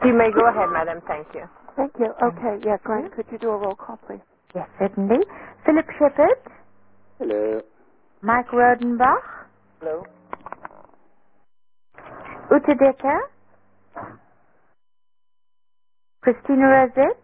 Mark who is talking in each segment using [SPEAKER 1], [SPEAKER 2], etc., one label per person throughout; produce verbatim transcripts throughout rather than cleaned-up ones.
[SPEAKER 1] You may go ahead, madam. Thank you.
[SPEAKER 2] Thank you. Okay, yeah, Glenn, could you do a roll call, please?
[SPEAKER 3] Yes, certainly. Philip Shepherd.
[SPEAKER 4] Hello.
[SPEAKER 3] Mike Rodenbach.
[SPEAKER 4] Hello.
[SPEAKER 3] Ute Decker. Christina Rosette.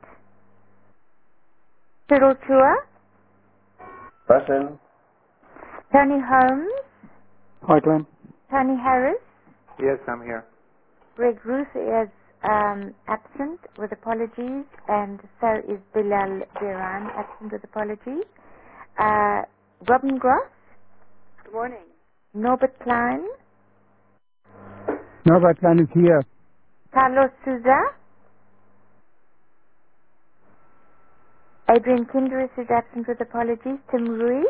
[SPEAKER 3] Cyril Chua.
[SPEAKER 4] Present.
[SPEAKER 3] Tony Holmes.
[SPEAKER 5] Hi, Glenn.
[SPEAKER 3] Tony Harris.
[SPEAKER 4] Yes, I'm here.
[SPEAKER 3] Greg Ruth is um, absent with apologies, and so is Bilal Biran, absent with apologies. Uh, Robin Gross.
[SPEAKER 2] Good morning.
[SPEAKER 3] Norbert Klein.
[SPEAKER 5] Norbert Klein is here.
[SPEAKER 3] Carlos Souza. Adrian Kinderis is absent with apologies. Tim Ruiz.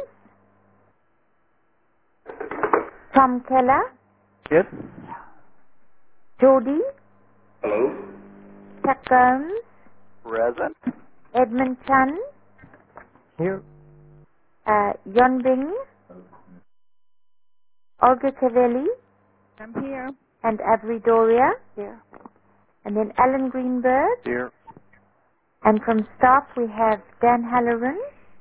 [SPEAKER 3] Tom Keller.
[SPEAKER 4] Yes.
[SPEAKER 3] Jody.
[SPEAKER 4] Hello.
[SPEAKER 3] Chuck Gomes.
[SPEAKER 4] Present.
[SPEAKER 3] Edmund Chan.
[SPEAKER 4] Here.
[SPEAKER 3] Uh, Yon Bing. Olga Cavelli.
[SPEAKER 2] I'm here.
[SPEAKER 3] And Avery Doria.
[SPEAKER 2] Here.
[SPEAKER 3] And then Alan Greenberg.
[SPEAKER 4] Here.
[SPEAKER 3] And from staff we have Dan Halloran.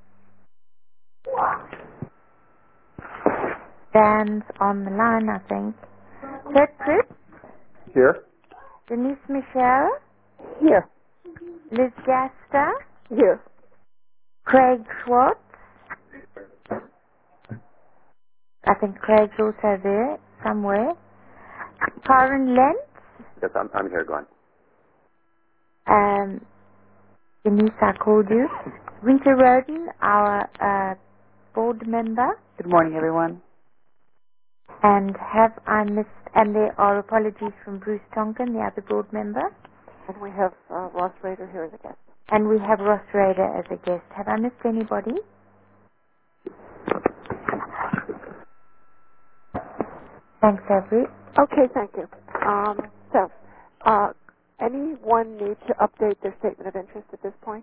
[SPEAKER 3] Dan's on the line, I think. Kurt Cripps.
[SPEAKER 4] Here.
[SPEAKER 3] Denise Michelle.
[SPEAKER 2] Here.
[SPEAKER 3] Liz Gaster.
[SPEAKER 2] Here.
[SPEAKER 3] Craig Schwartz. I think Craig's also there somewhere. Karen Lentz.
[SPEAKER 4] Yes, I'm, I'm here, Glenn.
[SPEAKER 3] Um, Denise, I called you. Winter Roden, our uh, board member.
[SPEAKER 2] Good morning, everyone.
[SPEAKER 3] And have I missed, and there are apologies from Bruce Tonkin, the other board member.
[SPEAKER 2] And we have uh, Ross Rader here as a guest.
[SPEAKER 3] And we have Ross Rader as a guest. Have I missed anybody? Thanks, Avery.
[SPEAKER 2] Okay, thank you. Um, so, uh, anyone need to update their statement of interest at this point?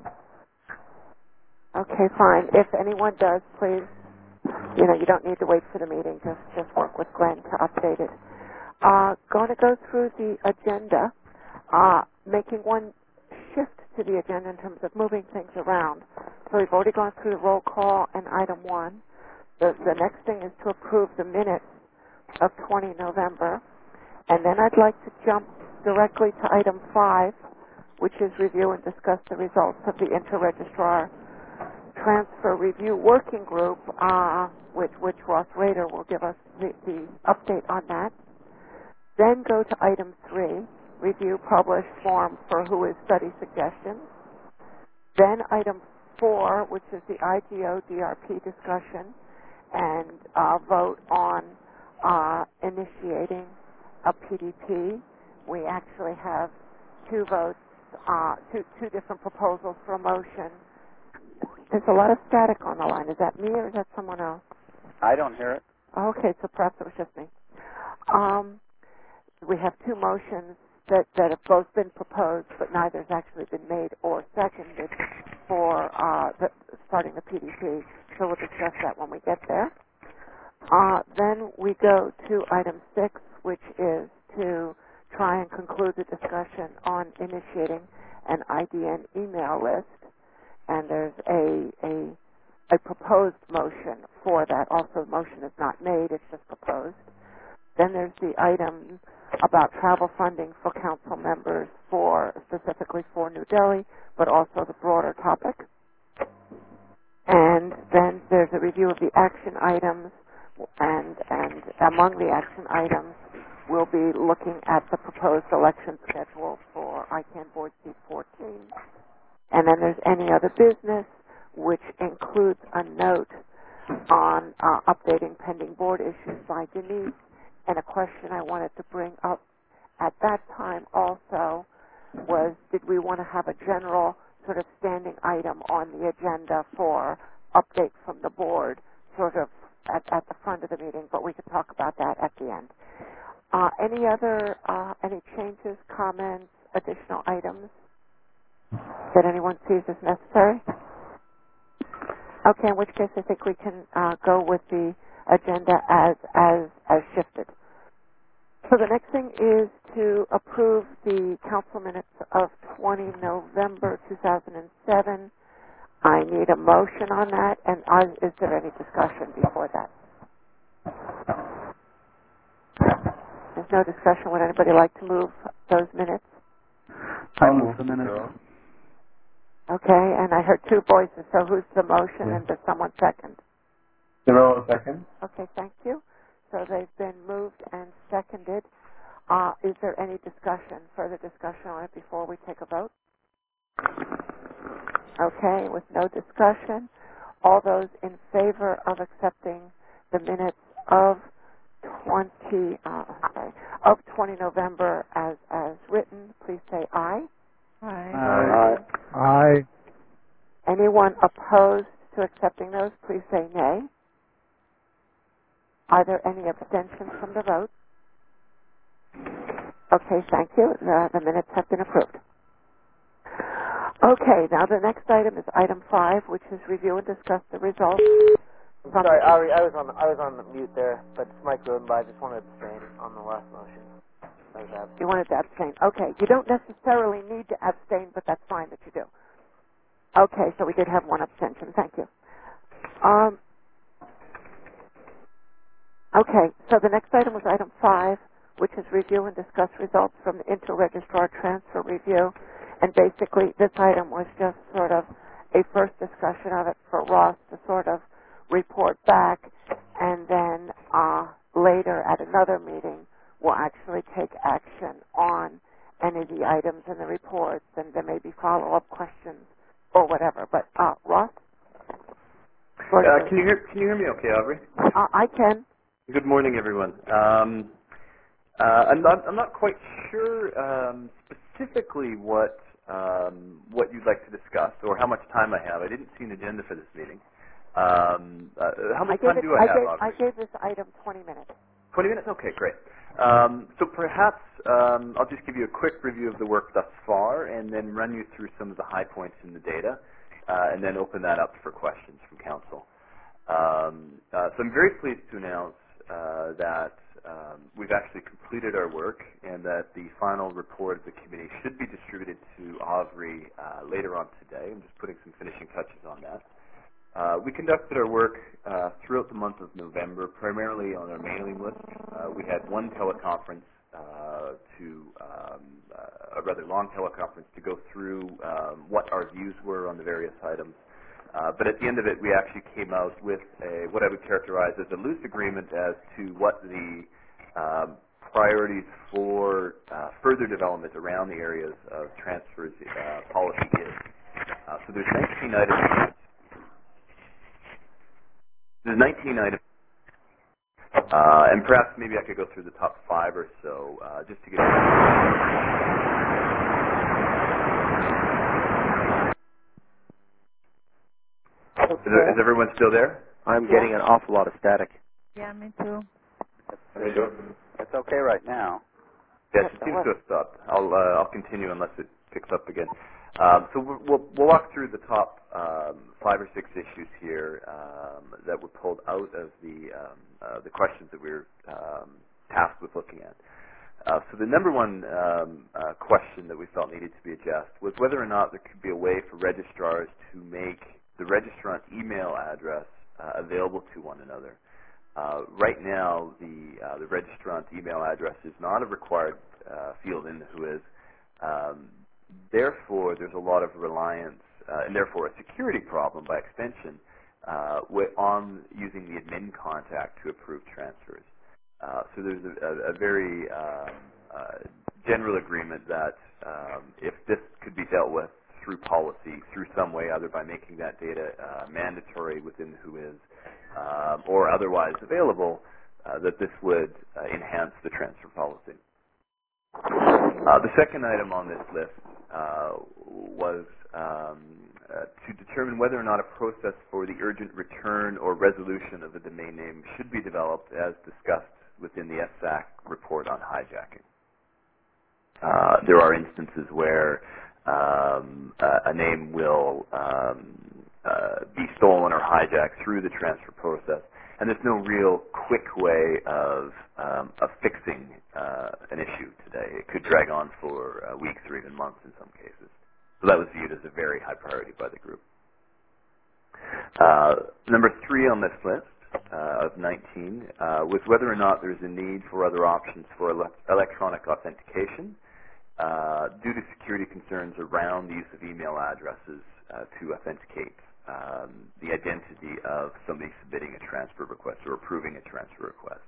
[SPEAKER 2] Okay, fine. If anyone does, please, you know, you don't need to wait for the meeting. Just, just work with Glenn to update it. Uh, going to go through the agenda, uh, making one shift to the agenda in terms of moving things around. So we've already gone through the roll call and item one. The, the next thing is to approve the minutes of the twentieth of November. And then I'd like to jump directly to item five, which is review and discuss the results of the Inter-Registrar Transfer Review Working Group, uh, which, which Ross Rader will give us the, the update on that. Then go to item three, review published form for Who is Study Suggestions. Then item four, which is the I G O D R P discussion, and uh, vote on uh, initiating a P D P. We actually have two votes, uh, two, two different proposals for a motion. There's a lot of static on the line. Is that me or is that someone else?
[SPEAKER 4] I don't hear it.
[SPEAKER 2] Okay, so perhaps it was just me. Um, we have two motions that, that have both been proposed, but neither has actually been made or seconded for uh, the, starting the P D P. So we'll discuss that when we get there. Uh, then we go to item six, which is to try and conclude the discussion on initiating an I D N email list. And there's a, a, a proposed motion for that. Also, the motion is not made, it's just proposed. Then there's the item about travel funding for council members for, specifically for New Delhi, but also the broader topic. And then there's a review of the action items, and, and among the action items, we'll be looking at the proposed election schedule for I CANN Board Seat fourteen. And then there's any other business, which includes a note on uh, updating pending board issues by Denise, and a question I wanted to bring up at that time also was, did we want to have a general sort of standing item on the agenda for update from the board, sort of at, at the front of the meeting, but we could talk about that at the end. Uh, any other, uh, any changes, comments, additional items that anyone sees as necessary? Okay, in which case I think we can uh, go with the agenda as as as shifted. So the next thing is to approve the council minutes of twentieth of November two thousand seven. I need a motion on that, and uh, is there any discussion before that? There's no discussion. Would anybody like to move those minutes?
[SPEAKER 5] I move the minutes.
[SPEAKER 2] Okay, and I heard two voices, so who's the motion, and does someone second?
[SPEAKER 4] Zero second.
[SPEAKER 2] Okay, thank you. So they've been moved and seconded. Uh, is there any discussion, further discussion on it before we take a vote? Okay, with no discussion, all those in favor of accepting the minutes of twenty, uh, sorry, of twentieth of November as as written, please say aye.
[SPEAKER 5] Aye. Aye.
[SPEAKER 2] Anyone opposed to accepting those, please say nay. Are there any abstentions from the vote? Okay, thank you. The, the minutes have been approved. Okay, now the next item is item five, which is review and discuss the results.
[SPEAKER 6] I'm sorry, Ari, I was on I was on mute there, but it's Mike Rodenby. I just wanted to abstain on the last motion. That was abstain.
[SPEAKER 2] You wanted to abstain. Okay, you don't necessarily need to abstain, but that's fine that you do. Okay, so we did have one abstention. Thank you. Um, okay, so the next item was item five, which is review and discuss results from the inter-registrar transfer review. And basically, this item was just sort of a first discussion of it for Ross to sort of report back, and then uh, later at another meeting, we'll actually take action on any of the items in the reports, and there may be follow-up questions or whatever. But uh, Ross?
[SPEAKER 4] Uh, can you hear Can you hear me okay, Aubrey?
[SPEAKER 2] Uh, I can.
[SPEAKER 4] Good morning, everyone. Um, uh, I'm not I'm not quite sure um, specifically what um, what you'd like to discuss or how much time I have. I didn't see an agenda for this meeting. Um, uh, how much time
[SPEAKER 2] it,
[SPEAKER 4] do I,
[SPEAKER 2] I
[SPEAKER 4] have,
[SPEAKER 2] gave,
[SPEAKER 4] Aubrey?
[SPEAKER 2] I gave this item twenty minutes.
[SPEAKER 4] twenty minutes? Okay, great. Um, so perhaps um, I'll just give you a quick review of the work thus far and then run you through some of the high points in the data uh, and then open that up for questions from council. Um, uh, so I'm very pleased to announce uh, that um, we've actually completed our work and that the final report of the committee should be distributed to Aubrey uh, later on today. I'm just putting some finishing touches on that. Uh, we conducted our work uh, throughout the month of November, primarily on our mailing list. Uh, we had one teleconference uh, to, um, uh, a rather long teleconference to go through um, what our views were on the various items. Uh, but at the end of it, we actually came out with a, what I would characterize as a loose agreement as to what the um, priorities for uh, further development around the areas of transfers uh, policy is. Uh, so there's nineteen items. There's nineteen items, uh, and perhaps maybe I could go through the top five or so, uh, just to get.
[SPEAKER 6] Okay.
[SPEAKER 4] Is, there, is everyone still there?
[SPEAKER 6] I'm getting an awful lot of static.
[SPEAKER 3] Yeah, me too.
[SPEAKER 4] It's okay right now. Yes, it seems to have stopped. I'll uh, I'll continue unless it picks up again. Um, so we'll, we'll, we'll walk through the top um, five or six issues here um, that were pulled out of the um, uh, the questions that we were um, tasked with looking at. Uh, so the number one um, uh, question that we felt needed to be addressed was whether or not there could be a way for registrars to make the registrant email address uh, available to one another. Uh, right now, the uh, the registrant email address is not a required uh, field in the WHOIS. Um, therefore, there's a lot of reliance, uh, and therefore a security problem by extension, uh, on using the admin contact to approve transfers. Uh, so there's a, a, a very um, uh, general agreement that um, if this could be dealt with through policy, through some way, either by making that data uh, mandatory within the WHOIS um, or otherwise available, uh, that this would uh, enhance the transfer policy. Uh, the second item on this list uh, was um, uh, to determine whether or not a process for the urgent return or resolution of a domain name should be developed as discussed within the S A C report on hijacking. Uh, there are instances where um, a, a name will um, uh, be stolen or hijacked through the transfer process, and there's no real quick way of, um, of fixing uh, an issue today. It could drag on for uh, weeks or even months in some cases. So that was viewed as a very high priority by the group. Uh, number three on this list uh, of nineteen uh, was whether or not there's a need for other options for ele- electronic authentication uh, due to security concerns around the use of email addresses uh, to authenticate um, the identity of somebody submitting a transfer request or approving a transfer request.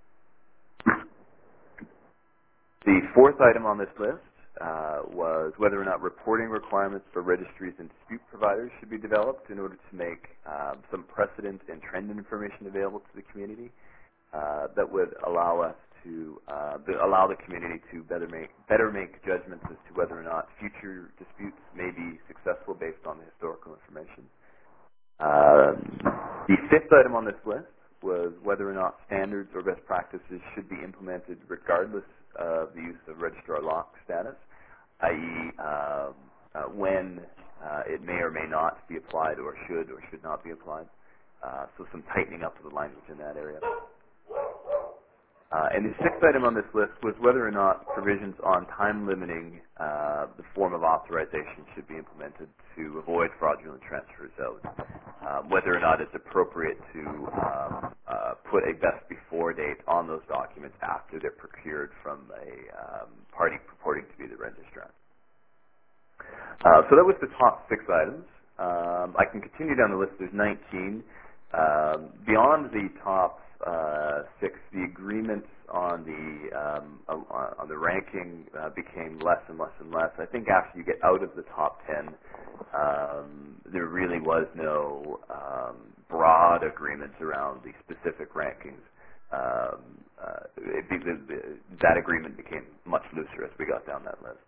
[SPEAKER 4] The fourth item on this list uh, was whether or not reporting requirements for registries and dispute providers should be developed in order to make um, some precedent and trend information available to the community uh, that would allow us to uh, allow the community to better make better make judgments as to whether or not future disputes may be successful based on the historical information. Um, the fifth item on this list was whether or not standards or best practices should be implemented regardless of the use of registrar lock status, that is, um, uh, when uh, it may or may not be applied or should or should not be applied. Uh, so some tightening up of the language in that area. Uh, and the sixth item on this list was whether or not provisions on time limiting uh, the form of authorization should be implemented to avoid fraudulent transfers out. Um, whether or not it's appropriate to um, uh, put a best before date on those documents after they're procured from a um, party purporting to be the registrar. Uh, so that was the top six items. Um, I can continue down the list. There's nineteen. Um, beyond the top uh, six, the agreements on the um, uh, on the ranking uh, became less and less and less. I think after you get out of the top ten, um, there really was no um, broad agreements around the specific rankings. Um, uh, it, it, that agreement became much looser as we got down that list.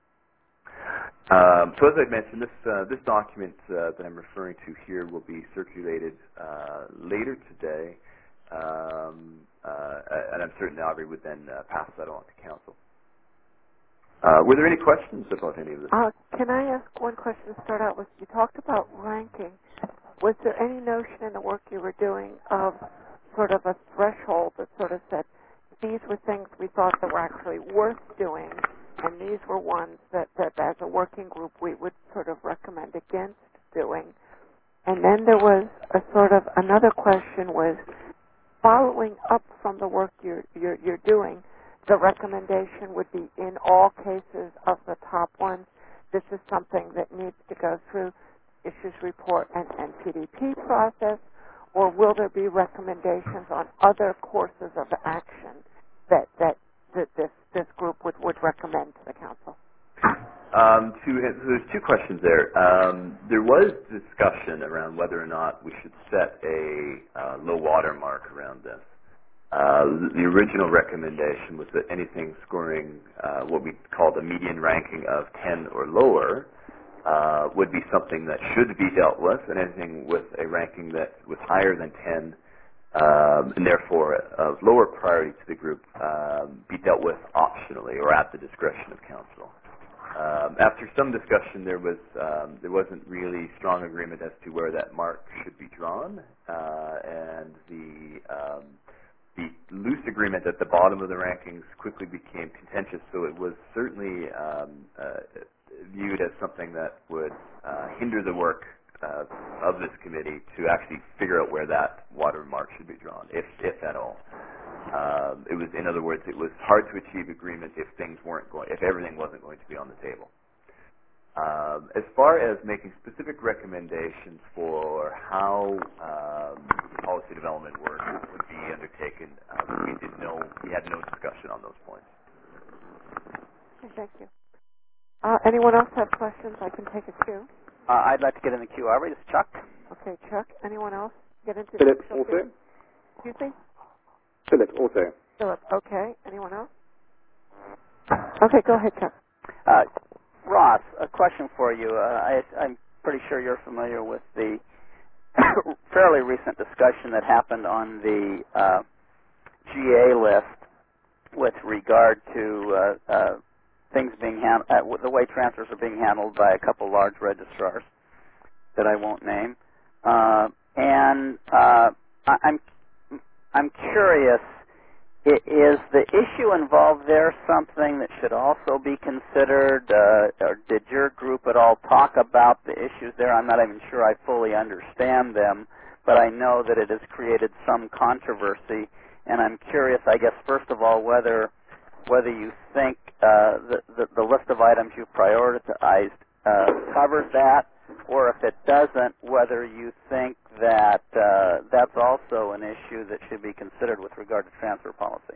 [SPEAKER 4] Um, so as I mentioned, this uh, this document uh, that I'm referring to here will be circulated uh, later today, um, uh, and I'm certain Aubrey would then uh, pass that on to council. Uh, were there any questions about any of this?
[SPEAKER 2] Uh, can I ask one question to start out with? You talked about ranking. Was there any notion in the work you were doing of sort of a threshold that sort of said these were things we thought that were actually worth doing, and these were ones that, that as a working group we would sort of recommend against doing? And then there was a sort of another question was following up from the work you're, you're, you're doing, the recommendation would be in all cases of the top ones, this is something that needs to go through issues report and, and P D P process, or will there be recommendations on other courses of action that, that, that this, this group would, would recommend to the council?
[SPEAKER 4] Um, two, so there's two questions there. Um, there was discussion around whether or not we should set a uh, low water mark around this. Uh, the original recommendation was that anything scoring uh, what we call the median ranking of ten or lower uh, would be something that should be dealt with, and anything with a ranking that was higher than ten um, and therefore of lower priority to the group um, be dealt with optionally or at the discretion of council. Um, after some discussion, there was um, there wasn't really strong agreement as to where that mark should be drawn, uh, and the um, the loose agreement at the bottom of the rankings quickly became contentious. So it was certainly um, uh, viewed as something that would uh, hinder the work uh, of this committee to actually figure out where that watermark should be drawn, if if at all. Um, it was, in other words, it was hard to achieve agreement if things weren't going, if everything wasn't going to be on the table. Um, as far as making specific recommendations for how um, policy development work would be undertaken, uh, we did no, we had no discussion on those points.
[SPEAKER 2] Okay, thank you. Uh, anyone else have questions? I can take a queue.
[SPEAKER 7] Uh, I'd like to get in the queue. Aubrey, this is Chuck.
[SPEAKER 2] Okay, Chuck. Anyone else get into
[SPEAKER 8] Philip,
[SPEAKER 2] the
[SPEAKER 8] also.
[SPEAKER 2] Excuse me?
[SPEAKER 8] Philip, also.
[SPEAKER 2] Philip, okay. Anyone else? Okay, go ahead, Chuck.
[SPEAKER 7] Uh, Ross, a question for you. Uh, I, I'm pretty sure you're familiar with the fairly recent discussion that happened on the uh, G A list with regard to uh, uh, things being handled, uh, the way transfers are being handled by a couple large registrars that I won't name. Uh, and uh, I, I'm I'm curious, i- is the issue involved there something that should also be considered, uh, or did your group at all talk about the issues there? I'm not even sure I fully understand them, but I know that it has created some controversy, and I'm curious, I guess, first of all, whether whether you think uh, the, the, the list of items you prioritized uh, covers that, or if it doesn't, whether you think that uh, that's also an issue that should be considered with regard to transfer policy.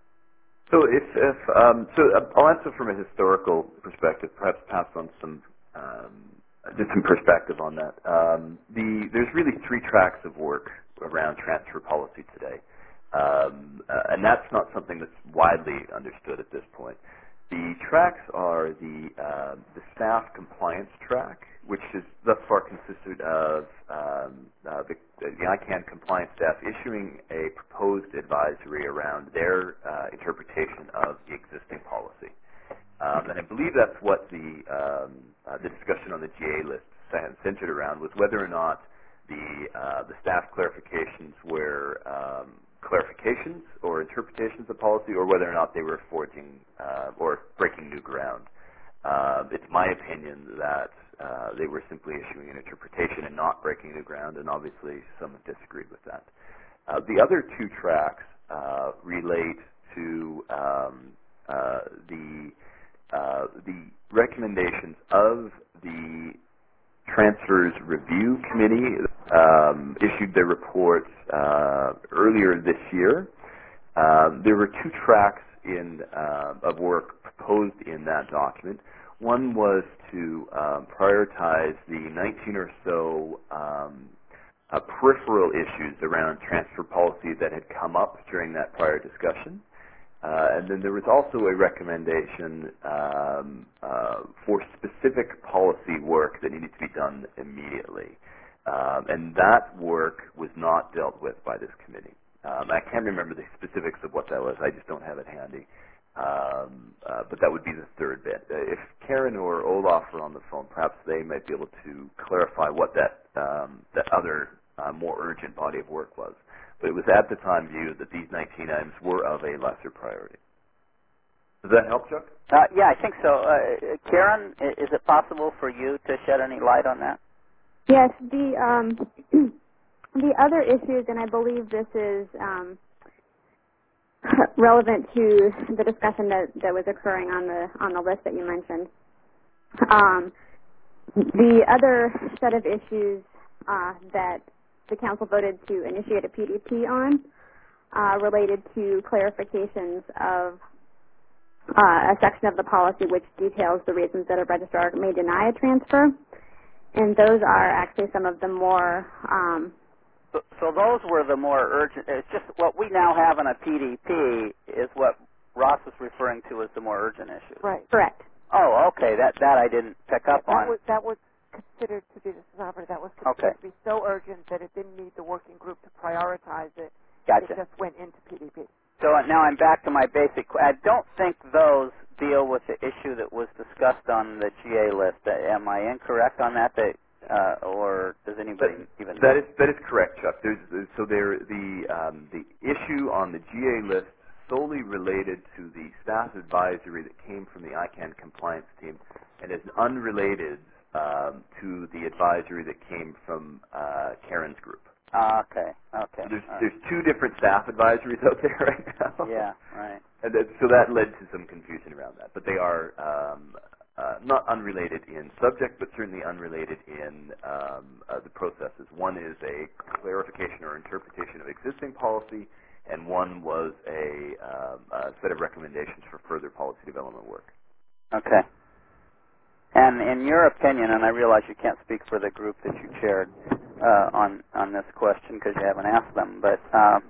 [SPEAKER 4] So if, if um, so I'll answer from a historical perspective, perhaps pass on some um, just some perspective on that. Um, the there's really three tracks of work around transfer policy today. Um, uh, and that's not something that's widely understood at this point. The tracks are the uh, the staff compliance track, which is thus far consisted of um, uh, the, the I CANN compliance staff issuing a proposed advisory around their uh, interpretation of the existing policy. Um, and I believe that's what the um, uh, the discussion on the G A list centered around, was whether or not the uh, the staff clarifications were um, clarifications or interpretations of policy, or whether or not they were forging uh, or breaking new ground. Uh, it's my opinion that uh, they were simply issuing an interpretation and not breaking new ground, and obviously some have disagreed with that. Uh, the other two tracks uh, relate to um, uh, the uh, the recommendations of the Transfers Review Committee um, issued their reports uh, earlier this year. Um, there were two tracks in uh, of work proposed in that document. One was to um, prioritize the nineteen or so um, uh, peripheral issues around transfer policy that had come up during that prior discussion. Uh, and then there was also a recommendation um, uh, for specific policy work that needed to be done immediately. Um, and that work was not dealt with by this committee. Um, I can't remember the specifics of what that was. I just don't have it handy. Um, uh, but that would be the third bit. Uh, if Karen or Olaf are on the phone, perhaps they might be able to clarify what that, um, that other uh, more urgent body of work was. But it was at the time viewed that these nineteen items were of a lesser priority. Does that help, Chuck?
[SPEAKER 7] Uh, yeah, I think so. Uh, Karen, is it possible for you to shed any light on that?
[SPEAKER 9] Yes, the um, the other issues, and I believe this is um, relevant to the discussion that, that was occurring on the on the list that you mentioned. Um, the other set of issues uh, that the council voted to initiate a P D P on uh, related to clarifications of uh, a section of the policy which details the reasons that a registrar may deny a transfer, and those are actually some of the more um,
[SPEAKER 7] so, so those were the more urgent. It's just what we now have in a P D P is what Ross was referring to as the more urgent issues.
[SPEAKER 2] Right.
[SPEAKER 9] correct.
[SPEAKER 7] Oh, okay. That that I didn't pick up
[SPEAKER 2] that
[SPEAKER 7] on.
[SPEAKER 2] Was, that was considered to be, this is Robert, that was considered okay. to be so urgent that it didn't need the working group to prioritize it.
[SPEAKER 7] Gotcha.
[SPEAKER 2] It just went into P D P.
[SPEAKER 7] So now I'm back to my basic. I don't think those deal with the issue that was discussed on the G A list. Am I incorrect on that? That uh, or does anybody
[SPEAKER 4] that,
[SPEAKER 7] even?
[SPEAKER 4] That is that is correct, Chuck. There's, so there the um, the issue on the G A list solely related to the staff advisory that came from the I CANN compliance team, and is unrelated um, to the advisory that came from uh, Karen's group.
[SPEAKER 7] Uh, okay, okay.
[SPEAKER 4] There's
[SPEAKER 7] right.
[SPEAKER 4] there's two different staff advisories out there right now.
[SPEAKER 7] Yeah, right.
[SPEAKER 4] And that, so that led to some confusion around that. But they are um, uh, not unrelated in subject, but certainly unrelated in um, uh, the processes. One is a clarification or interpretation of existing policy, and one was a, um, a set of recommendations for further policy development work.
[SPEAKER 7] Okay. And in your opinion, and I realize you can't speak for the group that you chaired uh, on on this question because you haven't asked them, but um,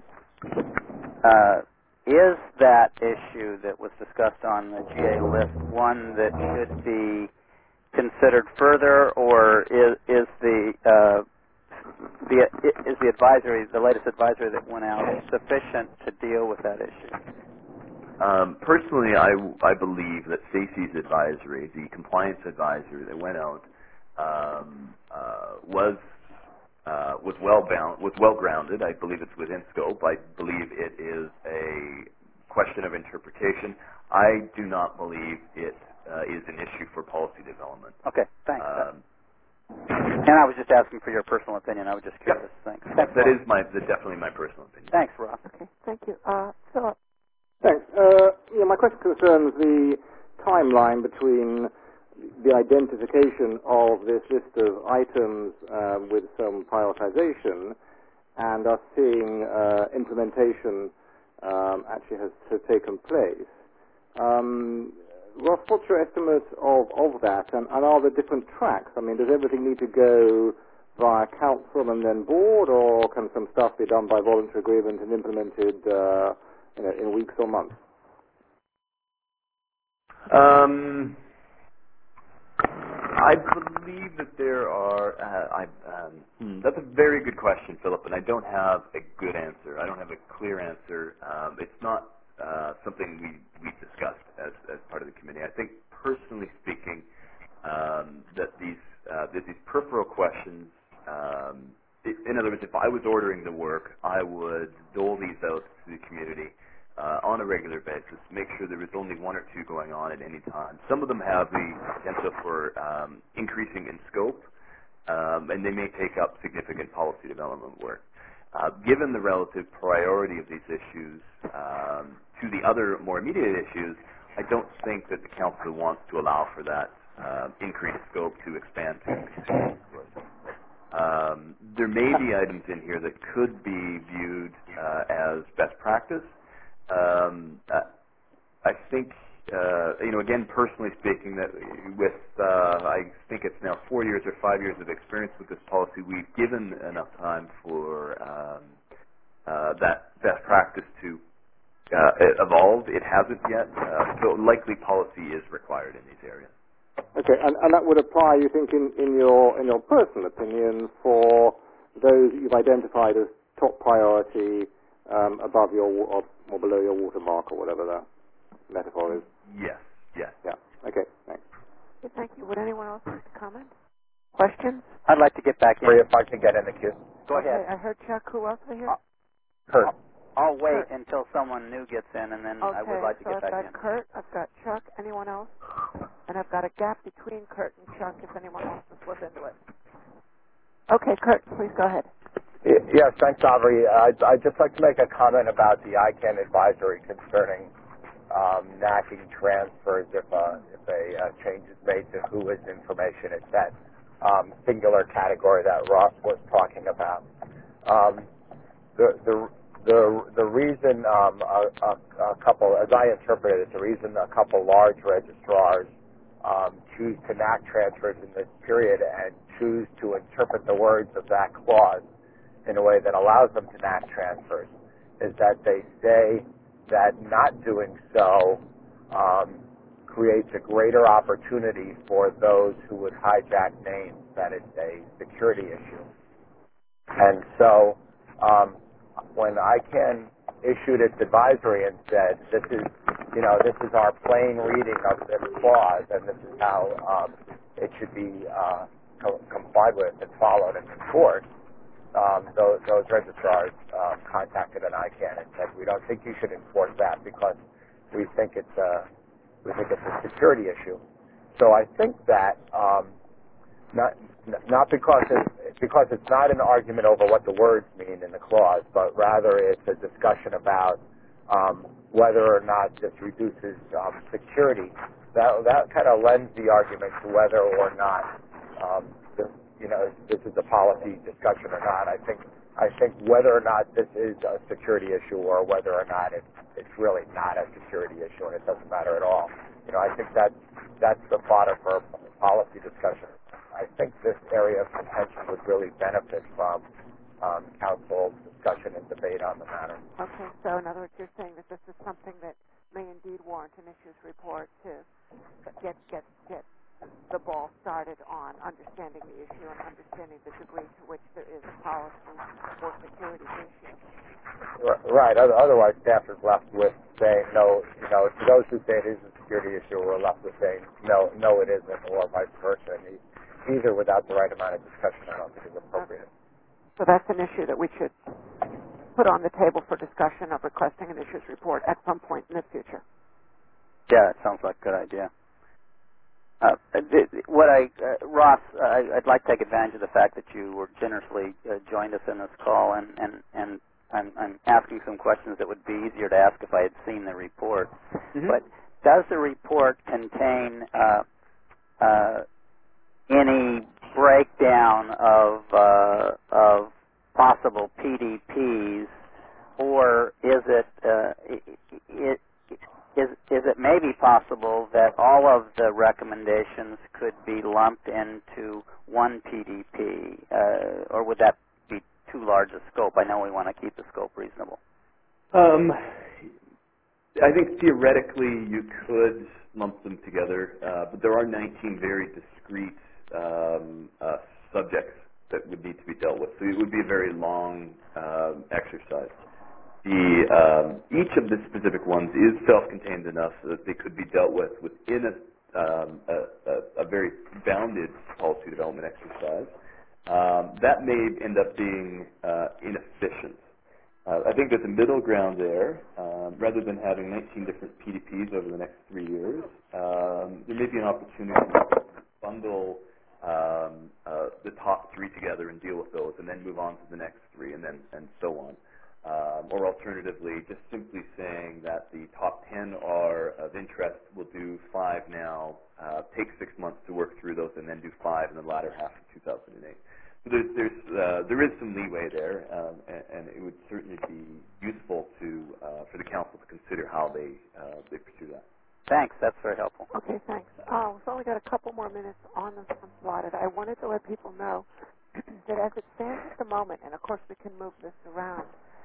[SPEAKER 7] uh, is that issue that was discussed on the G A list one that should be considered further, or is is the uh, the is the advisory, the latest advisory that went out, sufficient to deal with that issue?
[SPEAKER 4] Um, personally, I, I believe that Stacy's advisory, the compliance advisory that went out, um, uh, was uh, was well bound, was well grounded. I believe it's within scope. I believe it is a question of interpretation. I do not believe it uh, is an issue for policy development.
[SPEAKER 7] Okay, thanks.
[SPEAKER 4] Um,
[SPEAKER 7] and I was just asking for your personal opinion. I was just curious.
[SPEAKER 4] Yep.
[SPEAKER 7] Thanks.
[SPEAKER 4] That, that is my that's definitely my personal opinion.
[SPEAKER 7] Thanks, Ross.
[SPEAKER 2] Okay, thank you. Uh, Philip.
[SPEAKER 8] Thanks. Uh, yeah, my question concerns the timeline between the identification of this list of items um, with some prioritization and us seeing uh, implementation um, actually has, has taken place. Um, Ross, what's your estimate of, of that, and, and are there different tracks? I mean, does everything need to go via council and then board, or can some stuff be done by voluntary agreement and implemented uh, you know, in weeks or months?
[SPEAKER 4] Um, I believe that there are. Uh, I, um, hmm, that's a very good question, Philip, and I don't have a good answer. I don't have a clear answer. Um, it's not uh, something we we discussed as as part of the committee. I think, personally speaking, um, that these uh, that these peripheral questions. Um, it, in other words, if I was ordering the work, I would dole these out to the community Uh, on a regular basis, make sure there is only one or two going on at any time. Some of them have the potential for um, increasing in scope, um, and they may take up significant policy development work. Uh, given the relative priority of these issues um, to the other more immediate issues, I don't think that the council wants to allow for that uh, increased scope to expand to significant resources. Um, there may be items in here that could be viewed uh, as best practice. Um, I think, uh, you know, again, personally speaking, that with, uh, I think it's now four years or five years of experience with this policy, we've given enough time for um, uh, that best practice to uh, evolve. It hasn't yet, uh, so likely policy is required in these areas.
[SPEAKER 8] Okay, and, and that would apply, you think, in, in your in your personal opinion, for those you've identified as top priority um, above your or, or below your watermark, or whatever that metaphor is.
[SPEAKER 4] Yes. Yes.
[SPEAKER 8] Yeah. Okay. Thanks.
[SPEAKER 2] Okay, thank you. Would anyone else like to comment? Questions?
[SPEAKER 7] I'd like to get back in.
[SPEAKER 10] If I can get in the queue.
[SPEAKER 7] Go
[SPEAKER 2] okay,
[SPEAKER 7] ahead.
[SPEAKER 2] I heard Chuck. Who else I hear?
[SPEAKER 7] Uh,
[SPEAKER 10] Kurt.
[SPEAKER 7] I'll wait
[SPEAKER 2] Kurt.
[SPEAKER 7] until someone new gets in, and then
[SPEAKER 2] Okay,
[SPEAKER 7] I would like to
[SPEAKER 2] so
[SPEAKER 7] get
[SPEAKER 2] I've
[SPEAKER 7] back
[SPEAKER 2] got
[SPEAKER 7] in.
[SPEAKER 2] Kurt, I've got Chuck. Anyone else? And I've got a gap between Kurt and Chuck if anyone wants to slip into it. Okay, Kurt, please go ahead.
[SPEAKER 10] Yes, thanks, Aubrey. I'd, I'd just like to make a comment about the I CANN advisory concerning um, knacking transfers if a, if a uh, change is made to who is information. It's that um, singular category that Ross was talking about. Um, the, the, the, the reason um, a, a, a couple, as I interpret it, it's the reason a couple large registrars um, choose to knack transfers in this period and choose to interpret the words of that clause in a way that allows them to knack transfers is that they say that not doing so um, creates a greater opportunity for those who would hijack names, that it's a security issue. And so um, when I CANN issued its advisory and said, this is, you know, this is our plain reading of this clause and this is how um, it should be uh, co- complied with and followed and enforced, Um, those, those registrars um, contacted an I CANN and said, we don't think you should enforce that because we think it's a we think it's a security issue. So I think that um, not not because it's, because it's not an argument over what the words mean in the clause, but rather it's a discussion about um, whether or not this reduces um, security. That that kind of lends the argument to whether or not um, this, you know, this is a policy discussion or not. I think I think whether or not this is a security issue or whether or not it's it's really not a security issue and it doesn't matter at all. You know, I think that that's the fodder for policy discussion. I think this area of contention would really benefit from um, council's discussion and debate on the matter.
[SPEAKER 2] Okay, so in other words, you're saying that this is something that may indeed warrant an issues report to get get get the ball started on understanding the issue and understanding the degree to which there is a policy or security issue.
[SPEAKER 10] Right. Otherwise, staff is left with saying no. You know, to those who say it is a security issue, we're left with saying no, no, it isn't, or vice versa. And either without the right amount of discussion, I don't think is appropriate.
[SPEAKER 2] So that's an issue that we should put on the table for discussion of requesting an issues report at some point in the future.
[SPEAKER 7] Yeah, that sounds like a good idea. Uh, th- what I, uh, Ross, uh, I'd like to take advantage of the fact that you were generously uh, joined us in this call, and, and, and I'm, I'm asking some questions that would be easier to ask if I had seen the report. Mm-hmm. But does the report contain uh, uh, any breakdown of uh, of possible P D Ps, or is it, uh, it, it Is, is it maybe possible that all of the recommendations could be lumped into one P D P, uh, or would that be too large a scope? I know we want to keep the scope reasonable.
[SPEAKER 4] Um, I think theoretically you could lump them together, uh, but there are nineteen very discrete um, uh, subjects that would need to be dealt with, so it would be a very long uh, exercise. The, um, each of the specific ones is self-contained enough so that they could be dealt with within a, um, a, a, a very bounded policy development exercise. Um, that may end up being uh, inefficient. Uh, I think there's a middle ground there. Um, rather than having nineteen different P D Ps over the next three years, um, there may be an opportunity to bundle um, uh, the top three together and deal with those, and then move on to the next three, and then and so on. Um, or alternatively, just simply saying that the top ten are of interest, we'll do five now, uh, take six months to work through those, and then do five in the latter half of two thousand eight. So there's, there's, uh, there is some leeway there, um, and, and it would certainly be useful to uh, for the council to consider how they uh, they pursue that.
[SPEAKER 7] Thanks. That's very helpful.
[SPEAKER 2] Okay, thanks. Uh, we've only got a couple more minutes on the slotted. I wanted to let people know that as it stands at the moment, and of course we can move this around,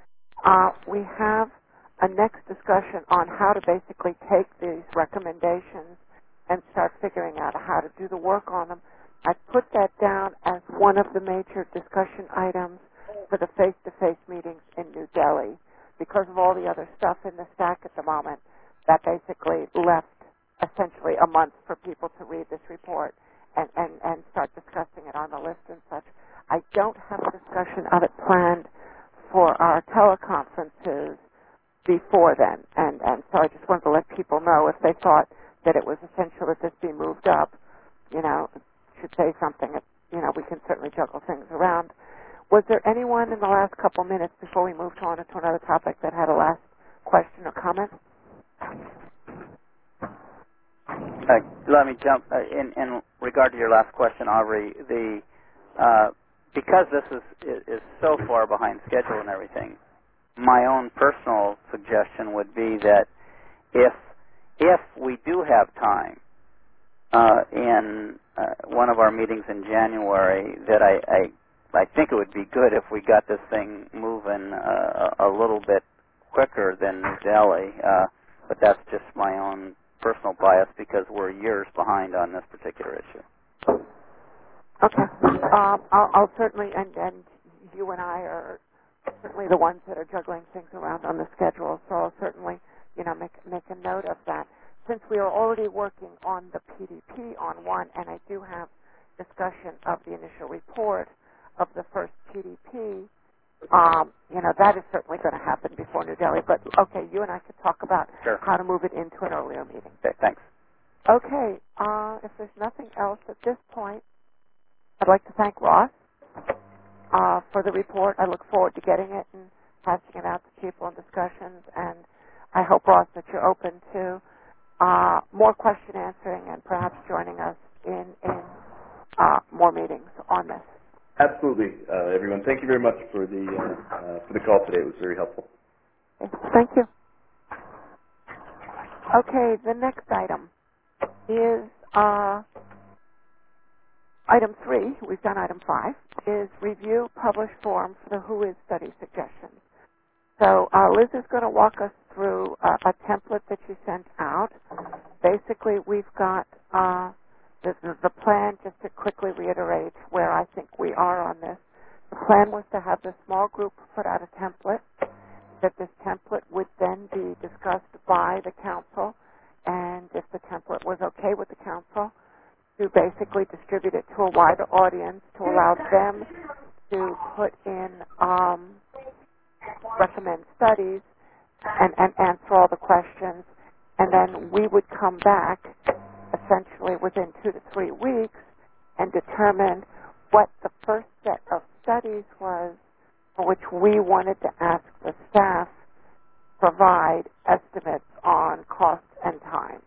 [SPEAKER 2] Uh, we have a next discussion on how to basically take these recommendations and start figuring out how to do the work on them. I put that down as one of the major discussion items for the face-to-face meetings in New Delhi. Because of all the other stuff in the stack at the moment, that basically left essentially a month for people to read this report and, and, and start discussing it on the list and such. I don't have a discussion of it planned for our teleconferences before then, and, and so I just wanted to let people know if they thought that it was essential that this be moved up, you know, should say something, you know, we can certainly juggle things around. Was there anyone in the last couple minutes before we moved on to another topic that had a last question or comment?
[SPEAKER 7] Uh, let me jump uh, in, in regard to your last question, Aubrey. The uh, because this is, is is so far behind schedule and everything, my own personal suggestion would be that if if we do have time uh, in uh, one of our meetings in January, that I, I I think it would be good if we got this thing moving uh, a little bit quicker than New Delhi. Uh, but that's just my own personal bias because we're years behind on this particular issue.
[SPEAKER 2] Okay. Um, I'll, I'll certainly, and, and you and I are certainly the ones that are juggling things around on the schedule, so I'll certainly, you know, make make a note of that. Since we are already working on the P D P on one, and I do have discussion of the initial report of the first P D P, um, you know, that is certainly going to happen before New Delhi. But, okay, you and I could talk about
[SPEAKER 7] sure.
[SPEAKER 2] how to move it into an earlier meeting.
[SPEAKER 7] Okay, thanks.
[SPEAKER 2] Okay, uh, if there's nothing else at this point, I'd like to thank Ross uh, for the report. I look forward to getting it and passing it out to people in discussions. And I hope, Ross, that you're open to uh, more question answering and perhaps joining us in, in uh, more meetings on this.
[SPEAKER 4] Absolutely, uh, everyone. Thank you very much for the uh, uh, for the call today. It was very helpful.
[SPEAKER 2] Okay, thank you. Okay, the next item is uh, item three. We've done item five. Is review publish form for the Who Is study suggestions. So uh, Liz is going to walk us through uh, a template that you sent out. Basically, we've got uh, the, the plan, just to quickly reiterate where I think we are on this. The plan was to have the small group put out a template, that this template would then be discussed by the council, and if the template was okay with the council, to basically distribute it to a wider audience to allow them to put in um, recommend studies and, and answer all the questions, and then we would come back essentially within two to three weeks and determine what the first set of studies was for which we wanted to ask the staff provide estimates on cost and time.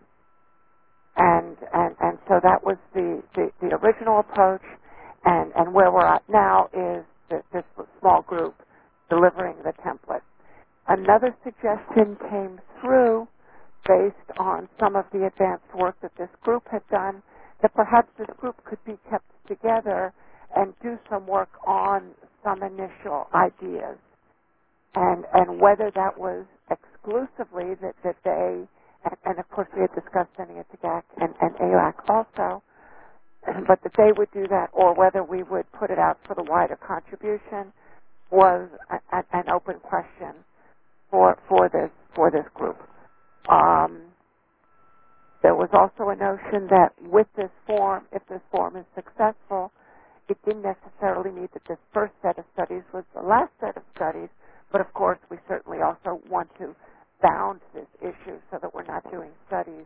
[SPEAKER 2] And, and, and so that was the, the, the original approach, and, and where we're at now is the, this small group delivering the template. Another suggestion came through based on some of the advanced work that this group had done, that perhaps this group could be kept together and do some work on some initial ideas. And, and whether that was exclusively that, that they, and, and of course we had discussed sending it to G A C and, and A L A C also, but that they would do that, or whether we would put it out for the wider contribution, was a, a, an open question for for this for this group. Um, there was also a notion that with this form, if this form is successful, it didn't necessarily mean that this first set of studies was the last set of studies, but of course we certainly also want to bound this issue so that we're not doing studies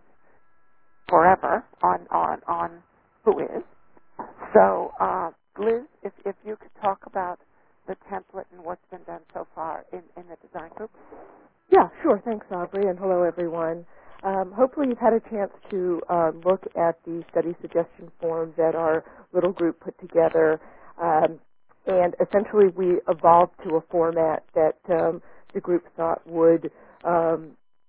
[SPEAKER 2] forever on on, on who is. So, uh, Liz, if, if you could talk about the template and what's been done so far in, in the design group.
[SPEAKER 11] Yeah, sure. Thanks, Aubrey, and hello, everyone. Um, hopefully you've had a chance to uh, look at the study suggestion form that our little group put together. Um, and essentially we evolved to a format that um, the group thought would um,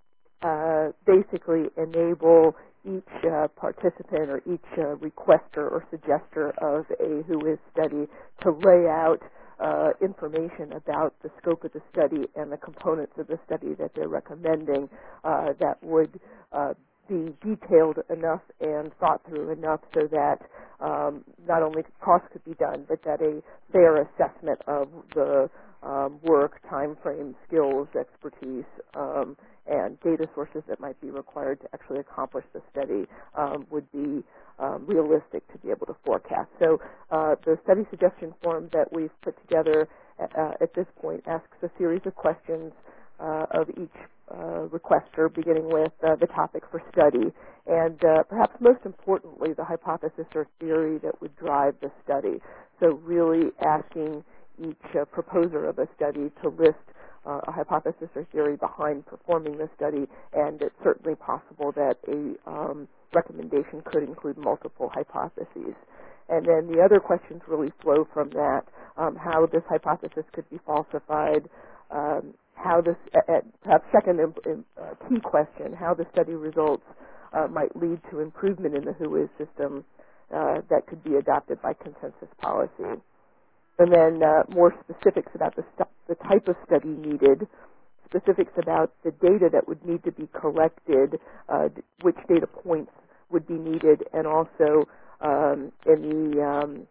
[SPEAKER 11] uh, basically enable each uh, participant or each uh, requester or suggester of a W H O study to lay out uh, information about the scope of the study and the components of the study that they're recommending uh, that would uh, be detailed enough and thought through enough so that um, not only cost could be done, but that a fair assessment of the um, work, time frame, skills, expertise, um, and data sources that might be required to actually accomplish the study um, would be um, realistic to be able to forecast. So uh, the study suggestion form that we've put together uh, at this point asks a series of questions uh, of each uh, requester, beginning with uh, the topic for study, and uh, perhaps most importantly, the hypothesis or theory that would drive the study. So really asking each uh, proposer of a study to list uh, a hypothesis or theory behind performing the study, and it's certainly possible that a um, recommendation could include multiple hypotheses. And then the other questions really flow from that, um, how this hypothesis could be falsified, um, how this, uh, perhaps second uh, key question, how the study results uh, might lead to improvement in the W H O system uh, that could be adopted by consensus policy. And then uh, more specifics about the, st- the type of study needed, specifics about the data that would need to be collected, uh, which data points would be needed, and also um, in the um,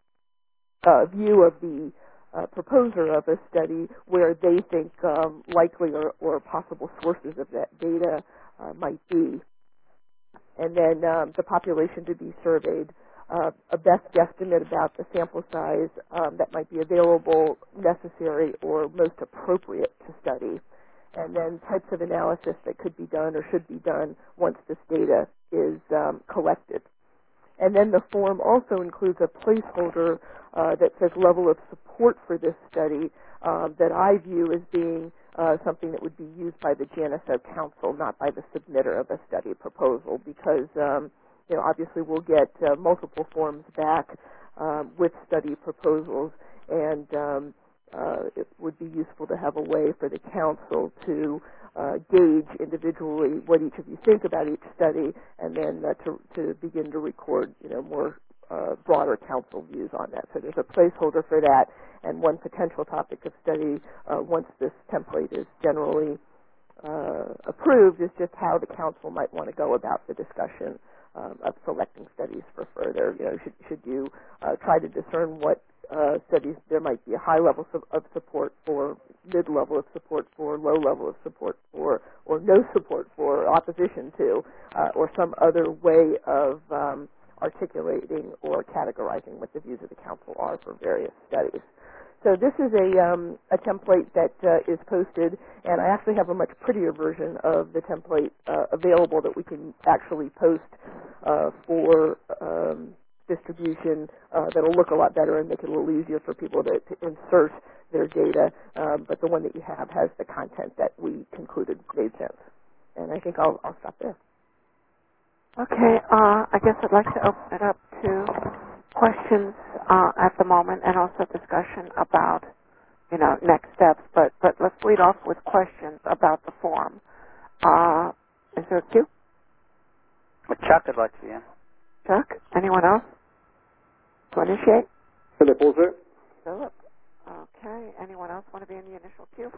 [SPEAKER 11] uh, view of the uh, proposer of a study, where they think um, likely or, or possible sources of that data uh, might be. And then um, the population to be surveyed. Uh, a best guesstimate about the sample size um, that might be available, necessary, or most appropriate to study. And then types of analysis that could be done or should be done once this data is um, collected. And then the form also includes a placeholder uh, that says level of support for this study um, that I view as being uh, something that would be used by the J N S O Council, not by the submitter of a study proposal, because um, you know, obviously we'll get uh, multiple forms back um, with study proposals, and um, uh, it would be useful to have a way for the council to uh, gauge individually what each of you think about each study, and then uh, to, to begin to record, you know, more uh, broader council views on that. So there's a placeholder for that, and one potential topic of study uh, once this template is generally uh, approved is just how the council might want to go about the discussion Um, of selecting studies for further. You know, should, should you uh, try to discern what uh, studies there might be a high level of support for, mid-level of support for, low level of support for, or no support for, opposition to, uh, or some other way of um, articulating or categorizing what the views of the council are for various studies. So this is a, um, a template that uh, is posted, and I actually have a much prettier version of the template uh, available that we can actually post uh, for um, distribution uh, that'll look a lot better and make it a little easier for people to, to insert their data, um, but the one that you have has the content that we concluded made sense. And I think I'll, I'll stop there.
[SPEAKER 2] Okay, uh, I guess I'd like to open it up to questions uh, at the moment, and also discussion about, you know, next steps. But but let's lead off with questions about the form. Uh, is there a queue?
[SPEAKER 7] Well, Chuck would like to be in.
[SPEAKER 2] Chuck? Anyone else to initiate?
[SPEAKER 8] Philip also.
[SPEAKER 2] Philip. Okay. Anyone else want to be in the initial queue?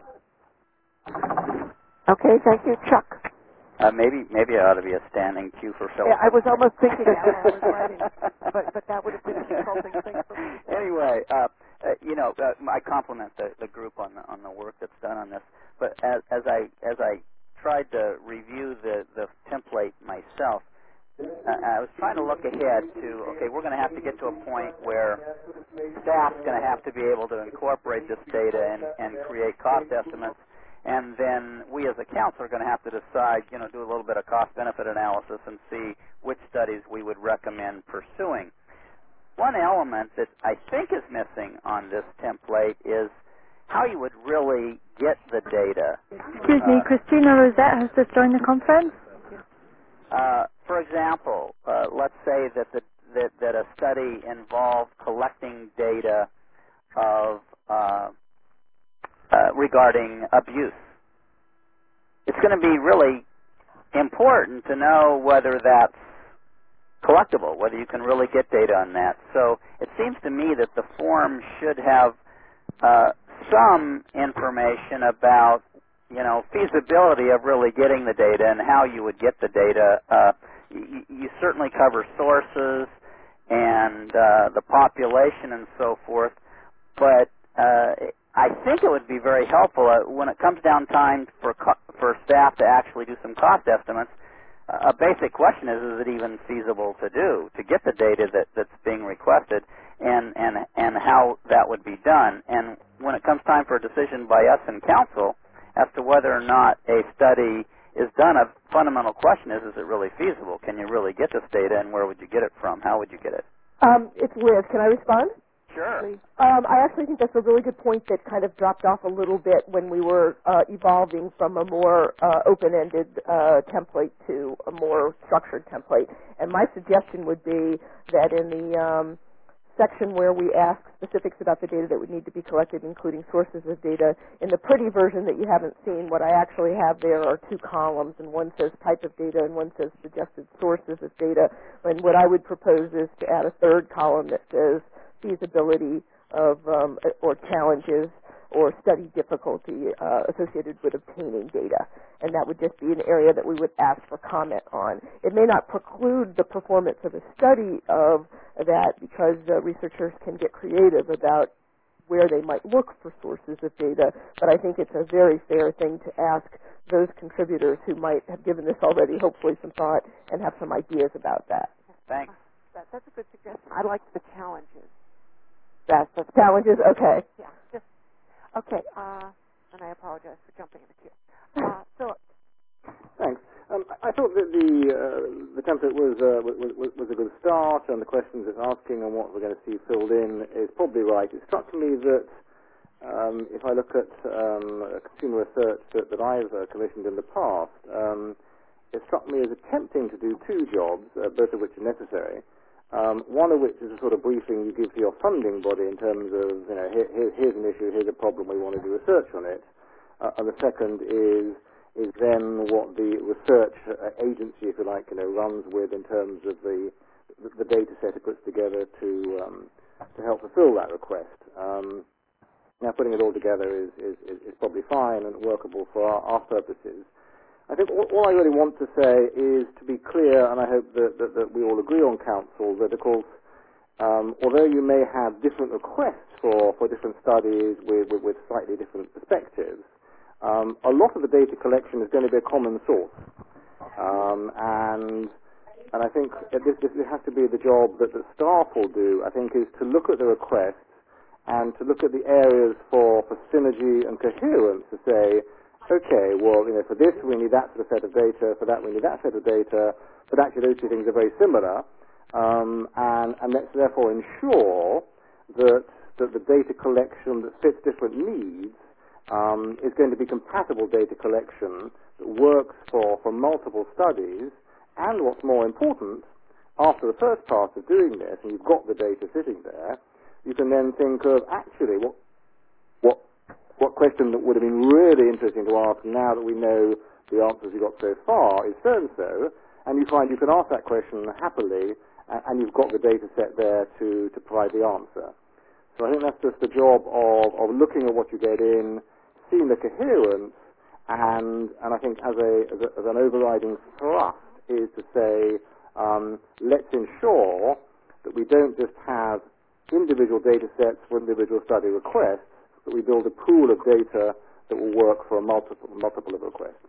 [SPEAKER 2] Okay. Thank you, Chuck.
[SPEAKER 7] Uh, maybe maybe it ought to be a standing queue for Philip.
[SPEAKER 2] Yeah, I was almost thinking that when I was writing, but but that would have been a consulting thing for me.
[SPEAKER 7] Anyway, uh, uh, you know, uh, I compliment the, the group on the on the work that's done on this. But as, as I as I tried to review the the template myself, uh, I was trying to look ahead to okay, we're going to have to get to a point where staff's going to have to be able to incorporate this data and and create cost estimates. And then we as a council are going to have to decide, you know, do a little bit of cost-benefit analysis and see which studies we would recommend pursuing. One element that I think is missing on this template is how you would really get the data.
[SPEAKER 3] Excuse me,
[SPEAKER 7] Uh,
[SPEAKER 3] Christina Rosette has just joined the conference.
[SPEAKER 7] Uh, for example, uh, let's say that, the, that that a study involved collecting data of uh, Uh, regarding abuse. It's going to be really important to know whether that's collectible, whether you can really get data on that. So it seems to me that the form should have uh, some information about, you know, feasibility of really getting the data and how you would get the data. Uh, you, you certainly cover sources and uh, the population and so forth, but uh, I think it would be very helpful uh, when it comes down time for co- for staff to actually do some cost estimates. Uh, a basic question is: is it even feasible to do to get the data that, that's being requested, and and and how that would be done? And when it comes time for a decision by us in council as to whether or not a study is done, a fundamental question is: is it really feasible? Can you really get this data, and where would you get it from? How would you get it?
[SPEAKER 11] Um, it's Liz. Can I respond?
[SPEAKER 7] Sure.
[SPEAKER 11] Um, I actually think that's a really good point that kind of dropped off a little bit when we were uh, evolving from a more uh, open-ended uh, template to a more structured template. And my suggestion would be that in the um, section where we ask specifics about the data that would need to be collected, including sources of data, in the pretty version that you haven't seen, what I actually have there are two columns, and one says type of data and one says suggested sources of data. And what I would propose is to add a third column that says feasibility of um, or challenges or study difficulty uh, associated with obtaining data. And that would just be an area that we would ask for comment on. It may not preclude the performance of a study of that because uh, researchers can get creative about where they might look for sources of data, but I think it's a very fair thing to ask those contributors who might have given this already hopefully some thought and have some ideas about that.
[SPEAKER 7] Thanks.
[SPEAKER 2] That, that's a good suggestion. I like the challenges. That's the
[SPEAKER 11] challenges. Okay.
[SPEAKER 2] Yeah. Just, okay. Uh, and I apologize for jumping in the queue. Uh, Philip.
[SPEAKER 8] Thanks. Um, I thought that the uh, the template was, uh, was was a good start, and the questions it's asking and what we're going to see filled in is probably right. It struck me that um, if I look at um, consumer research that, that I've uh, commissioned in the past, um, it struck me as attempting to do two jobs, uh, both of which are necessary. Um, one of which is a sort of briefing you give to your funding body in terms of, you know, here, here, here's an issue, here's a problem, we want to do research on it. Uh, and the second is is then what the research agency, if you like, you know, runs with in terms of the the, the data set it puts together to um, to help fulfill that request. Um, now, putting it all together is, is, is probably fine and workable for our, our purposes. I think all, all I really want to say is to be clear, and I hope that, that, that we all agree on council, that of course, um, although you may have different requests for, for different studies with, with, with slightly different perspectives, um, a lot of the data collection is going to be a common source. Um, and and I think this, this has to be the job that the staff will do, I think, is to look at the requests and to look at the areas for, for synergy and coherence to say, okay, well, you know, for this we need that sort of set of data, for that we need that set of data, but actually those two things are very similar, um, and, and let's therefore ensure that, that the data collection that fits different needs um, is going to be compatible data collection that works for, for multiple studies, and what's more important, after the first pass of doing this, and you've got the data sitting there, you can then think of actually what what what question that would have been really interesting to ask now that we know the answers we got so far is so and so, and you find you can ask that question happily, and, and you've got the data set there to, to provide the answer. So I think that's just the job of, of looking at what you get in, seeing the coherence, and and I think as a as, a, as an overriding thrust is to say, um, let's ensure that we don't just have individual data sets for individual study requests, but we build a pool of data that will work for a multiple, multiple of requests.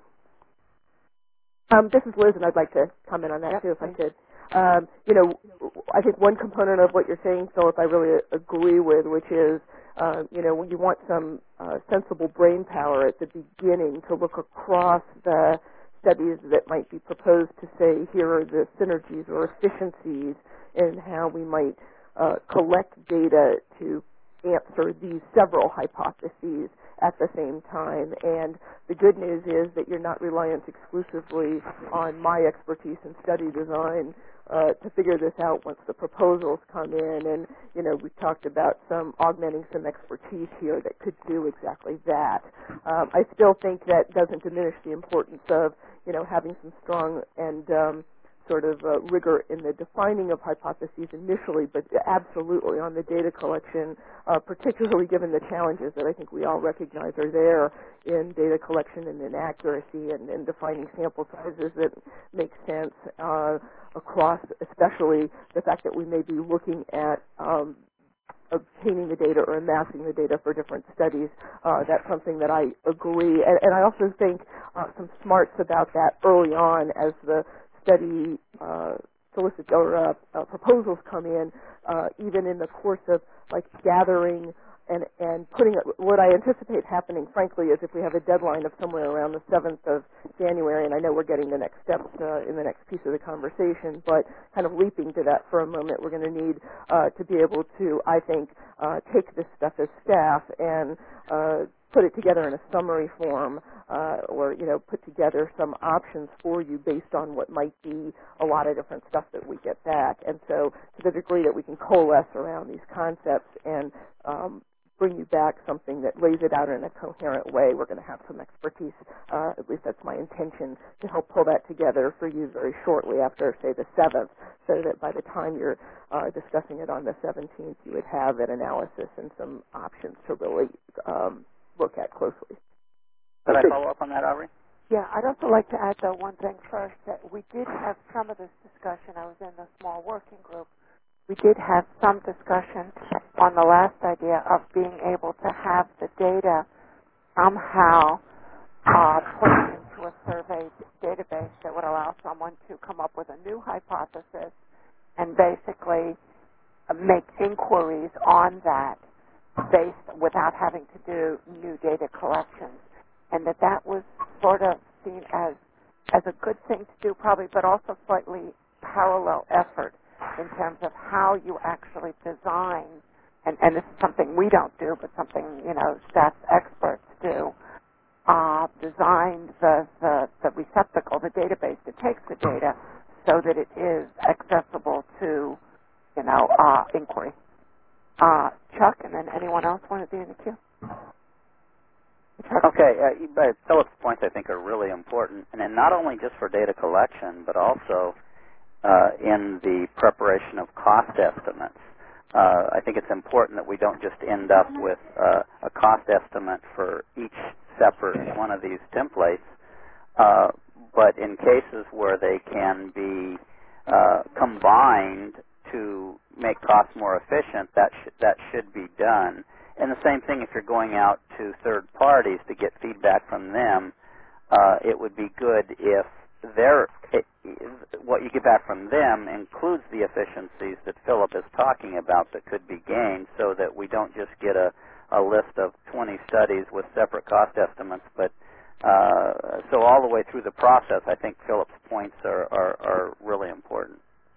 [SPEAKER 11] Um, this is Liz, and I'd like to comment on that, too, if I could. Um, you know, I think one component of what you're saying, Philip, I really agree with, which is, uh, you know, when you want some uh, sensible brain power at the beginning to look across the studies that might be proposed to say, here are the synergies or efficiencies in how we might uh, collect data to answer these several hypotheses at the same time. And the good news is that you're not reliant exclusively on my expertise in study design uh, to figure this out once the proposals come in. And, you know, we talked about some augmenting some expertise here that could do exactly that. Um, I still think that doesn't diminish the importance of, you know, having some strong and um, sort of uh, rigor in the defining of hypotheses initially, but absolutely on the data collection, uh, particularly given the challenges that I think we all recognize are there in data collection and inaccuracy and, and defining sample sizes that make sense uh, across, especially the fact that we may be looking at um, obtaining the data or amassing the data for different studies. Uh, that's something that I agree. And, and I also think uh, some smarts about that early on as the study uh, solicit or uh, uh, proposals come in, uh, even in the course of like gathering and and putting it, what I anticipate happening, frankly, is if we have a deadline of somewhere around the seventh of January, and I know we're getting the next steps uh, in the next piece of the conversation, but kind of leaping to that for a moment, we're going to need uh, to be able to, I think, uh, take this stuff as staff and uh, put it together in a summary form, uh, or, you know, put together some options for you based on what might be a lot of different stuff that we get back. And so to the degree that we can coalesce around these concepts and um, bring you back something that lays it out in a coherent way, we're going to have some expertise, uh, at least that's my intention, to help pull that together for you very shortly after, say, the seventh, so that by the time you're uh, discussing it on the seventeenth, you would have an analysis and some options to really um, look at closely.
[SPEAKER 7] Could I follow up on that, Aubrey?
[SPEAKER 2] Yeah, I'd also like to add, though, one thing first, that we did have some of this discussion. I was in the small working group. We did have some discussion on the last idea of being able to have the data somehow uh, put into a survey database that would allow someone to come up with a new hypothesis and basically make inquiries on that based without having to do new data collections, and that that was sort of seen as as a good thing to do probably, but also slightly parallel effort in terms of how you actually design, and, and this is something we don't do, but something, you know, stats experts do, uh, design the, the, the receptacle, the database that takes the data so that it is accessible to, you know, uh, inquiry. Uh, Chuck, and then anyone else want to be in the queue? Chuck?
[SPEAKER 7] Okay, uh, but Philip's points I think are really important, and then not only just for data collection, but also uh, in the preparation of cost estimates. Uh, I think it's important that we don't just end up with uh, a cost estimate for each separate one of these templates, uh, but in cases where they can be uh, combined to make costs more efficient, that sh- that should be done. And the same thing if you're going out to third parties to get feedback from them, uh, it would be good if their it, what you get back from them includes the efficiencies that Philip is talking about that could be gained, so that we don't just get a, a list of twenty studies with separate cost estimates, but uh, so all the way through the process, I think Philip's points are, are, are really important.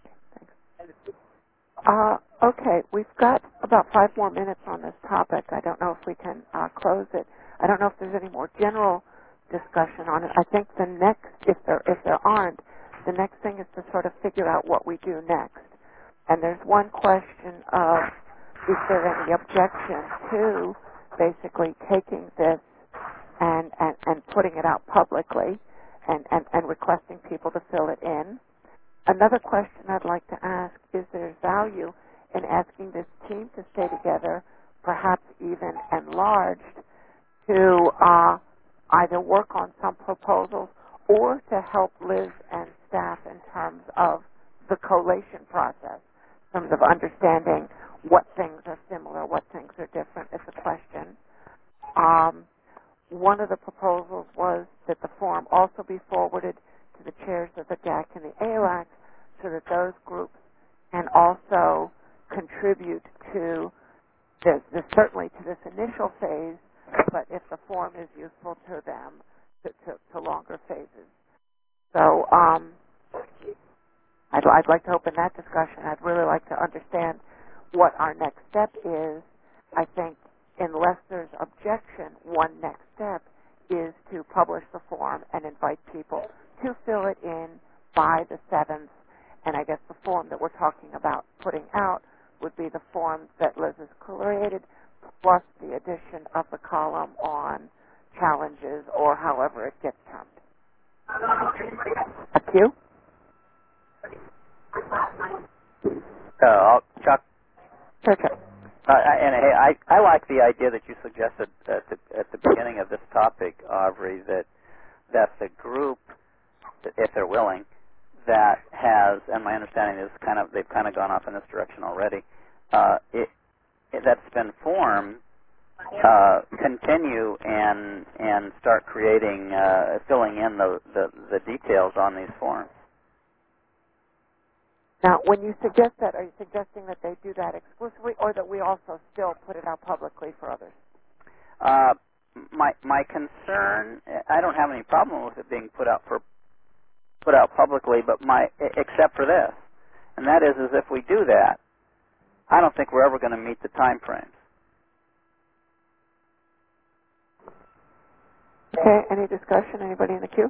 [SPEAKER 2] Uh, okay, we've got about five more minutes on this topic. I don't know if we can uh, close it. I don't know if there's any more general discussion on it. I think the next, if there if there aren't, the next thing is to sort of figure out what we do next. And there's one question of, is there any objection to basically taking this and, and, and putting it out publicly and, and, and requesting people to fill it in? Another question I'd like to ask is there's value in asking this team to stay together, perhaps even enlarged, to uh, either work on some proposals or to help Liz and staff in terms of the collation process, in terms of understanding what things are similar, what things are different is a question. Um, one of the proposals was that the form also be forwarded to the chairs of the G A C and the A L A C so that those groups can also contribute to this, this certainly to this initial phase, but if the form is useful to them, to, to, to longer phases. So um, I'd, I'd like to open that discussion. I'd really like to understand what our next step is. I think unless there's objection, one next step is to publish the form and invite people to fill it in by the seventh. And I guess the form that we're talking about putting out would be the form that Liz has created, plus the addition of the column on challenges or however it gets termed. A Q?
[SPEAKER 7] Uh, I'll, Chuck?
[SPEAKER 2] Sure, Chuck.
[SPEAKER 7] Uh, and hey, I, I like the idea that you suggested at the, at the beginning of this topic, Aubrey, that that the group, if they're willing, that has, and my understanding is kind of they've kind of gone off in this direction already, uh, it, it, that's been formed, uh, continue and and start creating, uh, filling in the, the, the details on these forms.
[SPEAKER 2] Now, when you suggest that, are you suggesting that they do that exclusively or that we also still put it out publicly for others?
[SPEAKER 7] Uh, my my concern, I don't have any problem with it being put out for put out publicly, but my except for this, and that is, is if we do that, I don't think we're ever going to meet the time frames.
[SPEAKER 2] Okay, any discussion? Anybody in the queue?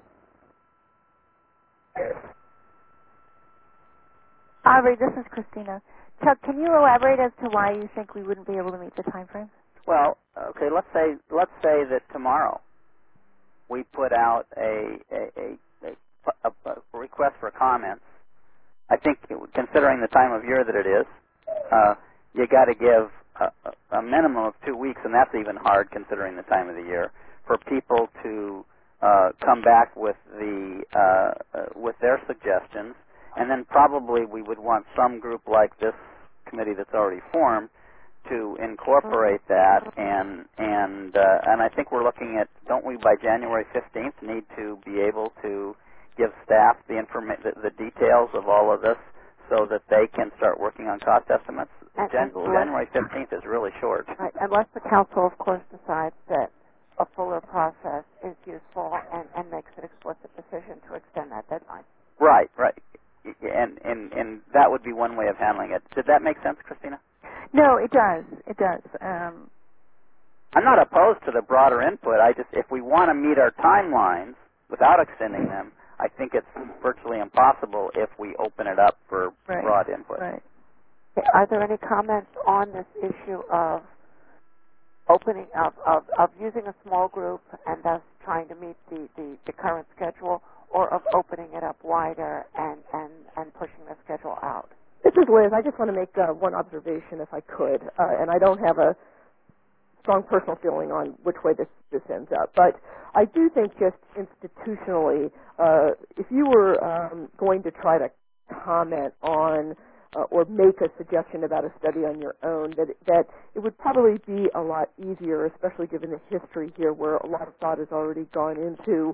[SPEAKER 3] Aubrey, this is Christina. Chuck, can you elaborate as to why you think we wouldn't be able to meet the time frame?
[SPEAKER 7] Well, okay, let's say let's say that tomorrow we put out a a, a, a, a request for comments. I think, considering the time of year that it is, uh, you got to give a, a minimum of two weeks, and that's even hard considering the time of the year, for people to uh, come back with the uh, uh, with their suggestions. And then probably we would want some group like this committee that's already formed to incorporate that, and and uh, and I think we're looking at, don't we, by January fifteenth need to be able to give staff the informa- the, the details of all of this so that they can start working on cost estimates.
[SPEAKER 2] And,
[SPEAKER 7] Jan-
[SPEAKER 2] and
[SPEAKER 7] January fifteenth is really short.
[SPEAKER 2] Right, unless the council, of course, decides that a fuller process is useful and, and makes an explicit decision to extend that deadline.
[SPEAKER 7] Right, right. And, and and that would be one way of handling it. Did that make sense, Christina?
[SPEAKER 3] No, it does. It does. Um,
[SPEAKER 7] I'm not opposed to the broader input. I just, if we want to meet our timelines without extending them, I think it's virtually impossible if we open it up for
[SPEAKER 3] right,
[SPEAKER 7] broad input.
[SPEAKER 3] Right.
[SPEAKER 2] Okay, are there any comments on this issue of opening of, of, of using a small group and thus trying to meet the, the, the current schedule, or of opening it up wider and, and, and pushing the schedule out?
[SPEAKER 11] This is Liz. I just want to make uh, one observation, if I could, uh, and I don't have a strong personal feeling on which way this, this ends up. But I do think just institutionally, uh, if you were um, going to try to comment on uh, or make a suggestion about a study on your own, that, that it would probably be a lot easier, especially given the history here where a lot of thought has already gone into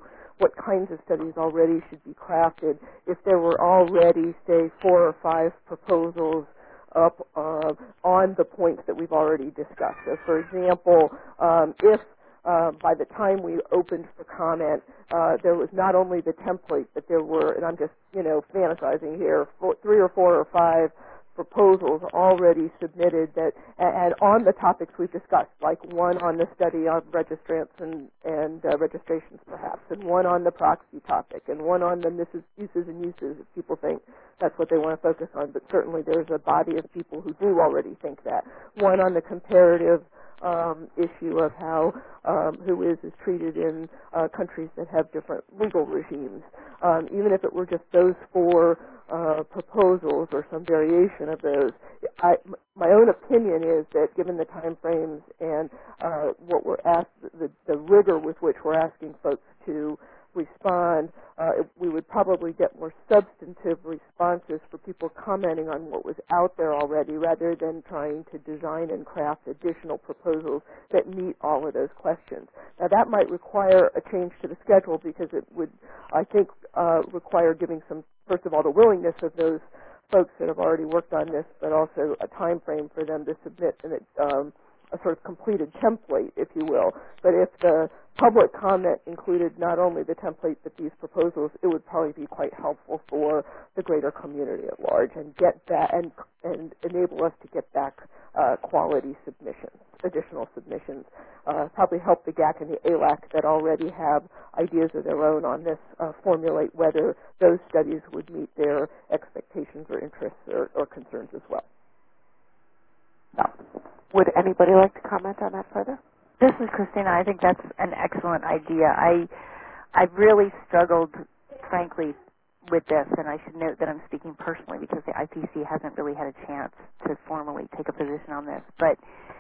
[SPEAKER 11] what kinds of studies already should be crafted. If there were already, say, four or five proposals up uh, on the points that we've already discussed. So, for example, um, if uh, by the time we opened for comment, uh, there was not only the template, but there were, and I'm just, you know, fantasizing here, four, three or four or five proposals already submitted that, and on the topics we've discussed, like one on the study of registrants and, and uh, registrations perhaps, and one on the proxy topic, and one on the misses, uses and uses, if people think that's what they want to focus on, but certainly there's a body of people who do already think that. One on the comparative um, issue of how um, who is is treated in uh, countries that have different legal regimes. Um, even if it were just those four uh, proposals or some variation of those, I, m- my own opinion is that given the time frames and uh, what we're asked, the, the rigor with which we're asking folks to respond, uh, we would probably get more substantive responses for people commenting on what was out there already rather than trying to design and craft additional proposals that meet all of those questions. Now that might require a change to the schedule because it would, I think, uh, require giving some, first of all, the willingness of those folks that have already worked on this, but also a time frame for them to submit an, um, a sort of completed template, if you will. But if the public comment included not only the template but these proposals, it would probably be quite helpful for the greater community at large and get that and and enable us to get back uh, quality submissions, additional submissions. Uh, probably help the G A C and the A L A C that already have ideas of their own on this uh, formulate whether those studies would meet their expectations or interests or, or concerns as well.
[SPEAKER 2] No. Would anybody like to comment on that further?
[SPEAKER 3] This is Christina. I think that's an excellent idea. I I've really struggled, frankly, with this, and I should note that I'm speaking personally because the I P C hasn't really had a chance to formally take a position on this. But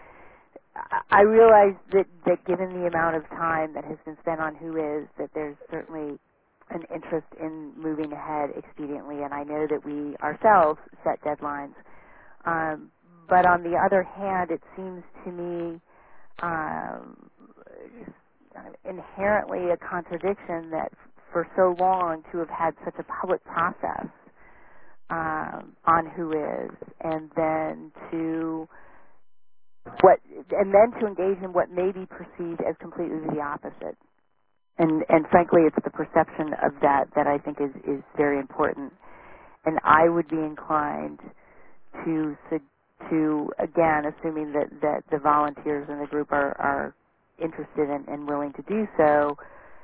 [SPEAKER 3] I realize that, that given the amount of time that has been spent on Who Is, that there's certainly an interest in moving ahead expediently, and I know that we ourselves set deadlines. Um, but on the other hand, it seems to me um, kind of inherently a contradiction that for so long to have had such a public process um, on Who Is, and then to what, and then to engage in what may be perceived as completely the opposite. And and frankly, it's the perception of that that I think is, is very important. And I would be inclined to to again, assuming that, that the volunteers in the group are, are interested in, and willing to do so,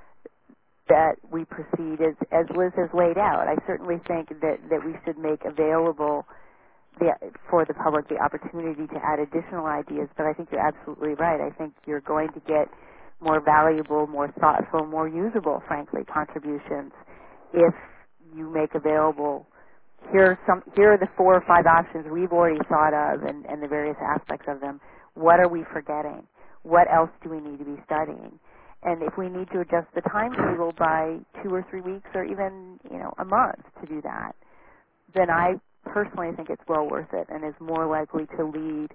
[SPEAKER 3] that we proceed as, as Liz has laid out. I certainly think that, that we should make available the, for the public the opportunity to add additional ideas, but I think you're absolutely right. I think you're going to get more valuable, more thoughtful, more usable, frankly, contributions if you make available here are some here are the four or five options we've already thought of and, and the various aspects of them. What are we forgetting? What else do we need to be studying? And if we need to adjust the timetable by two or three weeks or even, you know, a month to do that, then I personally think it's well worth it and is more likely to lead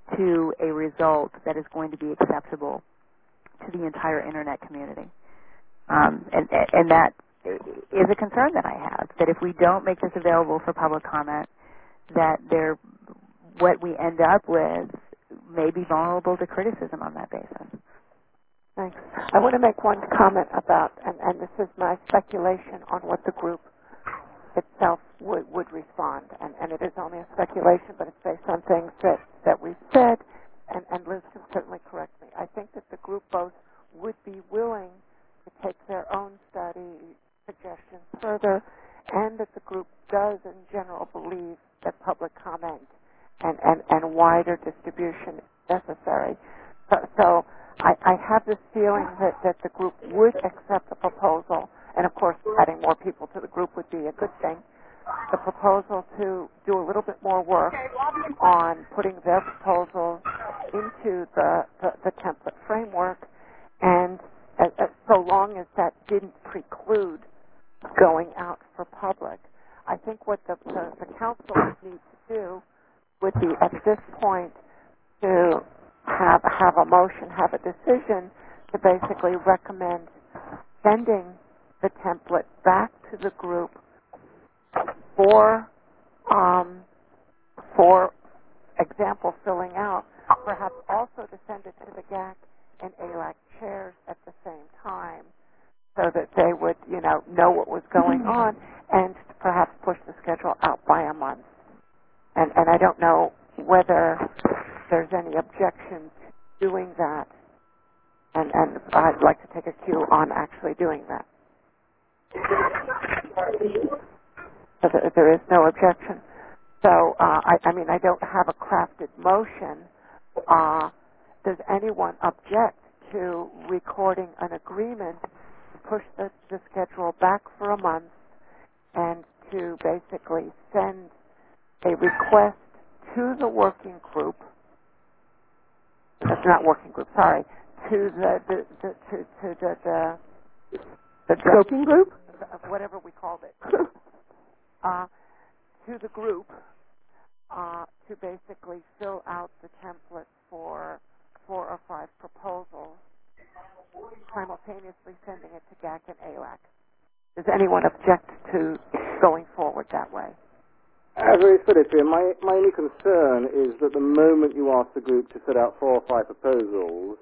[SPEAKER 3] to a result that is going to be acceptable to the entire Internet community. Um, and, and that is a concern that I have, that if we don't make this available for public comment, that there, what we end up with may be vulnerable to criticism on that basis.
[SPEAKER 2] Thanks. I want to make one comment about, and, and this is my speculation on what the group itself would, would respond, and, and it is only a speculation, but it's based on things that, that we've said, and, and Liz can certainly correct me. I think that the group both would be willing to take their own study suggestions further, and that the group does in general believe that public comment and, and, and wider distribution is necessary. So, so I, I have this feeling that, that the group would accept the proposal, and of course adding more people to the group would be a good thing, the proposal to do a little bit more work on putting their proposals into the, the, the template framework, and as, as, so long as that didn't preclude going out for public. I think what the, the, the council would need to do would be at this point to have have a motion, have a decision to basically recommend sending the template back to the group for um, for example filling out, perhaps also to send it to the G A C and A L A C chairs at the same time, so that they would, you know, know what was going on and perhaps push the schedule out by a month. And and I don't know whether there's any objection to doing that. And and I'd like to take a cue on actually doing that. So there, there is no objection. So uh, I, I mean, I don't have a crafted motion. Uh, does anyone object to recording an agreement to push the, the schedule back for a month and to basically send a request to the working group? That's not working group. Sorry, to the, the, the to, to the the, the
[SPEAKER 11] scoping group,
[SPEAKER 2] whatever we called it, uh, to the group uh, to basically fill out the template for four or five proposals, simultaneously sending it to G A C and A L A C. Does anyone object to going forward that way?
[SPEAKER 8] As I said it here, my, my only concern is that the moment you ask the group to set out four or five proposals,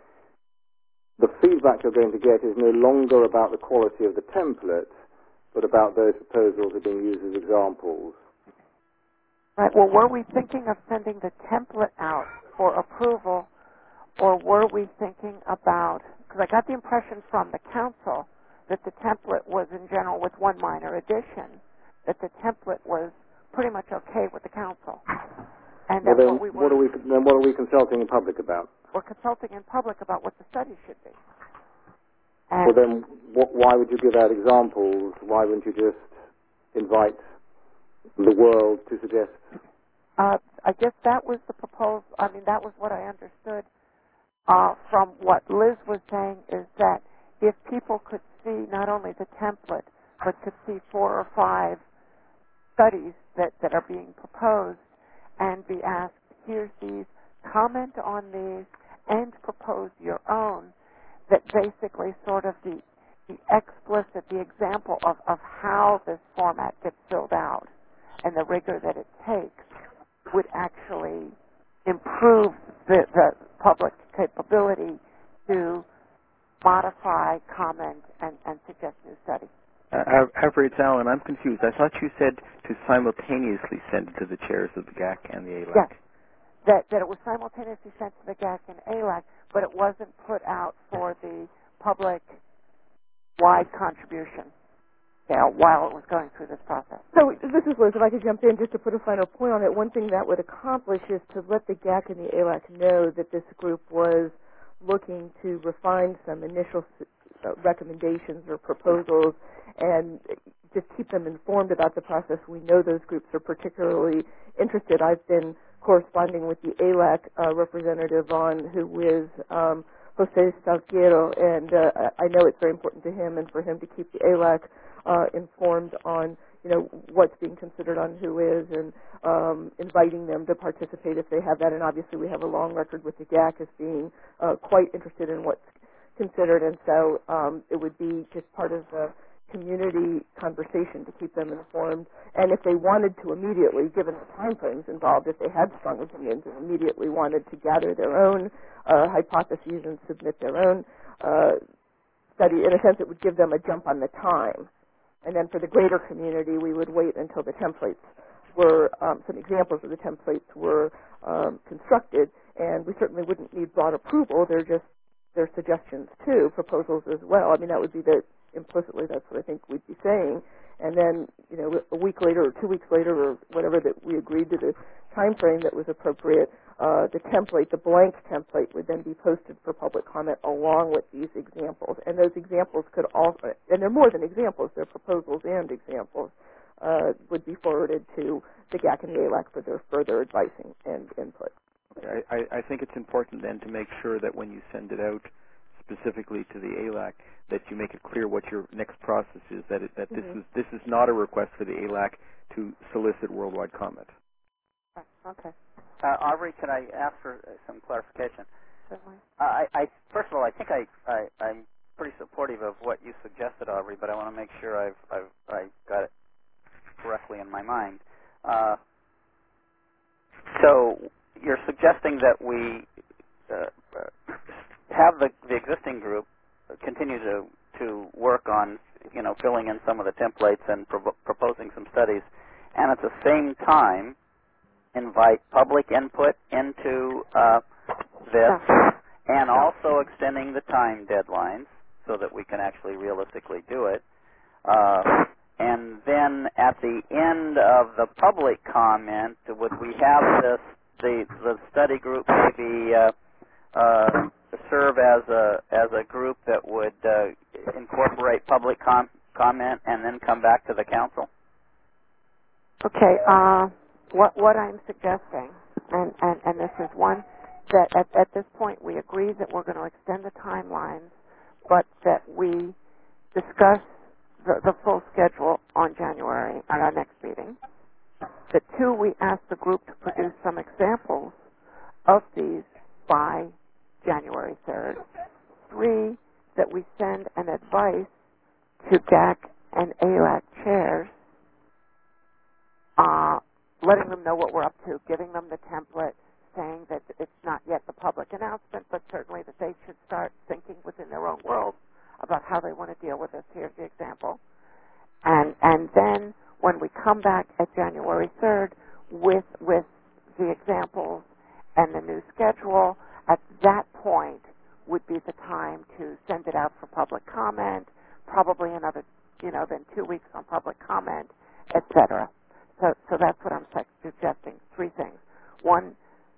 [SPEAKER 8] the feedback you're going to get is no longer about the quality of the template, but about those proposals that are being used as examples.
[SPEAKER 2] Right. Well, were we thinking of sending the template out for approval, or were we thinking about, because I got the impression from the council that the template was in general, with one minor addition, that the template was pretty much okay with the council. And
[SPEAKER 8] Well,
[SPEAKER 2] then
[SPEAKER 8] then,
[SPEAKER 2] what we
[SPEAKER 8] what
[SPEAKER 2] were,
[SPEAKER 8] are we, then what are we consulting in public about?
[SPEAKER 2] we're consulting in public about what the study should be.
[SPEAKER 8] And well, then, wh- why would you give out examples? Why wouldn't you just invite the world to suggest?
[SPEAKER 2] Uh, I guess that was the proposal. I mean, that was what I understood uh, from what Liz was saying, is that if people could see not only the template, but could see four or five studies that, that are being proposed and be asked, here's these, comment on these, and propose your own, that basically sort of the, the explicit, the example of, of how this format gets filled out and the rigor that it takes would actually improve the, the public capability to modify, comment, and, and suggest new studies.
[SPEAKER 12] Uh, Avery, it's Alan. I'm confused. I thought you said to simultaneously send it to the chairs of the G A C and the A L A C.
[SPEAKER 2] Yes, that, that it was simultaneously sent to the G A C and A L A C, but it wasn't put out for the public-wide contribution, you know, while it was going through this process.
[SPEAKER 11] So this is Liz. If I could jump in just to put a final point on it, one thing that would accomplish is to let the G A C and the A L A C know that this group was looking to refine some initial uh, recommendations or proposals and just keep them informed about the process. We know those groups are particularly interested. I've been corresponding with the A L A C uh, representative on who is um, Jose Salguero, and uh, I know it's very important to him and for him to keep the A L A C uh, informed on, you know, what's being considered on who is, and um, inviting them to participate if they have that. And obviously we have a long record with the G A C as being uh, quite interested in what's considered, and so um, it would be just part of the community conversation to keep them informed. And if they wanted to immediately, given the time frames involved, if they had strong opinions and immediately wanted to gather their own uh, hypotheses and submit their own uh, study, in a sense it would give them a jump on the time. And then for the greater community, we would wait until the templates were, um, some examples of the templates were um, constructed, and we certainly wouldn't need broad approval. They're just, they're suggestions too, proposals as well. I mean, that would be the, implicitly, that's what I think we'd be saying. And then, you know, a week later or two weeks later or whatever that we agreed to the time frame that was appropriate, uh, the template, the blank template, would then be posted for public comment along with these examples. And those examples could also, and they're more than examples, they're proposals and examples, uh, would be forwarded to the G A C and the A L A C for their further advising and input.
[SPEAKER 12] Okay. I, I think it's important then to make sure that when you send it out specifically to the A L A C, that you make it clear what your next process is, that it, that
[SPEAKER 2] Mm-hmm.
[SPEAKER 12] this is this is not a request for the A L A C to solicit worldwide comment.
[SPEAKER 2] Okay.
[SPEAKER 7] Uh, Aubrey, can I ask for uh, some clarification?
[SPEAKER 2] Certainly.
[SPEAKER 7] Uh, I, I, first of all, I think I, I, I'm pretty supportive of what you suggested, Aubrey, but I want to make sure I've, I've I got it correctly in my mind. Uh, so you're suggesting that we uh, have the, the existing group continue to, to work on, you know, filling in some of the templates and pro- proposing some studies, and at the same time invite public input into uh, this, and also extending the time deadlines so that we can actually realistically do it. Uh, and then at the end of the public comment, would we have this the the study group maybe uh, uh, serve as a as a group that would uh, incorporate public com- comment and then come back to the council?
[SPEAKER 2] Okay. Uh, what what I'm suggesting, and, and, and this is one that at, at this point we agree that we're going to extend the timelines, but that we discuss the, the full schedule on January at our next meeting. The two, we ask the group to produce some examples of these by January third. Three, that we send an advice to G A C and A L A C chairs, uh, letting them know what we're up to, giving them the template, saying that it's not yet the public announcement, but certainly that they should start thinking within their own world about how they want to deal with this. Here's the example. And and then when we come back at January third with with the examples and the new schedule, at that point would be the time to send it out for public comment, probably another, you know, then two weeks on public comment, et cetera. So, so that's what I'm suggesting. Three things. One,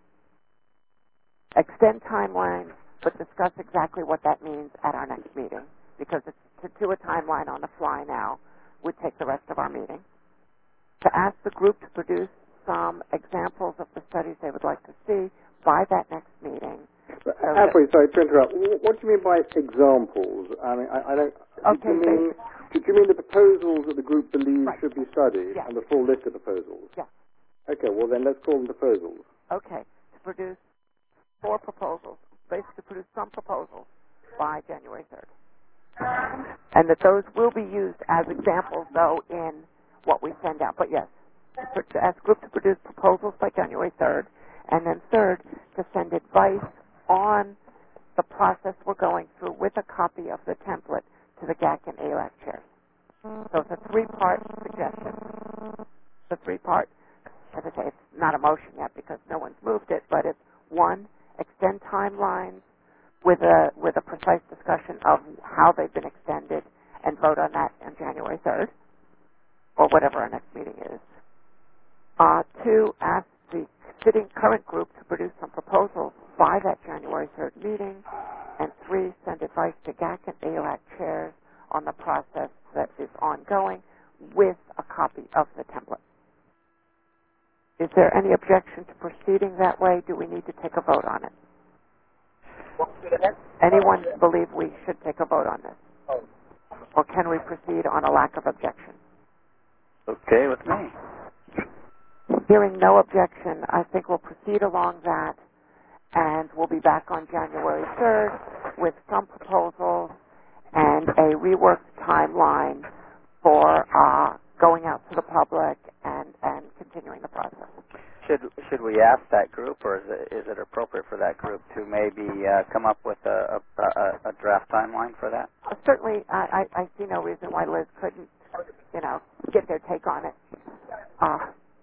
[SPEAKER 2] extend timelines, but discuss exactly what that means at our next meeting, because it's, to do a timeline on the fly now would take the rest of our meeting. To ask the group to produce some examples of the studies they would like to see by that next meeting.
[SPEAKER 8] So Alfred, sorry to interrupt. What do you mean by examples? I mean, I, I don't.
[SPEAKER 2] Okay,
[SPEAKER 8] do you mean do you mean the proposals that the group believes
[SPEAKER 2] right.
[SPEAKER 8] should be studied,
[SPEAKER 2] yeah.
[SPEAKER 8] and the full list of proposals?
[SPEAKER 2] Yeah.
[SPEAKER 8] Okay. Well, then let's call them proposals.
[SPEAKER 2] Okay. To produce four proposals, basically produce some proposals by January third, and that those will be used as examples, though, in what we send out. But yes, to, to ask group to produce proposals by January third, and then third, to send advice on the process we're going through with a copy of the template to the G A C and A L A C chairs. So it's a three-part suggestion. The three-part, as I say, it's not a motion yet because no one's moved it, but it's one, extend timelines with a with a precise discussion of how they've been extended, and vote on that on January third, or whatever our next meeting is. Uh, two, ask the sitting current group to produce some proposals by that January third meeting. And three, send advice to G A C and A L A C chairs on the process that is ongoing with a copy of the template. Is there any objection to proceeding that way? Do we need to take a vote on it? Anyone believe we should take a vote on this? Or can we proceed on a lack of objection?
[SPEAKER 7] Okay with me.
[SPEAKER 2] Hearing no objection, I think we'll proceed along that, and we'll be back on January third with some proposals and a reworked timeline for uh, going out to the public and, and continuing the process.
[SPEAKER 7] Should should we ask that group, or is it, is it appropriate for that group to maybe uh, come up with a, a, a draft timeline for that?
[SPEAKER 2] Uh, certainly, I, I, I see no reason why Liz couldn't, you know, get their take on it. Uh,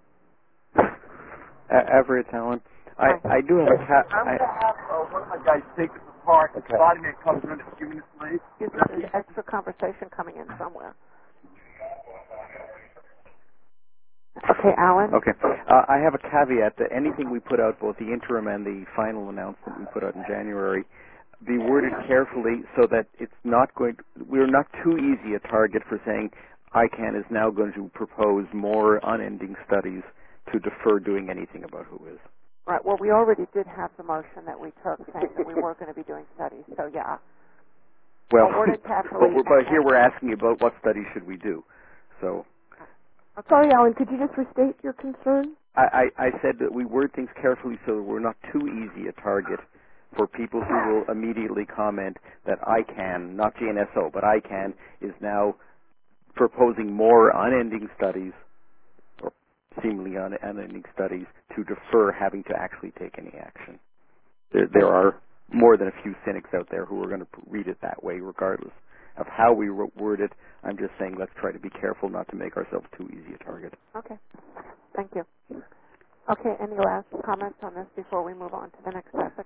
[SPEAKER 12] Uh, Everett, Alan. I, I do have a cat.
[SPEAKER 10] I'm going to have uh, one of my guys take this apart. Okay. The body man comes in a few minutes late.
[SPEAKER 2] There's extra conversation coming in somewhere. Okay, Alan?
[SPEAKER 12] Okay. Uh, I have a caveat that anything we put out, both the interim and the final announcement we put out in January, be worded carefully so that it's not going to, we're not too easy a target for saying I CAN is now going to propose more unending studies to defer doing anything about who is.
[SPEAKER 2] Right. Well, we already did have the motion that we took saying that we were going to be doing studies. So, yeah.
[SPEAKER 12] Well,
[SPEAKER 2] worded carefully.
[SPEAKER 12] but, but here we're asking about what studies should we do. So.
[SPEAKER 11] I'm sorry, Alan. Could you just restate your concern?
[SPEAKER 12] I, I, I said that we word things carefully so that we're not too easy a target for people who will immediately comment that ICANN, not G N S O, but ICANN is now proposing more unending studies, or seemingly un- unending studies, to defer having to actually take any action. There, there are more than a few cynics out there who are going to read it that way, regardless of how we word it. I'm just saying let's try to be careful not to make ourselves too easy a target.
[SPEAKER 2] Okay. Thank you. Okay, any last comments on this before we move on to the next topic?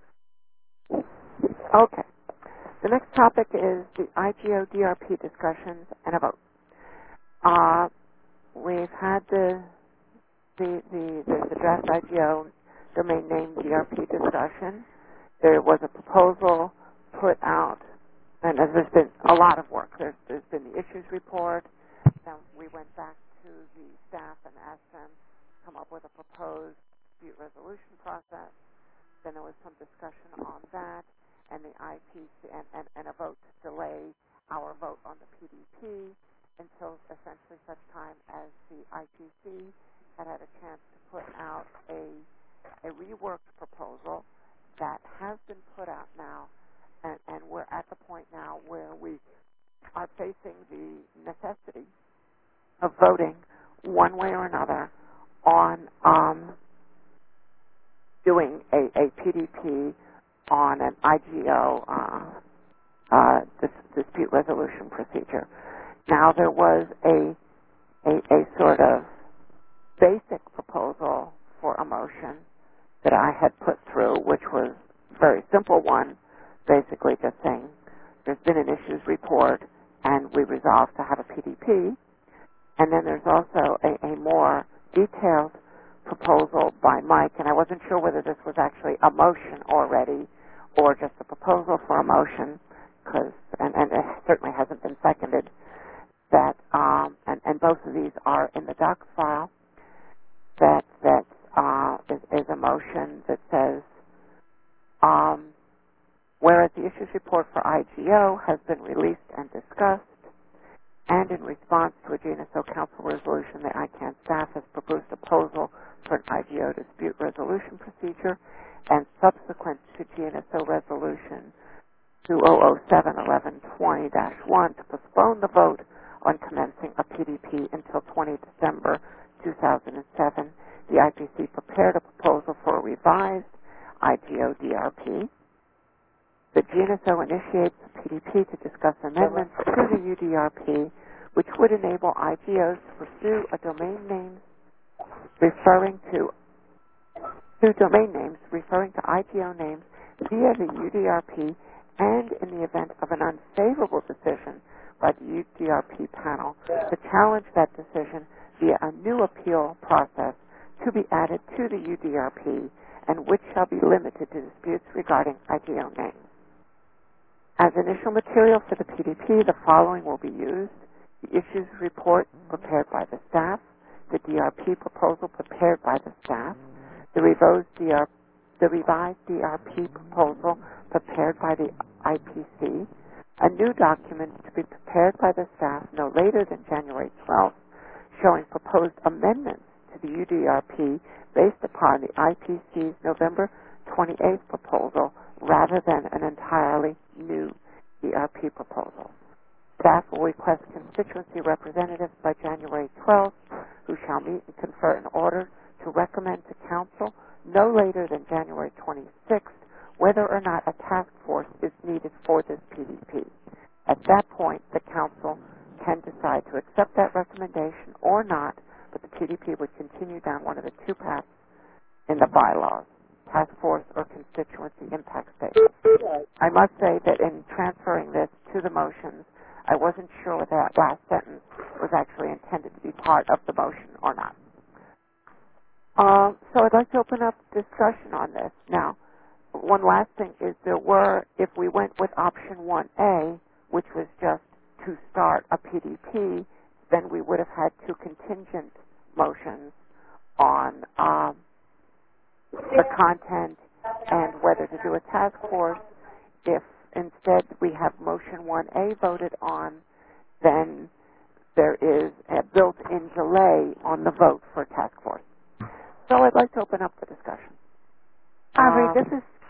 [SPEAKER 2] Okay. The next topic is the I G O D R P discussions and a vote. Uh, we've had the the the, the, the draft I G O domain name D R P discussion. There was a proposal put out, and there's been a lot of work. There's, there's been the issues report. Then we went back to the staff and asked them to come up with a proposed dispute resolution process. Then there was some discussion on that, and the I P C and, and, and a vote to delay our vote on the P D P until essentially such time as the I P C had had a chance to put out a a reworked proposal that has been put out now, and, and we're at the point now where we are facing the necessity of voting one way or another on um, doing a, a P D P on an I G O uh, uh, dis- dispute resolution procedure. Now, there was a, a a sort of basic proposal for a motion that I had put through, which was a very simple one, basically just saying there's been an issues report and we resolved to have a P D P. And then there's also a, a more detailed proposal by Mike, and I wasn't sure whether this was actually a motion already or just a proposal for a motion, because and, and it certainly hasn't been seconded. That um, and, and both of these are in the docs file. That that uh, is, is a motion that says, um, whereas the issues report for I G O has been released and discussed, and in response to a G N S O Council resolution, the ICANN staff has proposed a proposal for an I G O dispute resolution procedure, and subsequent to G N S O resolution two thousand seven eleven twenty dash one to postpone the vote on commencing a P D P until the twentieth of December two thousand seven, the I P C prepared a proposal for a revised I G O D R P. The G N S O initiates the P D P to discuss amendments to the U D R P, which would enable I G Os to pursue a domain name referring to two domain names referring to I G O names via the U D R P, and in the event of an unfavorable decision by the U D R P panel, to challenge that decision via a new appeal process to be added to the U D R P, and which shall be limited to disputes regarding I G O names. As initial material for the P D P, the following will be used: the issues report prepared by the staff, the D R P proposal prepared by the staff, the revised D R P, the revised D R P proposal prepared by the I P C, a new document to be prepared by the staff no later than January twelfth, showing proposed amendments to the U D R P based upon the I P C's November twenty-eighth proposal rather than an entirely new D R P proposal. Staff will request constituency representatives by January twelfth, who shall meet and confer in order to recommend to Council no later than January twenty-sixth whether or not a task force is needed for this P D P. At that point, the Council can decide to accept that recommendation or not, but the P D P would continue down one of the two paths in the bylaws: task force or constituency impact statement. I must say that in transferring this to the motions, I wasn't sure whether that last sentence was actually intended to be part of the motion or not. Uh, so I'd like to open up discussion on this. Now, one last thing is there were, if we went with option one A, which was just to start a P D P, then we would have had two contingent motions on um, the content and whether to do a task force. If instead we have motion one A voted on, then there is a built-in delay on the vote for task force. So I'd like to open up the discussion.
[SPEAKER 3] Aubrey,
[SPEAKER 2] Um,
[SPEAKER 3] this is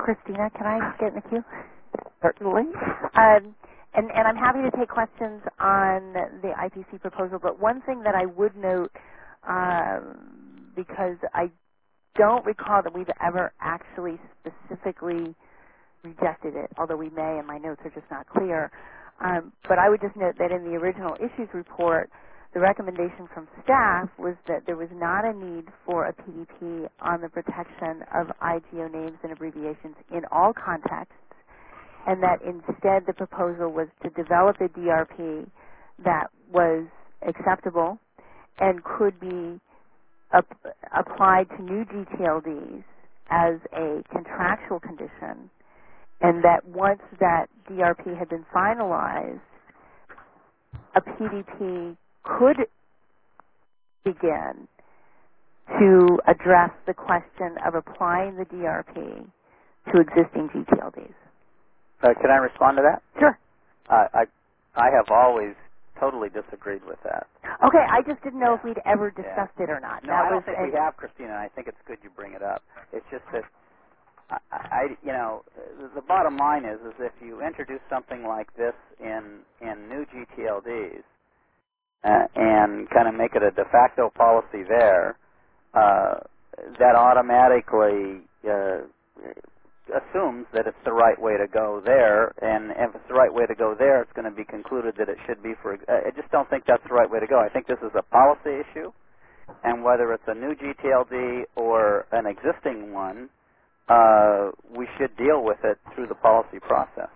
[SPEAKER 3] Christina, can I get in the queue?
[SPEAKER 2] Certainly.
[SPEAKER 3] Um, and, and I'm happy to take questions on the I P C proposal, but one thing that I would note, um, because I don't recall that we've ever actually specifically rejected it, although we may, and my notes are just not clear. Um, but I would just note that in the original issues report, the recommendation from staff was that there was not a need for a P D P on the protection of I G O names and abbreviations in all contexts, and that instead the proposal was to develop a D R P that was acceptable and could be ap- applied to new G T L Ds as a contractual condition, and that once that D R P had been finalized, a P D P could begin to address the question of applying the D R P to existing G T L Ds.
[SPEAKER 7] Uh, can I respond to that?
[SPEAKER 3] Sure.
[SPEAKER 7] Uh, I I have always totally disagreed with that.
[SPEAKER 3] Okay, I just didn't know
[SPEAKER 7] Yeah.
[SPEAKER 3] if we'd ever discussed
[SPEAKER 7] yeah.
[SPEAKER 3] it or not.
[SPEAKER 7] No,
[SPEAKER 3] that
[SPEAKER 7] I don't
[SPEAKER 3] was,
[SPEAKER 7] think
[SPEAKER 3] and
[SPEAKER 7] we have, Christina, and I think it's good you bring it up. It's just that, I, I you know, the bottom line is, is if you introduce something like this in, in new G T L Ds uh, and kind of make it a de facto policy there, uh, that automatically uh, assumes that it's the right way to go there, and if it's the right way to go there, it's going to be concluded that it should be for. I just don't think that's the right way to go. I think this is a policy issue, and whether it's a new G T L D or an existing one, uh, we should deal with it through the policy process.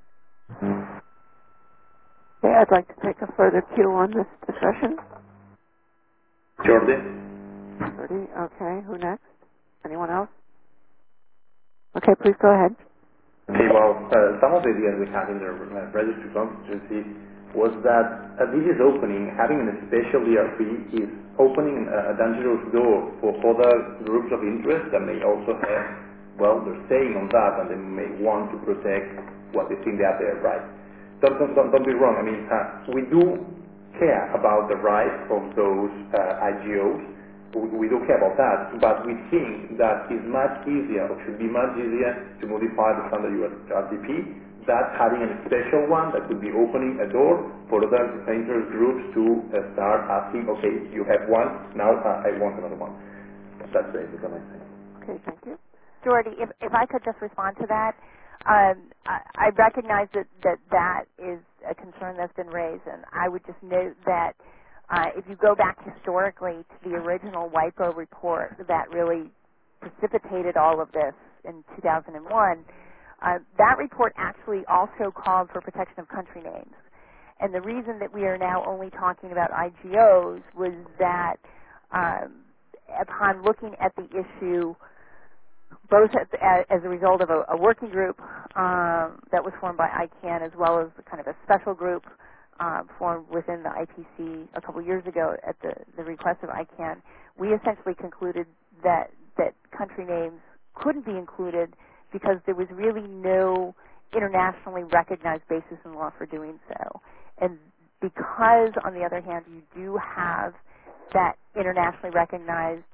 [SPEAKER 2] Okay, I'd like to take a further cue on this discussion.
[SPEAKER 13] Jordi.
[SPEAKER 2] Jordi, okay. Who next? Anyone else? Okay, please go ahead.
[SPEAKER 13] Okay, well, uh, some of the ideas we had in the uh, registry constituency was that a D G S opening, having a special D R P, is opening a, a dangerous door for other groups of interest that may also have, well, they're saying on that, and they may want to protect what they think they have their right. Don't, don't, don't, don't be wrong. I mean, uh, we do care about the rights of those uh, I G Os. We do care about that, but we think that it's much easier, or should be much easier, to modify the standard U S R D P than having a special one that could be opening a door for other interest groups to uh, start asking, okay, you have one, now uh, I want another one. That's basically my thing.
[SPEAKER 2] Okay, thank you.
[SPEAKER 3] Jordi, if, if I could just respond to that, um, I, I recognize that, that that is a concern that's been raised, and I would just note that Uh, if you go back historically to the original WIPO report that really precipitated all of this in two thousand one, uh, that report actually also called for protection of country names. And the reason that we are now only talking about I G Os was that um, upon looking at the issue, both as, as a result of a, a working group um, that was formed by I CANN, as well as kind of a special group Um, formed within the I P C a couple years ago at the, the request of I CANN, we essentially concluded that, that country names couldn't be included because there was really no internationally recognized basis in law for doing so. And because, on the other hand, you do have that internationally recognized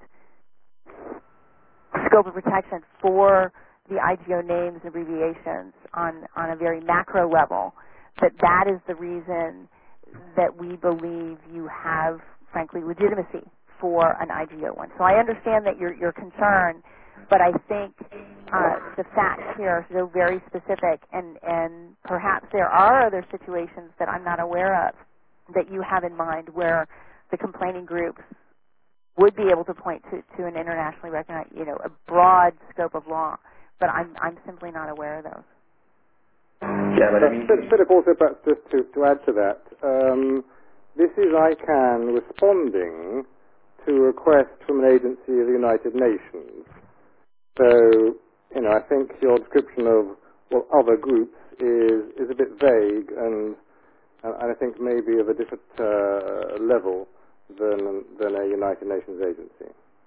[SPEAKER 3] scope of protection for the I G O names and abbreviations on, on a very macro level, that that is the reason that we believe you have, frankly, legitimacy for an I G O one. So I understand that you're, you're concerned, but I think uh, the facts here are so very specific, and, and perhaps there are other situations that I'm not aware of that you have in mind where the complaining groups would be able to point to, to an internationally recognized, you know, a broad scope of law, but I'm, I'm simply not aware of those.
[SPEAKER 13] Yeah, but I mean,
[SPEAKER 8] Philip, also perhaps just to, to add to that, um, this is I CANN responding to a request from an agency of the United Nations. So, you know, I think your description of well, other groups is is a bit vague, and and I think maybe of a different uh, level than than a United Nations agency.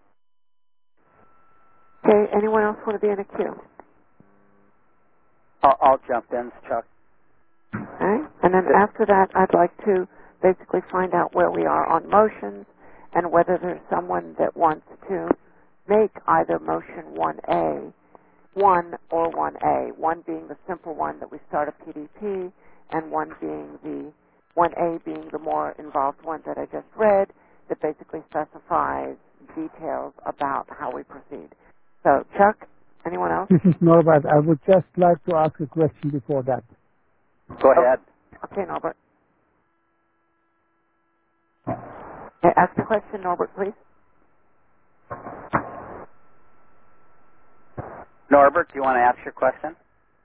[SPEAKER 2] Okay, anyone else want to be in a queue?
[SPEAKER 7] I'll, I'll jump in, Chuck.
[SPEAKER 2] Okay, and then after that, I'd like to basically find out where we are on motions and whether there's someone that wants to make either motion one A one or one A, one being the simple one that we start a P D P, and one being the one A being the more involved one that I just read, that basically specifies details about how we proceed. So, Chuck, anyone else?
[SPEAKER 5] This is Norbert. I would just like to ask a question before that.
[SPEAKER 7] Go ahead.
[SPEAKER 2] Okay, Norbert. Okay, ask the question, Norbert, please.
[SPEAKER 7] Norbert, do you want to ask your question?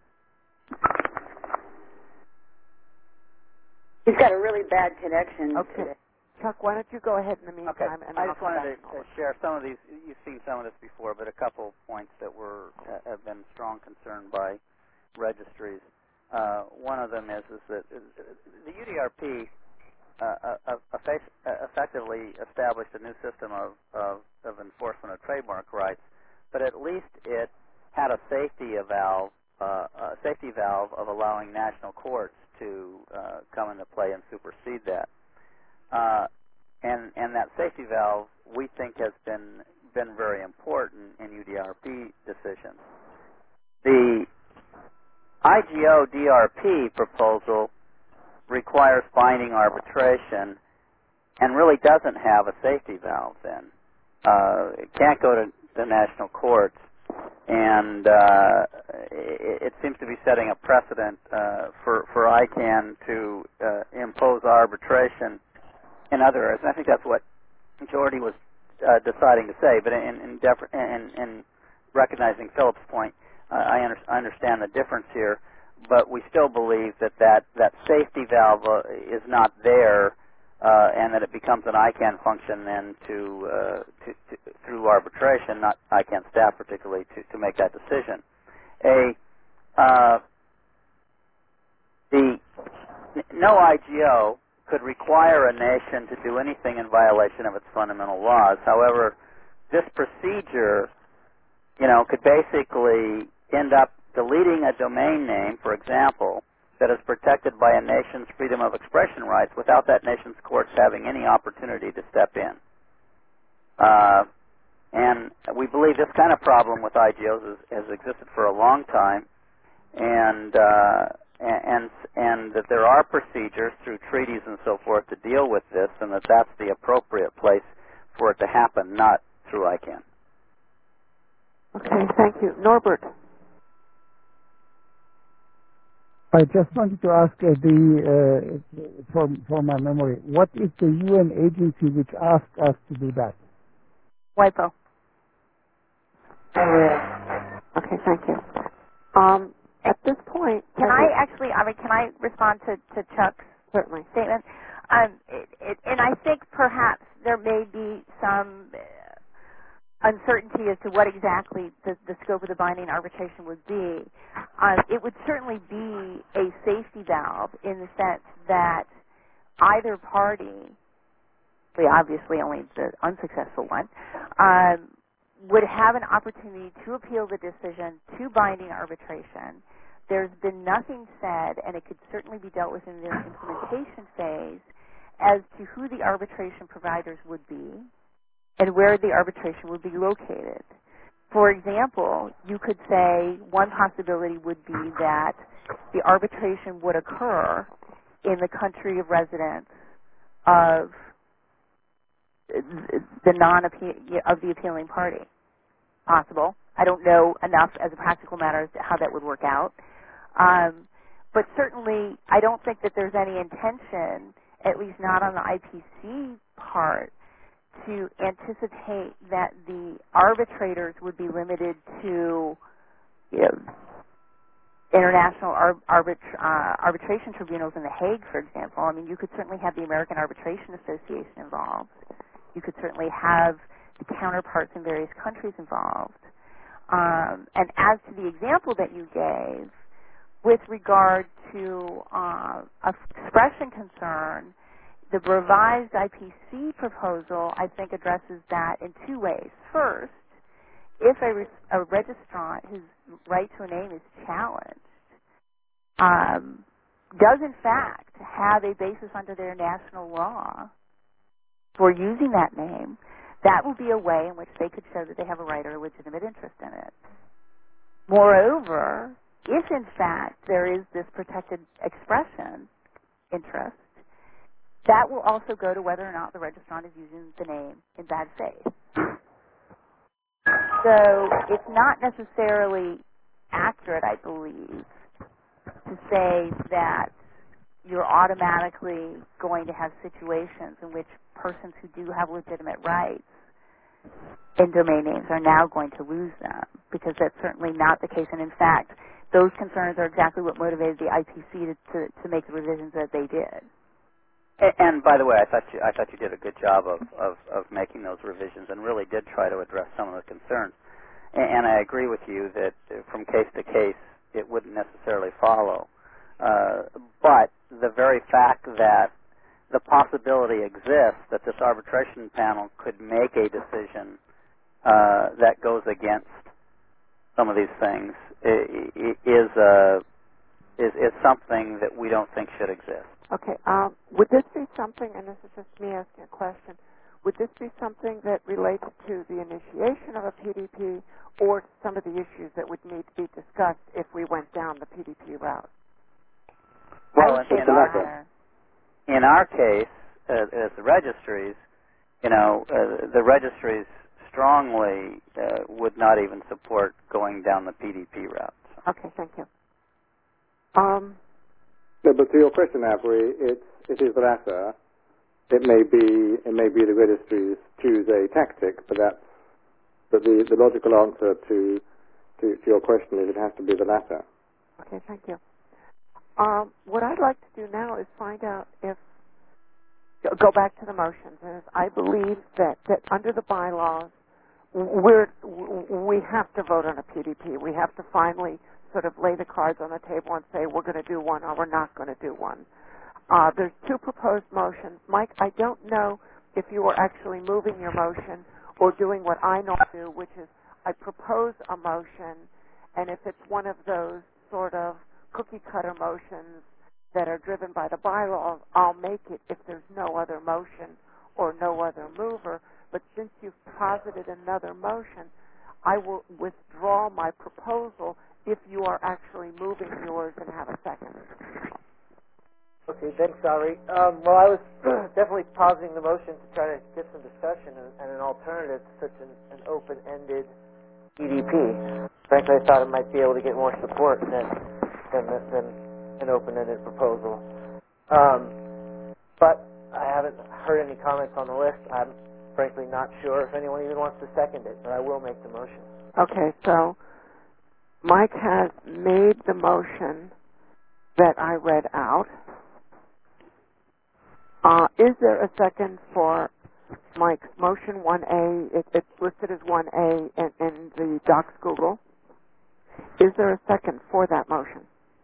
[SPEAKER 14] He's got a really bad connection.
[SPEAKER 2] Okay. Chuck, why don't you go ahead in the meantime?
[SPEAKER 7] Okay.
[SPEAKER 2] And
[SPEAKER 7] I
[SPEAKER 2] I'll
[SPEAKER 7] just
[SPEAKER 2] come
[SPEAKER 7] wanted
[SPEAKER 2] back
[SPEAKER 7] to, to share some of these. You've seen some of this before, but a couple points that were uh, have been strong concern by registries. Uh, one of them is is that uh, the U D R P uh, uh, uh, effectively established a new system of, of, of enforcement of trademark rights, but at least it had a safety valve, uh, a safety valve of allowing national courts to uh, come into play and supersede that. Uh, and and that safety valve, we think, has been been very important in U D R P decisions. The I G O D R P proposal requires binding arbitration and really doesn't have a safety valve then. Uh, it can't go to the national courts, and uh, it, it seems to be setting a precedent uh, for, for I CANN to uh, impose arbitration in other areas. And I think that's what Jordy was uh, deciding to say, but in, in, def- in, in recognizing Philip's point, uh, I, under- I understand the difference here, but we still believe that that, that safety valve uh, is not there, uh, and that it becomes an I CANN function then to, uh, to, to through arbitration, not I CANN staff particularly, to, to make that decision. A uh, the no I G O could require a nation to do anything in violation of its fundamental laws. However, this procedure, you know, could basically end up deleting a domain name, for example, that is protected by a nation's freedom of expression rights without that nation's courts having any opportunity to step in. Uh, and we believe this kind of problem with I G Os has, has existed for a long time, and uh, and and that there are procedures through treaties and so forth to deal with this, and that that's the appropriate place for it to happen, not through I CANN.
[SPEAKER 2] Okay, thank you. Norbert.
[SPEAKER 5] I just wanted to ask uh, the uh, for for my memory, what is the U N agency which asked us to do that?
[SPEAKER 3] WIPO.
[SPEAKER 2] Okay, thank you. Um, at this point,
[SPEAKER 3] can I actually? I mean, can I respond to, to Chuck's
[SPEAKER 2] certainly
[SPEAKER 3] statement? Um, it, it, and I think perhaps there may be some uncertainty as to what exactly the, the scope of the binding arbitration would be. Um, it would certainly be a safety valve in the sense that either party, obviously only the unsuccessful one, um, would have an opportunity to appeal the decision to binding arbitration. There's been nothing said, and it could certainly be dealt with in the implementation phase, as to who the arbitration providers would be and where the arbitration would be located. For example, you could say one possibility would be that the arbitration would occur in the country of residence of the non of the appealing party. Possible. I don't know enough as a practical matter as to how that would work out. Um, but certainly, I don't think that there's any intention, at least not on the I P C part, to anticipate that the arbitrators would be limited to, you know, international ar- arbitra- uh, arbitration tribunals in The Hague, for example. I mean, you could certainly have the American Arbitration Association involved. You could certainly have the counterparts in various countries involved. Um, and as to the example that you gave, with regard to uh, expression concern, the revised I P C proposal, I think, addresses that in two ways. First, if a, re- a registrant whose right to a name is challenged um, does, in fact, have a basis under their national law for using that name, that will be a way in which they could show that they have a right or a legitimate interest in it. Moreover, if in fact there is this protected expression interest, that will also go to whether or not the registrant is using the name in bad faith. So it's not necessarily accurate, I believe, to say that you're automatically going to have situations in which persons who do have legitimate rights in domain names are now going to lose them, because that's certainly not the case. And in fact, those concerns are exactly what motivated the I P C to, to, to make the revisions that they did.
[SPEAKER 7] And, and by the way, I thought you, I thought you did a good job of, of, of making those revisions and really did try to address some of the concerns. And, and I agree with you that from case to case, it wouldn't necessarily follow. Uh, but the very fact that the possibility exists that this arbitration panel could make a decision uh, that goes against some of these things is, uh, is is something that we don't think should exist.
[SPEAKER 2] Okay. Um, would this be something, and this is just me asking a question, would this be something that relates to the initiation of a P D P or some of the issues that would need to be discussed if we went down the P D P route?
[SPEAKER 7] Well, in, in, our, in our case, uh, as the registries, you know, uh, the registries strongly uh, would not even support going down the P D P route.
[SPEAKER 2] Okay, thank you. Um,
[SPEAKER 8] no, but to your question, Avery, it's, it is the latter. It may be it may be the registries choose a tactic, but that's but the, the logical answer to, to to your question is it has to be the latter.
[SPEAKER 2] Okay, thank you. Um, what I'd like to do now is find out if go back to the motions. And I believe that, that under the bylaws, we're we have to vote on a P D P. We have to finally sort of lay the cards on the table and say we're going to do one or we're not going to do one. Uh, there's two proposed motions. Mike, I don't know if you are actually moving your motion or doing what I normally do, which is I propose a motion, and if it's one of those sort of cookie-cutter motions that are driven by the bylaws, I'll make it if there's no other motion or no other mover. But since you've posited another motion, I will withdraw my proposal if you are actually moving yours and have a second.
[SPEAKER 6] Okay, thanks, Ari. Um, well, I was definitely positing the motion to try to get some discussion and, and an alternative to such an, an open-ended P D P. Frankly, I thought it might be able to get more support than than, than an open-ended proposal. Um, but I haven't heard any comments on the list. I'm frankly not sure if anyone even wants to second it, but I will make the motion.
[SPEAKER 2] Okay, so Mike has made the motion that I read out. Uh, is there a second for Mike's motion one A? It, it's listed as one A in, in the Docs Google. Is there a second for that motion?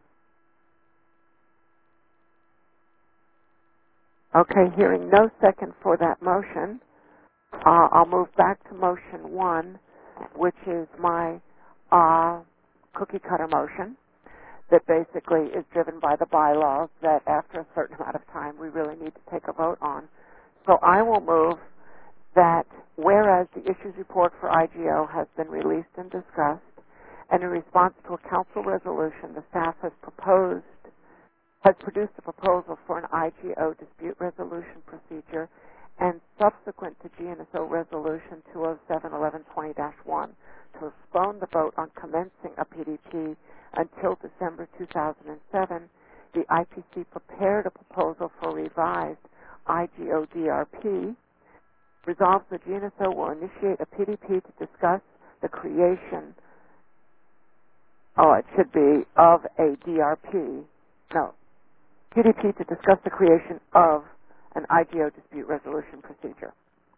[SPEAKER 2] Okay, hearing no second for that motion, uh, I'll move back to motion one, which is my uh, cookie-cutter motion that basically is driven by the bylaws that after a certain amount of time we really need to take a vote on. So I will move that whereas the issues report for I G O has been released and discussed, and in response to a council resolution, the staff has proposed, has produced a proposal for an I G O dispute resolution procedure, and subsequent to G N S O Resolution two oh seven eleven twenty dash one, to postpone the vote on commencing a P D P until December two thousand seven, the I P C prepared a proposal for revised I G O D R P, resolves the G N S O will initiate a P D P to discuss the creation, oh, it should be of a D R P, no, P D P to discuss the creation of an I G O dispute resolution procedure.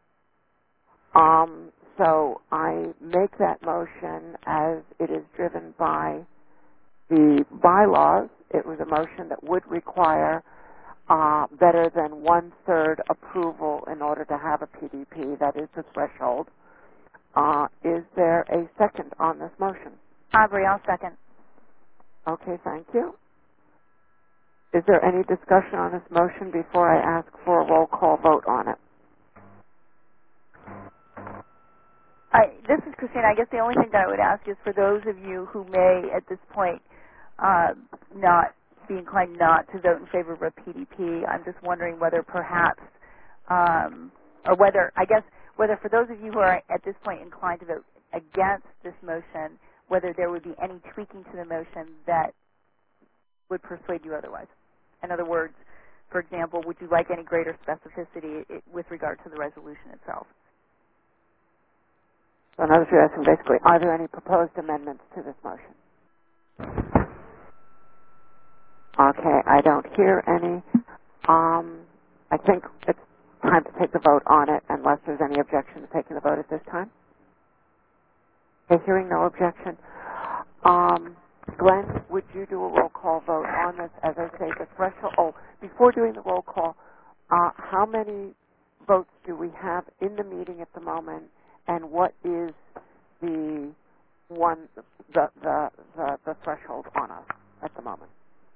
[SPEAKER 2] Um, so I make that motion as it is driven by the bylaws. It was a motion that would require uh, better than one-third approval in order to have a P D P. That is the threshold. Uh, is there a second on this motion?
[SPEAKER 3] Aubrey, I'll second.
[SPEAKER 2] Okay, thank you. Is there any discussion on this motion before I ask for a roll call vote on it?
[SPEAKER 3] I, this is Christina. I guess the only thing that I would ask is for those of you who may, at this point, uh, not be inclined not to vote in favor of a P D P, I'm just wondering whether perhaps, um, or whether, I guess, whether for those of you who are at this point inclined to vote against this motion, whether there would be any tweaking to the motion that would persuade you otherwise. In other words, for example, would you like any greater specificity i- with regard to the resolution itself?
[SPEAKER 2] So in other words, you're asking basically, are there any proposed amendments to this motion? Okay, I don't hear any. Um, I think it's time to take the vote on it, unless there's any objection to taking the vote at this time. Okay, hearing no objection. Um, Glenn, would you do a roll call vote on this? As I say, the threshold. Oh, before doing the roll call, uh, how many votes do we have in the meeting at the moment, and what is the one the the the, the threshold on us at the moment?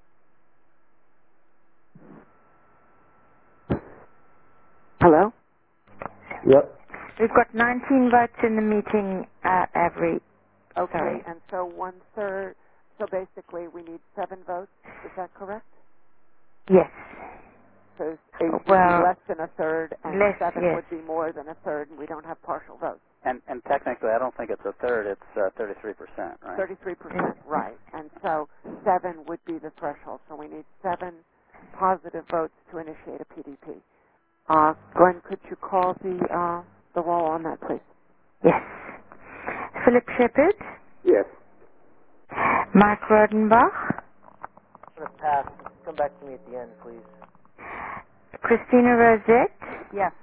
[SPEAKER 2] Hello?
[SPEAKER 15] Yep.
[SPEAKER 16] We've got nineteen votes in the meeting, uh, Avery.
[SPEAKER 2] Okay,
[SPEAKER 16] Sorry.
[SPEAKER 2] and so one third. So basically, we need seven votes. Is that correct?
[SPEAKER 16] Yes.
[SPEAKER 2] So eight would
[SPEAKER 16] Well,
[SPEAKER 2] be less than a third, and
[SPEAKER 16] less,
[SPEAKER 2] seven
[SPEAKER 16] yes.
[SPEAKER 2] would be more than a third, and we don't have partial votes.
[SPEAKER 7] And, and technically, I don't think it's a third. It's uh, thirty-three percent, right?
[SPEAKER 2] Thirty-three percent, right? And so seven would be the threshold. So we need seven positive votes to initiate a P D P. Uh, Glenn, could you call the uh, the roll on that, please?
[SPEAKER 16] Yes. Philip Shepard,
[SPEAKER 8] Yes.
[SPEAKER 16] Mike Rodenbach,
[SPEAKER 6] I'm going to pass. Come back to me at the end, please.
[SPEAKER 16] Christina Rosette,
[SPEAKER 3] Yes.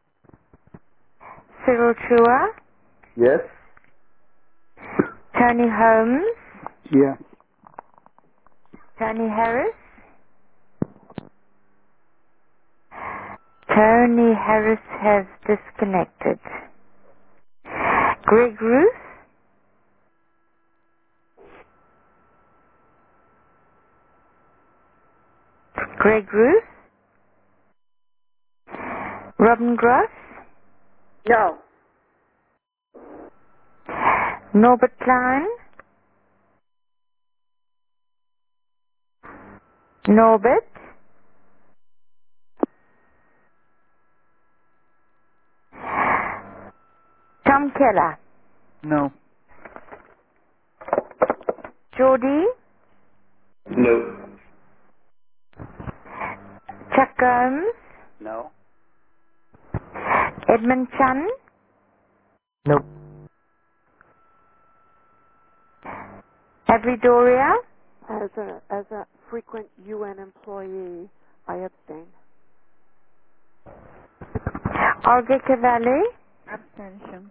[SPEAKER 16] Cyril Chua,
[SPEAKER 15] Yes.
[SPEAKER 16] Tony Holmes,
[SPEAKER 5] Yeah.
[SPEAKER 16] Tony Harris, Tony Harris has disconnected. Greg Ruth, Greg Ruth, Robin Gross,
[SPEAKER 14] No.
[SPEAKER 16] Norbert Klein, Norbert, Tom Keller,
[SPEAKER 12] No.
[SPEAKER 16] Geordie,
[SPEAKER 13] No.
[SPEAKER 16] Chuck Gomes,
[SPEAKER 7] No.
[SPEAKER 16] Edmund Chun,
[SPEAKER 6] Nope.
[SPEAKER 16] Avery Doria,
[SPEAKER 2] As a as a frequent U N employee, I abstain.
[SPEAKER 16] Olga Cavalli,
[SPEAKER 3] Abstention.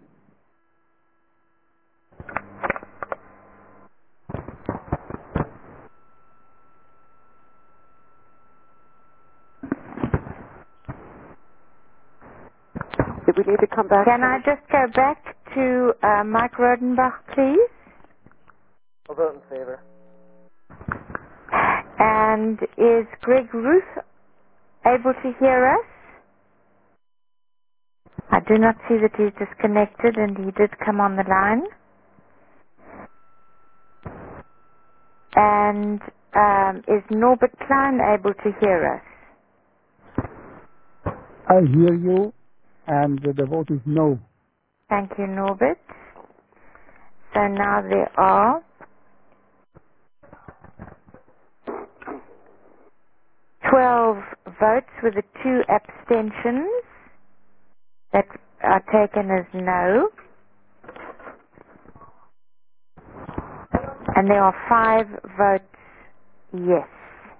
[SPEAKER 2] Did we need to come back?
[SPEAKER 16] Can
[SPEAKER 2] to
[SPEAKER 16] I just go back to uh, Mike Rodenbach, please?
[SPEAKER 6] I'll vote in favor.
[SPEAKER 16] And is Greg Ruth able to hear us? I do not see that he's disconnected, and he did come on the line. And um, is Norbert Klein able to hear us?
[SPEAKER 5] I hear you, and the vote is no.
[SPEAKER 16] Thank you, Norbert. So now there are twelve votes with the two abstentions that are taken as no. And there are five votes yes.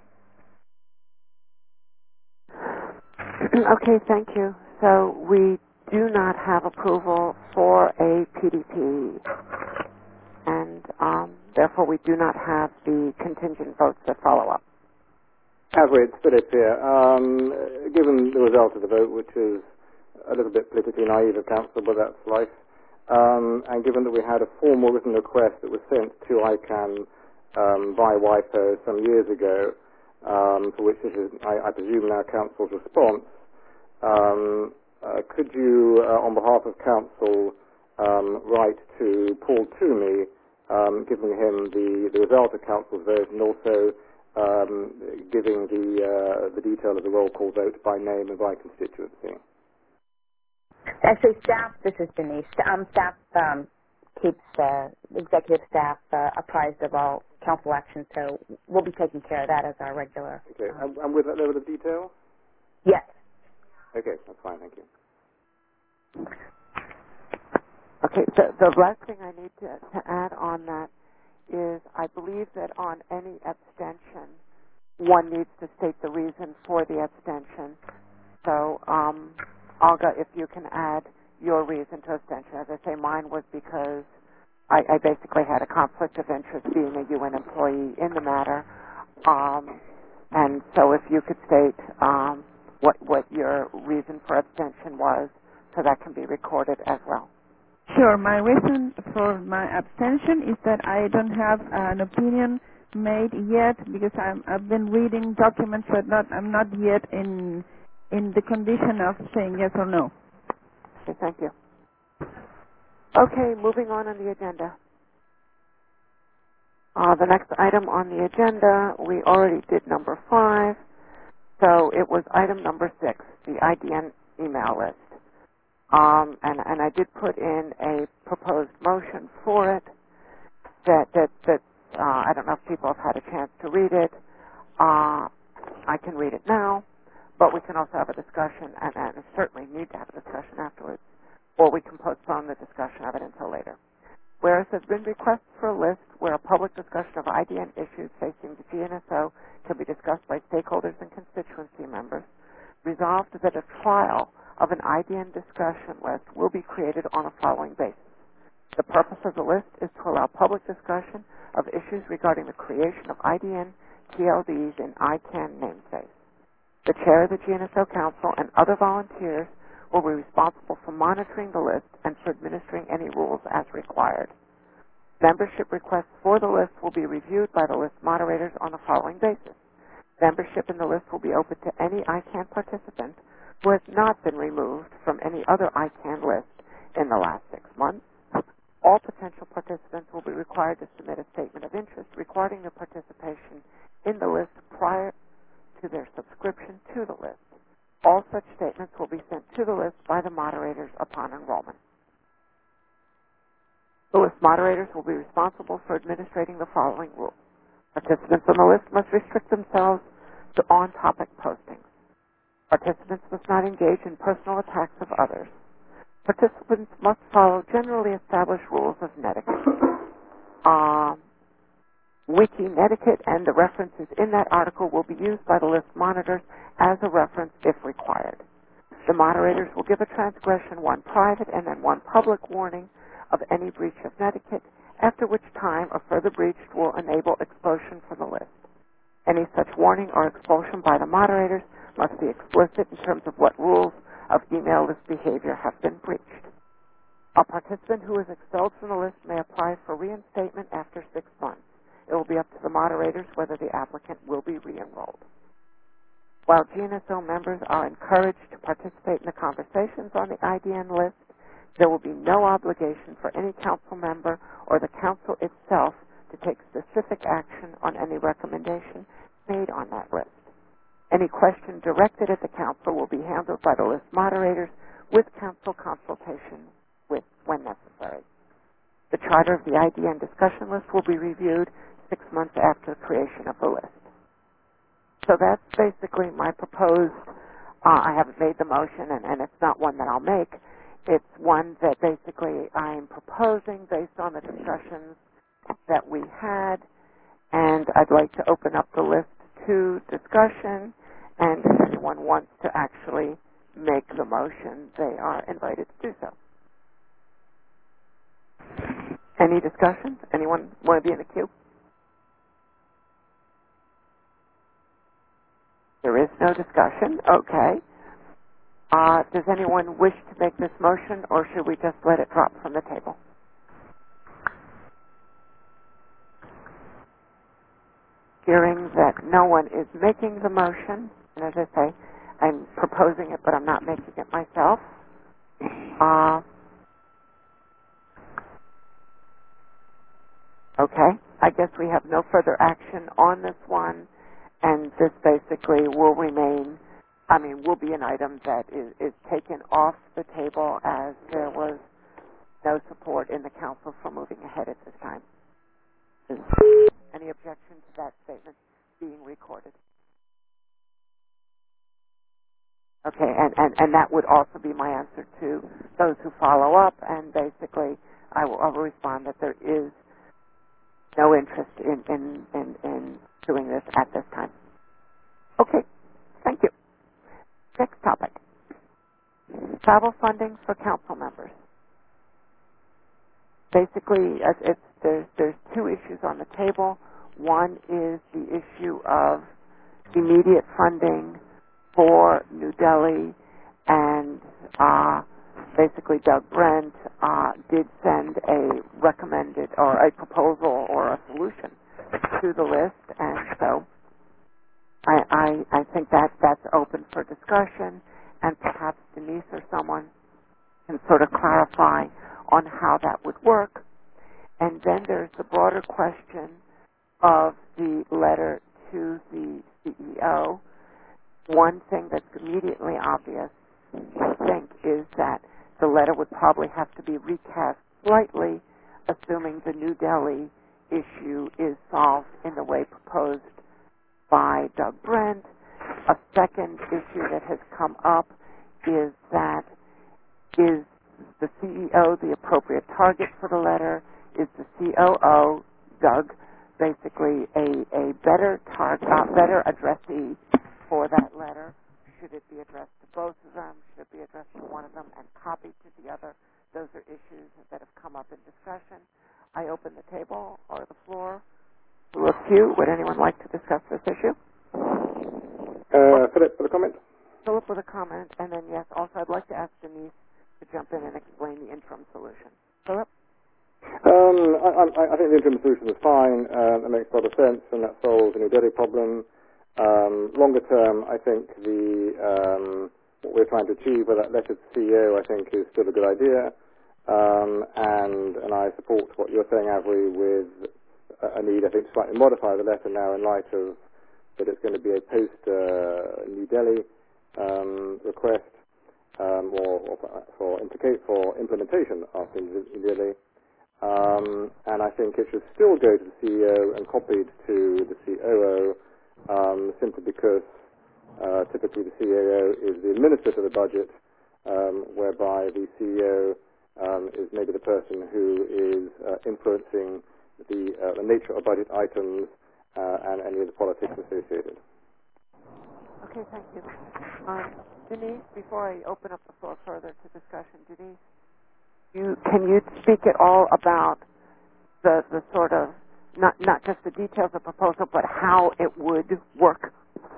[SPEAKER 2] Okay, thank you. So we do not have approval for a P D P, and um, therefore we do not have the contingent votes that follow up.
[SPEAKER 8] Average, Philip here. Um, given the result of the vote, which is a little bit politically naive of Council, but that's life, um, and given that we had a formal written request that was sent to ICANN um, by WIPO some years ago, um, for which this is, I, I presume, now Council's response, um, uh, could you, uh, on behalf of Council, um, write to Paul Toomey, um, giving him the, the result of council's vote and also um, giving the, uh, the detail of the roll call vote by name and by constituency.
[SPEAKER 17] Actually, staff, this is Denise. Um, staff um, keeps uh, executive staff uh, apprised of all council actions, so we'll be taking care of that as our regular.
[SPEAKER 8] Okay,
[SPEAKER 17] Um,
[SPEAKER 8] and, and with that level of detail?
[SPEAKER 17] yes.
[SPEAKER 8] Okay, that's fine, thank you.
[SPEAKER 2] Okay, the, the last thing I need to, to add on that is I believe that on any abstention, one needs to state the reason for the abstention. So, um, Olga, if you can add your reason to abstention. As I say, mine was because I, I basically had a conflict of interest being a U N employee in the matter. Um, and so if you could state um, what, what your reason for abstention was, so that can be recorded as well.
[SPEAKER 18] Sure. My reason for my abstention is that I don't have an opinion made yet because I'm, I've been reading documents, but not, I'm not yet in in the condition of saying yes or no.
[SPEAKER 2] Okay, thank you. Okay, moving on on the agenda. Uh, the next item on the agenda, we already did number five, so it was item number six, the I D N email list. Um, and, and I did put in a proposed motion for it that, that, that uh, I don't know if people have had a chance to read it. Uh, I can read it now, but we can also have a discussion, and, and certainly need to have a discussion afterwards, or we can postpone the discussion of it until later. Whereas there have been requests for a list where a public discussion of I D N issues facing the G N S O can be discussed by stakeholders and constituency members, resolved that a trial of an I D N discussion list will be created on a following basis. The purpose of the list is to allow public discussion of issues regarding the creation of I D N T L Ds in I CANN namespace. The chair of the G N S O Council and other volunteers will be responsible for monitoring the list and for administering any rules as required. Membership requests for the list will be reviewed by the list moderators on the following basis. Membership in the list will be open to any I CANN participant who has not been removed from any other I CANN list in the last six months. All potential participants will be required to submit a statement of interest regarding their participation in the list prior to their subscription to the list. All such statements will be sent to the list by the moderators upon enrollment. The list moderators will be responsible for administrating the following rules. Participants on the list must restrict themselves to on-topic postings. Participants must not engage in personal attacks of others. Participants must follow generally established rules of netiquette. Um, Wiki netiquette and the references in that article will be used by the list monitors as a reference if required. The moderators will give a transgression, one private and then one public warning of any breach of netiquette, after which time a further breach will enable expulsion from the list. Any such warning or expulsion by the moderators must be explicit in terms of what rules of email list behavior have been breached. A participant who is expelled from the list may apply for reinstatement after six months. It will be up to the moderators whether the applicant will be re-enrolled. While G N S O members are encouraged to participate in the conversations on the I D N list, there will be no obligation for any council member or the council itself to take specific action on any recommendation made on that list. Any question directed at the council will be handled by the list moderators with council consultation with, when necessary. The charter of the I D N discussion list will be reviewed six months after the creation of the list. So that's basically my proposed, uh, I haven't made the motion, and, and it's not one that I'll make. It's one that basically I'm proposing based on the discussions that we had, and I'd like to open up the list to discussion, and if anyone wants to actually make the motion, they are invited to do so. Any discussion? Anyone want to be in the queue? There is no discussion. Okay. Uh, does anyone wish to make this motion, or should we just let it drop from the table? Hearing that no one is making the motion, and as I say, I'm proposing it, but I'm not making it myself. Uh, Okay. I guess we have no further action on this one, and this basically will remain, I mean, will be an item that is, is taken off the table as there was no support in the council for moving ahead at this time. Is any objection to that statement being recorded? Okay, and, and, and that would also be my answer to those who follow up, and basically I will, I will respond that there is no interest in, in, in, in doing this at this time. Okay, thank you. Next topic. Travel funding for council members. Basically, it's, it's, there's, there's two issues on the table. One is the issue of immediate funding for New Delhi, and uh, basically Doug Brent uh, did send a recommended or a proposal or a solution to the list, and so I, I, I think that that's open for discussion, and perhaps Denise or someone can sort of clarify on how that would work. And then there's the broader question of the letter to the C E O. One thing that's immediately obvious, I think, is that the letter would probably have to be recast slightly, assuming the New Delhi issue is solved in the way proposed by Doug Brent. A second issue that has come up is that is the C E O the appropriate target for the letter? Is the C O O, Doug, basically a, a better target, uh, better addressee for that letter? Should it be addressed to both of them? Should it be addressed to one of them and copied to the other? Those are issues that have come up in discussion. I open the table or the floor to a few. Would anyone like to discuss this issue?
[SPEAKER 8] Uh, Philip, for the comment?
[SPEAKER 2] Philip with a comment, and then yes, also I'd like to ask Denise to jump in and explain the interim solution. Philip?
[SPEAKER 8] Um, I, I, I think the interim solution is fine. Uh, that makes a lot of sense, and that solves the New Delhi problem. Um, longer term, I think the um, what we're trying to achieve with that letter to C E O, I think, is still a good idea. Um, and and I support what you're saying, Avery, with a, a need, I think, to slightly modify the letter now in light of that it's going to be a post uh, New Delhi um, request um, or, or for implicate for implementation after New Delhi. Um, and I think it should still go to the C E O and copied to the C O O, um, simply because uh, typically the C E O is the administrator of the budget, um, whereby the C E O um, is maybe the person who is uh, influencing the, uh, the nature of budget items uh, and any of the politics associated.
[SPEAKER 2] Okay, thank you. Um, Denise, before I open up the floor further to discussion, Denise, you, can you speak at all about the, the sort of, not, not just the details of the proposal, but how it would work?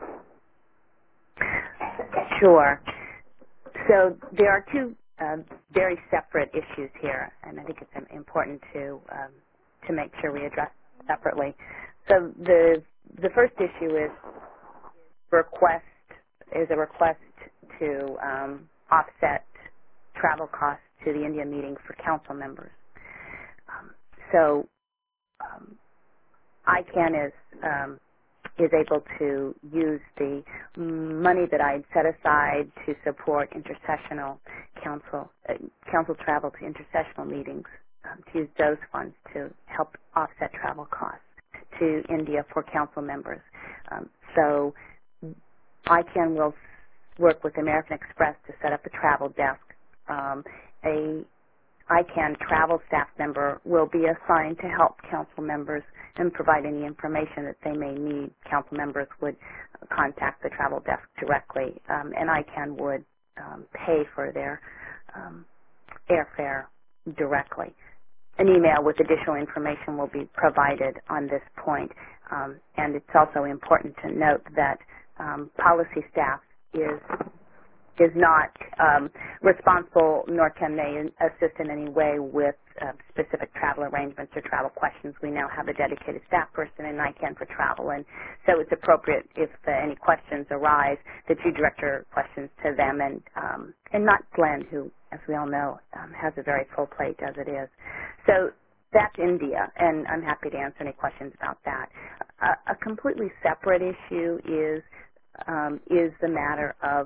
[SPEAKER 17] Sure. So there are two uh, very separate issues here, and I think it's important to um, to make sure we address separately. So the the first issue is request is a request to um, offset travel costs to the India meeting for council members. Um, so um, I C A N is um, is able to use the money that I had set aside to support intercessional council uh, council travel to intercessional meetings, um, to use those funds to help offset travel costs to India for council members. Um, so I C A N will work with American Express to set up a travel desk. Um, a I C A N travel staff member will be assigned to help council members and provide any information that they may need. Council members would contact the travel desk directly, um, and I C A N would um, pay for their um, airfare directly. An email with additional information will be provided on this point, um, and it's also important to note that um, policy staff is is not um, responsible, nor can they assist in any way with uh, specific travel arrangements or travel questions. We now have a dedicated staff person in I C A N for travel, and so it's appropriate if uh, any questions arise that you direct your questions to them and um, and not Glenn, who, as we all know, um, has a very full plate as it is. So that's India, and I'm happy to answer any questions about that. A, a completely separate issue is um, is the matter of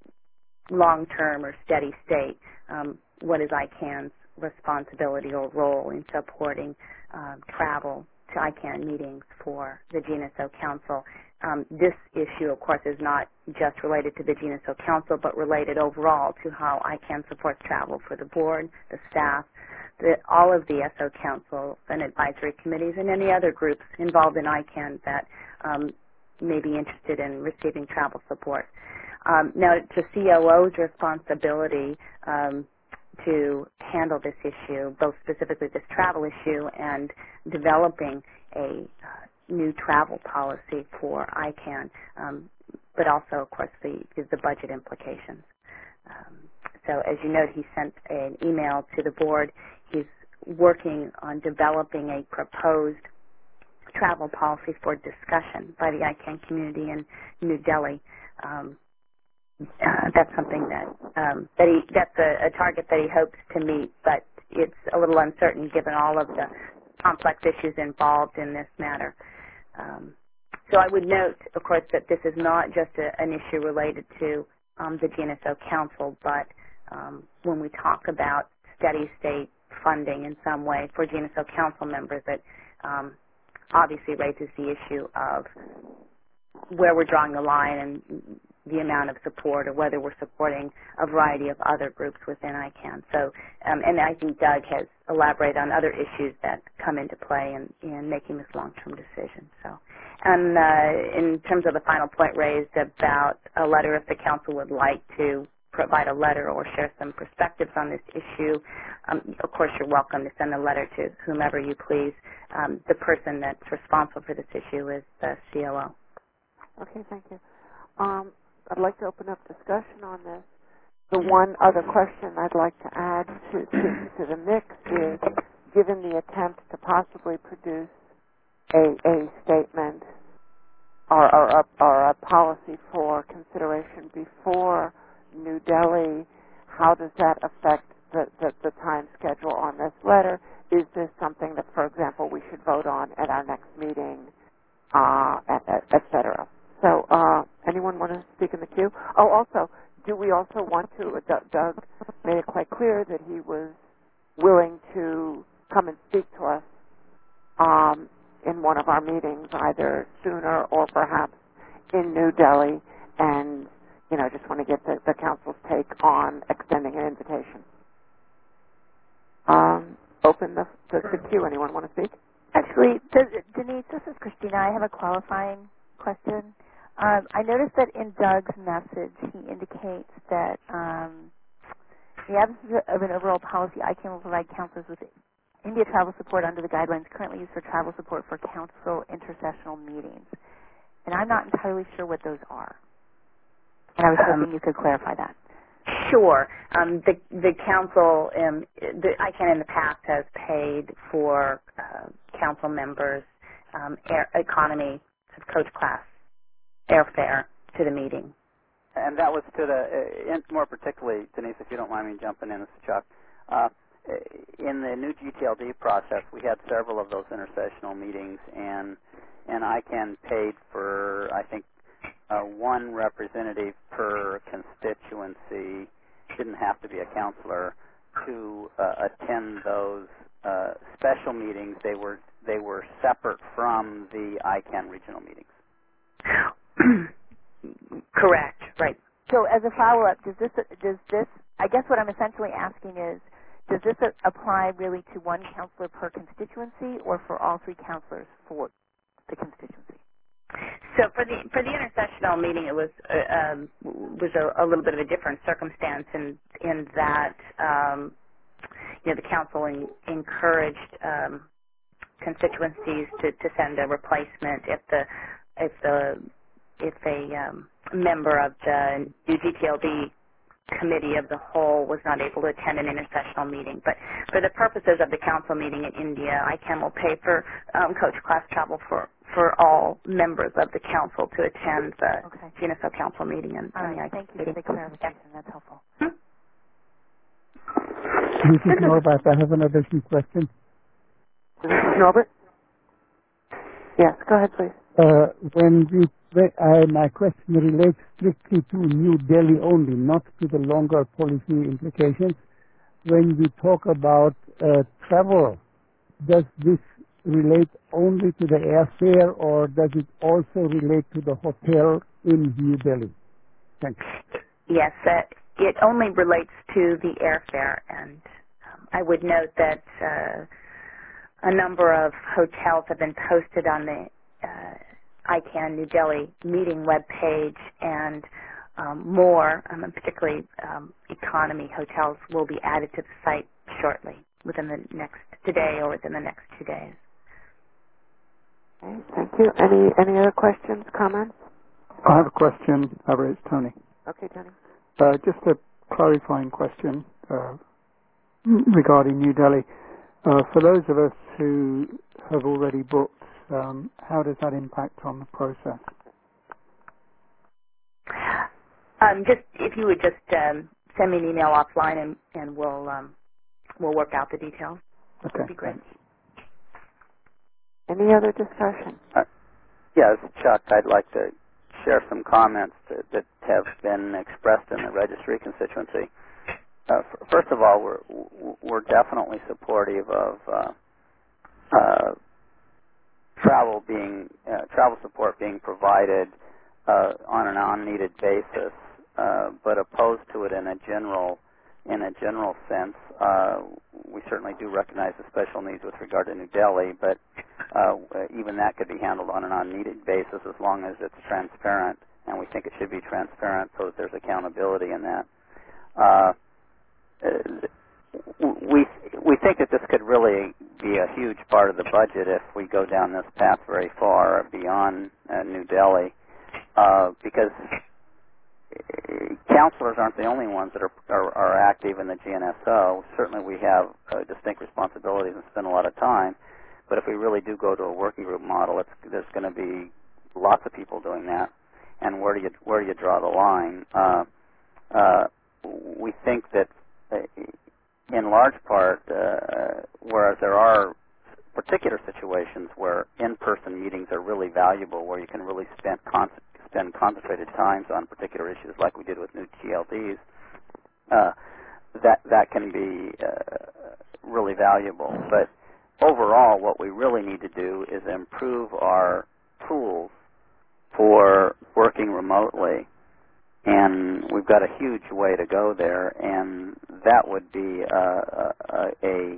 [SPEAKER 17] long-term or steady state. Um, what is I CAN's responsibility or role in supporting um, travel to I CAN meetings for the G N S O Council? Um, this issue, of course, is not just related to the G N S O Council, but related overall to how I CAN supports travel for the board, the staff, the, all of the S O councils and advisory committees, and any other groups involved in I CAN that um, may be interested in receiving travel support. Um, now, it's the C O O's responsibility um, to handle this issue, both specifically this travel issue and developing a uh, new travel policy for I CAN, um, but also, of course, the, the budget implications. Um, so, as you note, he sent an email to the board. He's working on developing a proposed travel policy for discussion by the I CAN community in New Delhi. Um, Uh, that's something that um, that he that's a, a target that he hopes to meet, but it's a little uncertain given all of the complex issues involved in this matter. Um, so I would note, of course, that this is not just a, an issue related to um, the G N S O Council, but um, when we talk about steady state funding in some way for G N S O Council members, that um, obviously raises the issue of where we're drawing the line and the amount of support, or whether we're supporting a variety of other groups within I CAN. So, um, and I think Doug has elaborated on other issues that come into play in, in making this long-term decision. So, and uh, in terms of the final point raised about a letter, if the council would like to provide a letter or share some perspectives on this issue, um, of course you're welcome to send a letter to whomever you please. Um, the person that's responsible for this issue is the C O O.
[SPEAKER 2] Okay, thank you. Um, I'd like to open up discussion on this. The one other question I'd like to add to, to, to the mix is, given the attempt to possibly produce a, a statement or, or, a, or a policy for consideration before New Delhi, how does that affect the, the, the time schedule on this letter? Is this something that, for example, we should vote on at our next meeting, uh, et, et, et cetera? So, uh, anyone want to speak in the queue? Oh, also, do we also want to, uh, Doug made it quite clear that he was willing to come and speak to us um, in one of our meetings, either sooner or perhaps in New Delhi, and, you know, just want to get the, the council's take on extending an invitation. Um, open the, the, the queue. Anyone want to speak?
[SPEAKER 3] Actually, Denise, this is Christina. I have a qualifying question. Um, I noticed that in Doug's message, he indicates that um, the absence of an overall policy, I CAN will provide counselors with India travel support under the guidelines currently used for travel support for council intersessional meetings. And I'm not entirely sure what those are. And I was hoping um, you could clarify that.
[SPEAKER 17] Sure. Um, the the council, um, the I CAN in the past has paid for uh, council members um, air, economy coach class airfare to the meeting.
[SPEAKER 7] And that was to the, uh, in, more particularly, Denise, if you don't mind me jumping in, this is Chuck. Uh, in the new G T L D process, we had several of those intersessional meetings, and and I CAN paid for, I think, uh, one representative per constituency, didn't have to be a counselor, to uh, attend those uh, special meetings. They were they were separate from the I CAN regional meetings.
[SPEAKER 17] Correct. Right.
[SPEAKER 3] So, as a follow-up, does this does this? I guess what I'm essentially asking is, does this apply really to one counselor per constituency, or for all three counselors for the constituency?
[SPEAKER 17] So, for the for the intersessional meeting, it was uh, um, was a, a little bit of a different circumstance in in that um, you know the council in, encouraged um, constituencies to, to send a replacement if the if the if a um, member of the new G T L D committee of the whole was not able to attend an intersessional meeting. But for the purposes of the council meeting in India, I CAN will pay for um, coach class travel for, for all members of the council to attend the okay. G N S O council meeting and,
[SPEAKER 3] all
[SPEAKER 17] and
[SPEAKER 3] right.
[SPEAKER 17] the I CAN
[SPEAKER 3] Thank you
[SPEAKER 17] meeting.
[SPEAKER 3] for the clarification. That's helpful.
[SPEAKER 17] Hmm?
[SPEAKER 5] This is Norbert. I have an additional question.
[SPEAKER 2] Norbert? Yes, go ahead, please.
[SPEAKER 5] Uh, when we, uh, my question relates strictly to New Delhi only, not to the longer policy implications. When we talk about uh, travel, does this relate only to the airfare, or does it also relate to the hotel in New Delhi? Thanks.
[SPEAKER 17] Yes, uh, it only relates to the airfare, and um, I would note that uh, a number of hotels have been posted on the uh, I CANN New Delhi meeting webpage, and um, more, um, particularly um, economy hotels, will be added to the site shortly, within the next today or within the next two days.
[SPEAKER 2] Okay, thank you. Any any other questions, comments?
[SPEAKER 19] I have a question. However, it's Tony.
[SPEAKER 2] Okay, Tony.
[SPEAKER 19] Uh, just a clarifying question uh, regarding New Delhi. Uh, for those of us who have already booked, um, how does that impact on the process?
[SPEAKER 17] Um, just if you would just um, send me an email offline, and, and we'll um, we'll work out the details.
[SPEAKER 19] Okay.
[SPEAKER 17] That'd be great.
[SPEAKER 19] Thanks.
[SPEAKER 2] Any other discussion?
[SPEAKER 7] Uh, yes, Chuck, I'd like to share some comments that, that have been expressed in the registry constituency. Uh, f- first of all, we're we're definitely supportive of uh, uh, travel being uh, travel support being provided uh, on an on-needed basis, uh, but opposed to it in a general in a general sense. Uh, we certainly do recognize the special needs with regard to New Delhi, but uh, even that could be handled on an on-needed basis as long as it's transparent, and we think it should be transparent so that there's accountability in that. Uh, we we think that this could really be a huge part of the budget if we go down this path very far beyond uh, New Delhi, uh, because counselors aren't the only ones that are, are, are active in the G N S O. Certainly we have uh, distinct responsibilities and spend a lot of time, but if we really do go to a working group model, it's, there's going to be lots of people doing that. And where do you where do you draw the line? Uh, uh, we think that uh, in large part, uh, whereas there are particular situations where in-person meetings are really valuable, where you can really spend con- spend concentrated times on particular issues, like we did with new T L Ds, uh, that that can be uh, really valuable. But overall, what we really need to do is improve our tools for working remotely, and we've got a huge way to go there, and that would be uh, a, a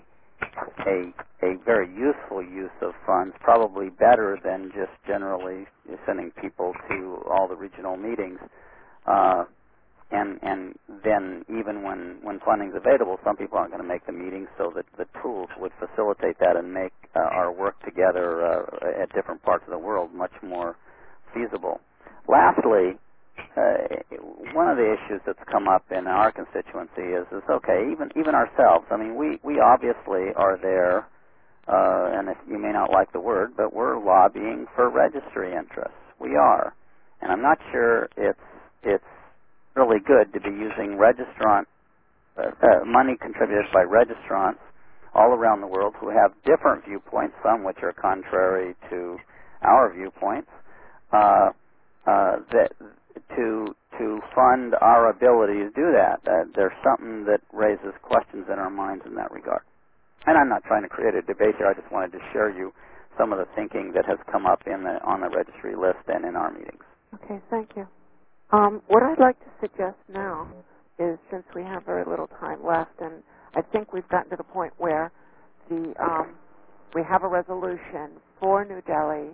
[SPEAKER 7] a a very useful use of funds, probably better than just generally sending people to all the regional meetings. Uh, and and then even when when funding's available, some people aren't going to make the meetings, so that the tools would facilitate that and make uh, our work together uh, at different parts of the world much more feasible. Lastly, uh, one of the issues that's come up in our constituency is, is okay, even even ourselves. I mean, we, we obviously are there, uh, and if you may not like the word, but we're lobbying for registry interests. We are, and I'm not sure it's it's really good to be using registrant uh, uh, money contributed by registrants all around the world who have different viewpoints, some which are contrary to our viewpoints. Uh, uh, that to to fund our ability to do that. Uh, there's something that raises questions in our minds in that regard. And I'm not trying to create a debate here. I just wanted to share you some of the thinking that has come up in the on the registry list and in our meetings.
[SPEAKER 2] Okay, thank you. Um, what I'd like to suggest now is, since we have very little time left, and I think we've gotten to the point where the um, we have a resolution for New Delhi.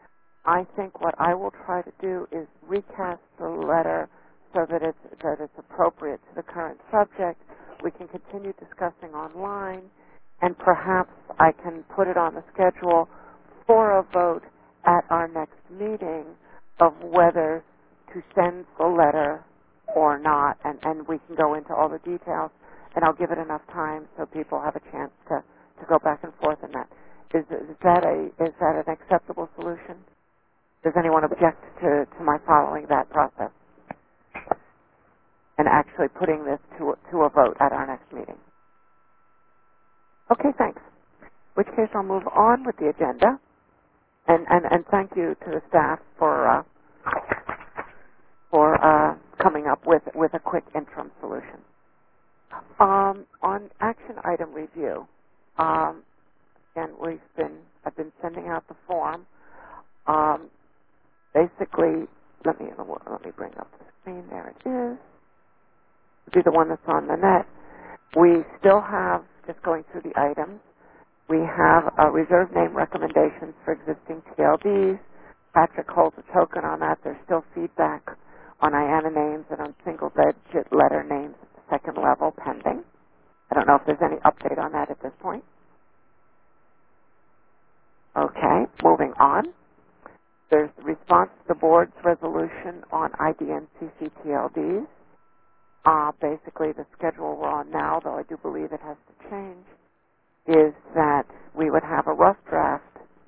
[SPEAKER 2] I think what I will try to do is recast the letter so that it's that it's appropriate to the current subject. We can continue discussing online, and perhaps I can put it on the schedule for a vote at our next meeting of whether to send the letter or not, and, and we can go into all the details, and I'll give it enough time so people have a chance to, to go back and forth in that. Is, is that a is that an acceptable solution? Does anyone object to, to my following that process and actually putting this to to a vote at our next meeting? Okay, thanks. which case I'll move on with the agenda. And, and, and thank you to the staff for uh, for uh, coming up with, with a quick interim solution. Um, on action item review, um, and we've been I've been sending out the form. Um, basically, let me let me bring up the screen. There it is. It'll be the one that's on the net. We still have, just going through the items, we have a reserve name recommendations for existing T L Ds. Patrick holds a token on that. There's still feedback on I A N A names and on single-digit letter names at the second level pending. I don't know if there's any update on that at this point. Okay, moving on. There's the response to the board's resolution on I D N C C T L Ds. Uh, basically, the schedule we're on now, though I do believe it has to change, is that we would have a rough draft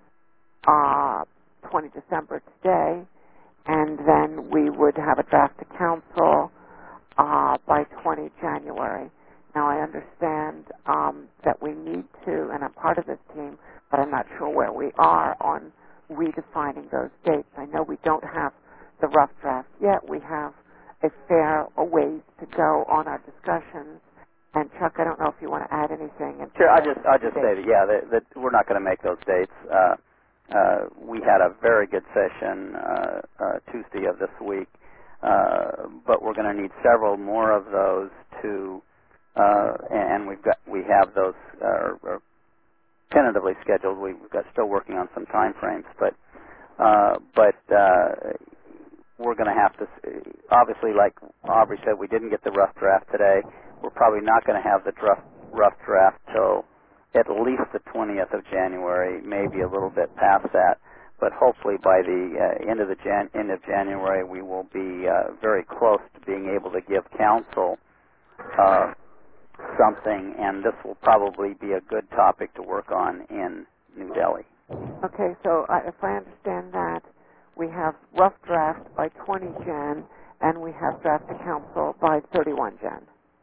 [SPEAKER 2] uh, twentieth December today, and then we would have a draft to council uh, by twentieth January. Now, I understand um, that we need to, and I'm part of this team, but I'm not sure where we are on redefining those dates. I know we don't have the rough draft yet. We have a fair a ways to go on our discussions. And Chuck, I don't know if you want to add anything.
[SPEAKER 7] Sure, I just I just say that yeah, that, that we're not going to make those dates. Uh, uh, we had a very good session uh, uh, Tuesday of this week, uh, but we're going to need several more of those to, uh, and we've got we have those uh, are tentatively scheduled. We've got still working on some time frames, but uh, but. Uh, We're going to have to, obviously, like Aubrey said, we didn't get the rough draft today. We're probably not going to have the rough, rough draft till at least the twentieth of January, maybe a little bit past that. But hopefully by the uh, end of the Jan- end of January, we will be uh, very close to being able to give council uh, something, and this will probably be a good topic to work on in New Delhi.
[SPEAKER 2] Okay, so uh, if I understand that, we have rough draft by twentieth Jan, and we have draft to council by thirty-first Jan.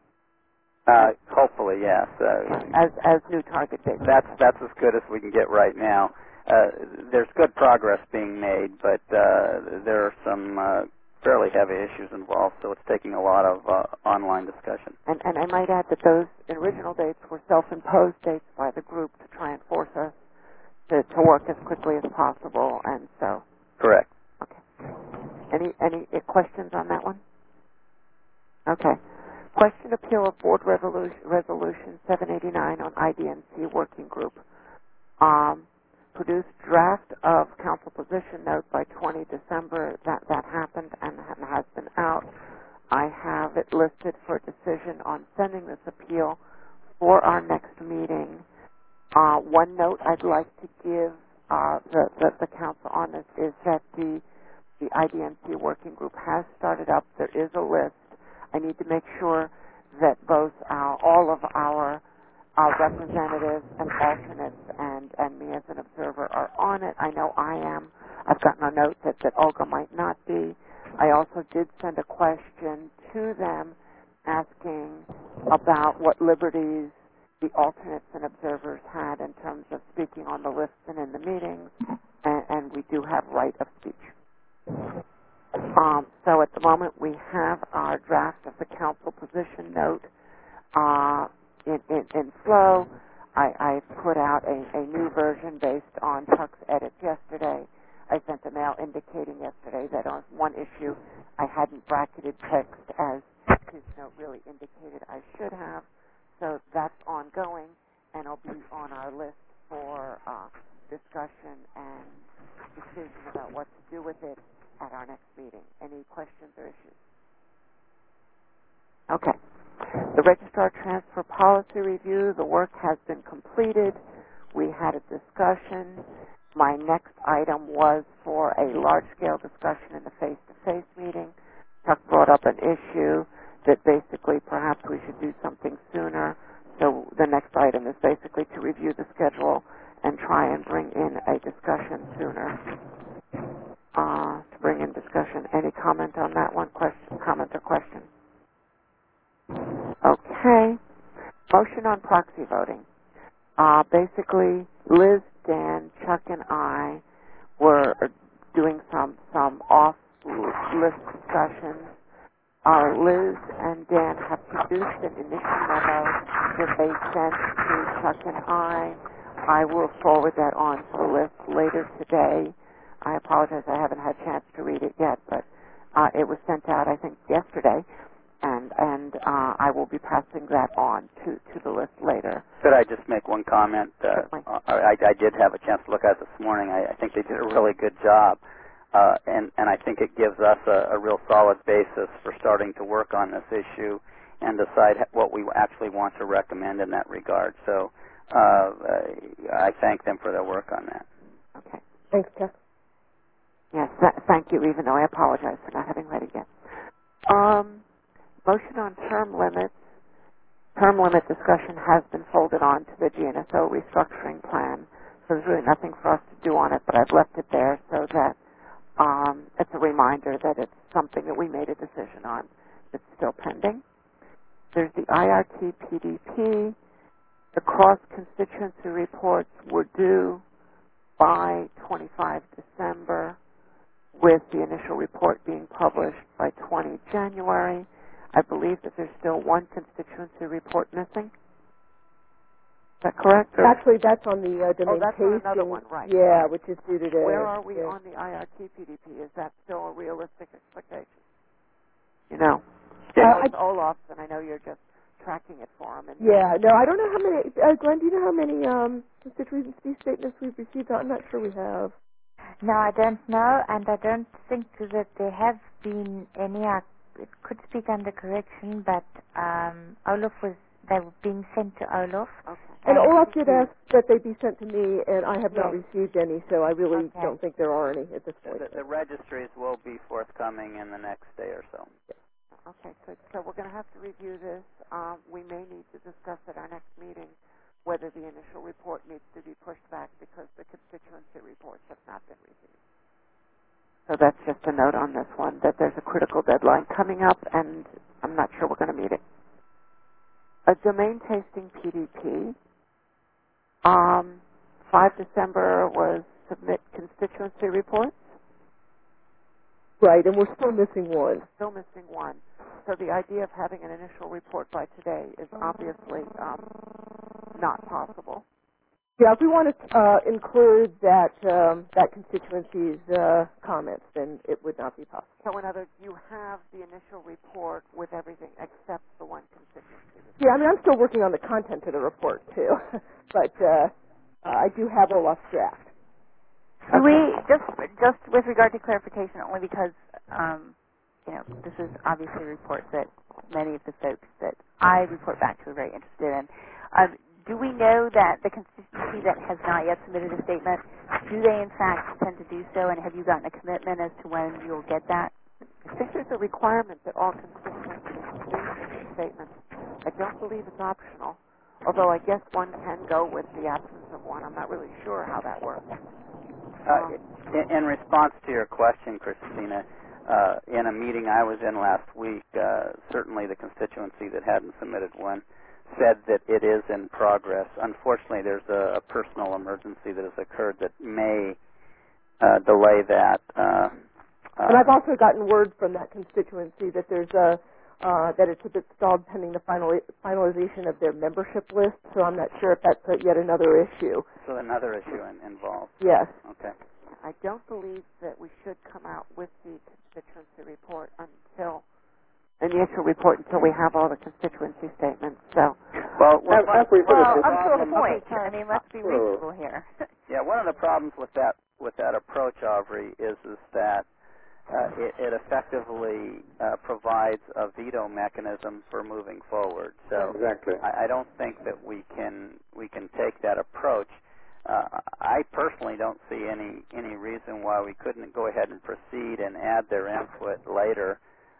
[SPEAKER 7] Uh, hopefully, yes. Uh,
[SPEAKER 2] as as new target dates.
[SPEAKER 7] That's that's as good as we can get right now. Uh, there's good progress being made, but uh, there are some uh, fairly heavy issues involved, so it's taking a lot of uh, online discussion.
[SPEAKER 2] And, and I might add that those original dates were self-imposed dates by the group to try and force us to, to work as quickly as possible, and so.
[SPEAKER 7] Correct.
[SPEAKER 2] Okay. Any any questions on that one? Okay. Question appeal of Board Revolution, Resolution seven eighty-nine on I D N C Working Group. Um, produced draft of council position note by twentieth December. That that happened and has been out. I have it listed for decision on sending this appeal for our next meeting. Uh, one note I'd like to give Uh, the, the, the council on this is that the the I D N C working group has started up. There is a list. I need to make sure that both our, all of our, our representatives and alternates and, and me as an observer are on it. I know I am. I've gotten a note that, that Olga might not be. I also did send a question to them asking about what liberties the alternates and observers had in terms of speaking on the lists and in the meetings, and, and we do have right of speech. Um, so at the moment we have our draft of the council position note uh, in, in, in flow. I, I put out a, a new version based on Chuck's edits yesterday. I sent a mail indicating yesterday that on one issue I hadn't bracketed text as his note really indicated I should have. So that's ongoing, and it'll be on our list for uh, discussion and decision about what to do with it at our next meeting. Any questions or issues? Okay. The Registrar Transfer Policy Review, the work has been completed. We had a discussion. My next item was for a large-scale discussion in the face-to-face meeting. Chuck brought up an issue that basically perhaps we should do something sooner. So the next item is basically to review the schedule and try and bring in a discussion sooner. Uh, to bring in discussion. Any comment on that one? Question, comment or question? Okay. Motion on proxy voting. Uh, basically, Liz, Dan, Chuck, and I were doing some some off-list discussions. Uh, Liz and Dan have produced an initial memo that they sent to Chuck and I. I will forward that on to the list later today. I apologize, I haven't had a chance to read it yet, but uh, it was sent out, I think, yesterday, and and uh, I will be passing that on to, to the list later.
[SPEAKER 7] Could I just make one comment? Uh, I, I did have a chance to look at it this morning. I, I think they did a really good job. Uh, and, and I think it gives us a, a real solid basis for starting to work on this issue and decide what we actually want to recommend in that regard. So uh, I thank them for their work on that.
[SPEAKER 2] Okay.
[SPEAKER 11] Thanks, Chuck.
[SPEAKER 2] Yes, th- thank you, even though I apologize for not having read it yet. Um, motion on term limits. Term limit discussion has been folded on to the G N S O restructuring plan, so there's really nothing for us to do on it, but I've left it there so that Um, it's a reminder that it's something that we made a decision on that's still pending. There's the I R T P D P. The cross-constituency reports were due by twenty-five December, with the initial report being published by twentieth January. I believe that there's still one constituency report missing. Is that correct? Or?
[SPEAKER 11] Actually, that's on the uh, domain
[SPEAKER 2] Oh, that's
[SPEAKER 11] tasting.
[SPEAKER 2] on another one, right.
[SPEAKER 11] Yeah, which is due today.
[SPEAKER 2] Where are we
[SPEAKER 11] yeah.
[SPEAKER 2] on the I R T P D P? Is that still a realistic expectation? You know,
[SPEAKER 11] Uh,
[SPEAKER 2] I know
[SPEAKER 11] I,
[SPEAKER 2] it's Olaf's, and I know you're just tracking it for him. And
[SPEAKER 11] yeah, no, I don't know how many. Uh, Glenn, do you know how many um, constituency statements we've received? I'm not sure we have.
[SPEAKER 16] No, I don't know, and I don't think that there have been any. I could speak under correction, but um, Olaf was. They were being sent to Olaf.
[SPEAKER 2] Okay.
[SPEAKER 11] And Olaf did ask that they be sent to me, and I have
[SPEAKER 16] yes.
[SPEAKER 11] not received any, so I really
[SPEAKER 16] okay.
[SPEAKER 11] don't think there are any at this point.
[SPEAKER 7] The, the registries will be forthcoming in the next day or so.
[SPEAKER 2] Okay, good. So we're going to have to review this. Um, we may need to discuss at our next meeting whether the initial report needs to be pushed back because the constituency reports have not been reviewed. So that's just a note on this one, that there's a critical deadline coming up, and I'm not sure we're going to meet it. A domain tasting P D P. Um, five December was submit constituency reports.
[SPEAKER 11] Right, and we're still missing one.
[SPEAKER 2] Still missing one. So the idea of having an initial report by today is obviously um, not possible.
[SPEAKER 11] Yeah, if we want to uh, include that um, that constituency's uh, comments, then it would not be possible.
[SPEAKER 2] So in other words, you have the initial report with everything except the one constituency report.
[SPEAKER 11] Yeah, I mean, I'm still working on the content of the report, too. but uh, uh, I do have Olaf's draft.
[SPEAKER 3] Do we, just just with regard to clarification, only because, um, you know, this is obviously a report that many of the folks that I report back to are very interested in. Um, do we know that the constituency that has not yet submitted a statement, do they in fact intend to do so, and have you gotten a commitment as to when you'll get that?
[SPEAKER 2] I think there's a requirement that all constituencies produce statements. I don't believe it's optional, although I guess one can go with the absence of one. I'm not really sure how that works.
[SPEAKER 7] Uh, in, in response to your question, Christina, uh, in a meeting I was in last week, uh, certainly the constituency that hadn't submitted one said that it is in progress. Unfortunately, there's a, a personal emergency that has occurred that may uh, delay that. Uh, uh,
[SPEAKER 11] and I've also gotten word from that constituency that there's a uh, that it's a bit stalled pending the final, finalization of their membership list. So I'm not sure if that's a, yet another issue.
[SPEAKER 7] So another issue in, involved.
[SPEAKER 11] Yes.
[SPEAKER 7] Okay.
[SPEAKER 2] I don't believe that we should come out with the constituency report until initial report until we have all the constituency statements. So,
[SPEAKER 7] well, well,
[SPEAKER 8] Have, have we
[SPEAKER 3] well
[SPEAKER 8] finished
[SPEAKER 3] up to a
[SPEAKER 7] problem,
[SPEAKER 3] point. I mean, let's be reasonable here.
[SPEAKER 7] Yeah, one of the problems with that with that approach, Aubrey, is is that uh, it, it effectively uh, provides a veto mechanism for moving forward. So
[SPEAKER 8] exactly.
[SPEAKER 7] I, I don't think that we can we can take that approach. Uh, I personally don't see any any reason why we couldn't go ahead and proceed and add their input later.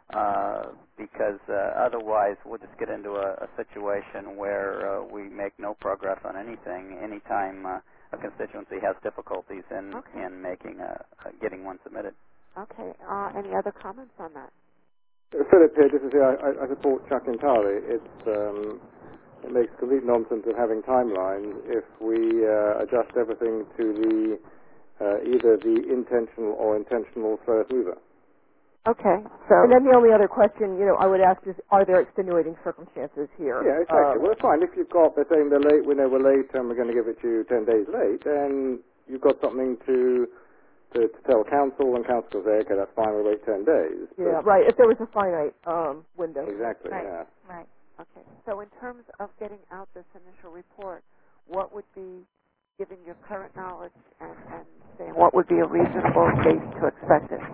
[SPEAKER 7] Uh, because uh, otherwise we'll just get into a, a situation where uh, we make no progress on anything anytime uh, a constituency has difficulties in,
[SPEAKER 2] okay.
[SPEAKER 7] in making a, a getting one submitted.
[SPEAKER 2] Okay. Uh, any other comments on that?
[SPEAKER 8] Uh, Philip here, this is here. I, I support Chuck entirely. It's um, it makes complete nonsense of having timelines if we uh, adjust everything to the uh, either the intentional or intentional first mover.
[SPEAKER 11] Okay. So, and then the only other question, you know, I would ask is, are there extenuating circumstances here?
[SPEAKER 8] Yeah, exactly.
[SPEAKER 11] Um,
[SPEAKER 8] well, it's fine. If you've got, they're saying they're late, we know we're late, and we're going to give it to you ten days late, then you've got something to to, to tell council, and council will say, okay, that's fine, we'll wait ten days.
[SPEAKER 11] yeah, right. If there was a finite um, window.
[SPEAKER 8] Exactly,
[SPEAKER 2] Right.
[SPEAKER 8] yeah.
[SPEAKER 2] Right. Okay. So in terms of getting out this initial report, what would be, given your current knowledge and, and saying what would be a reasonable date to expect it?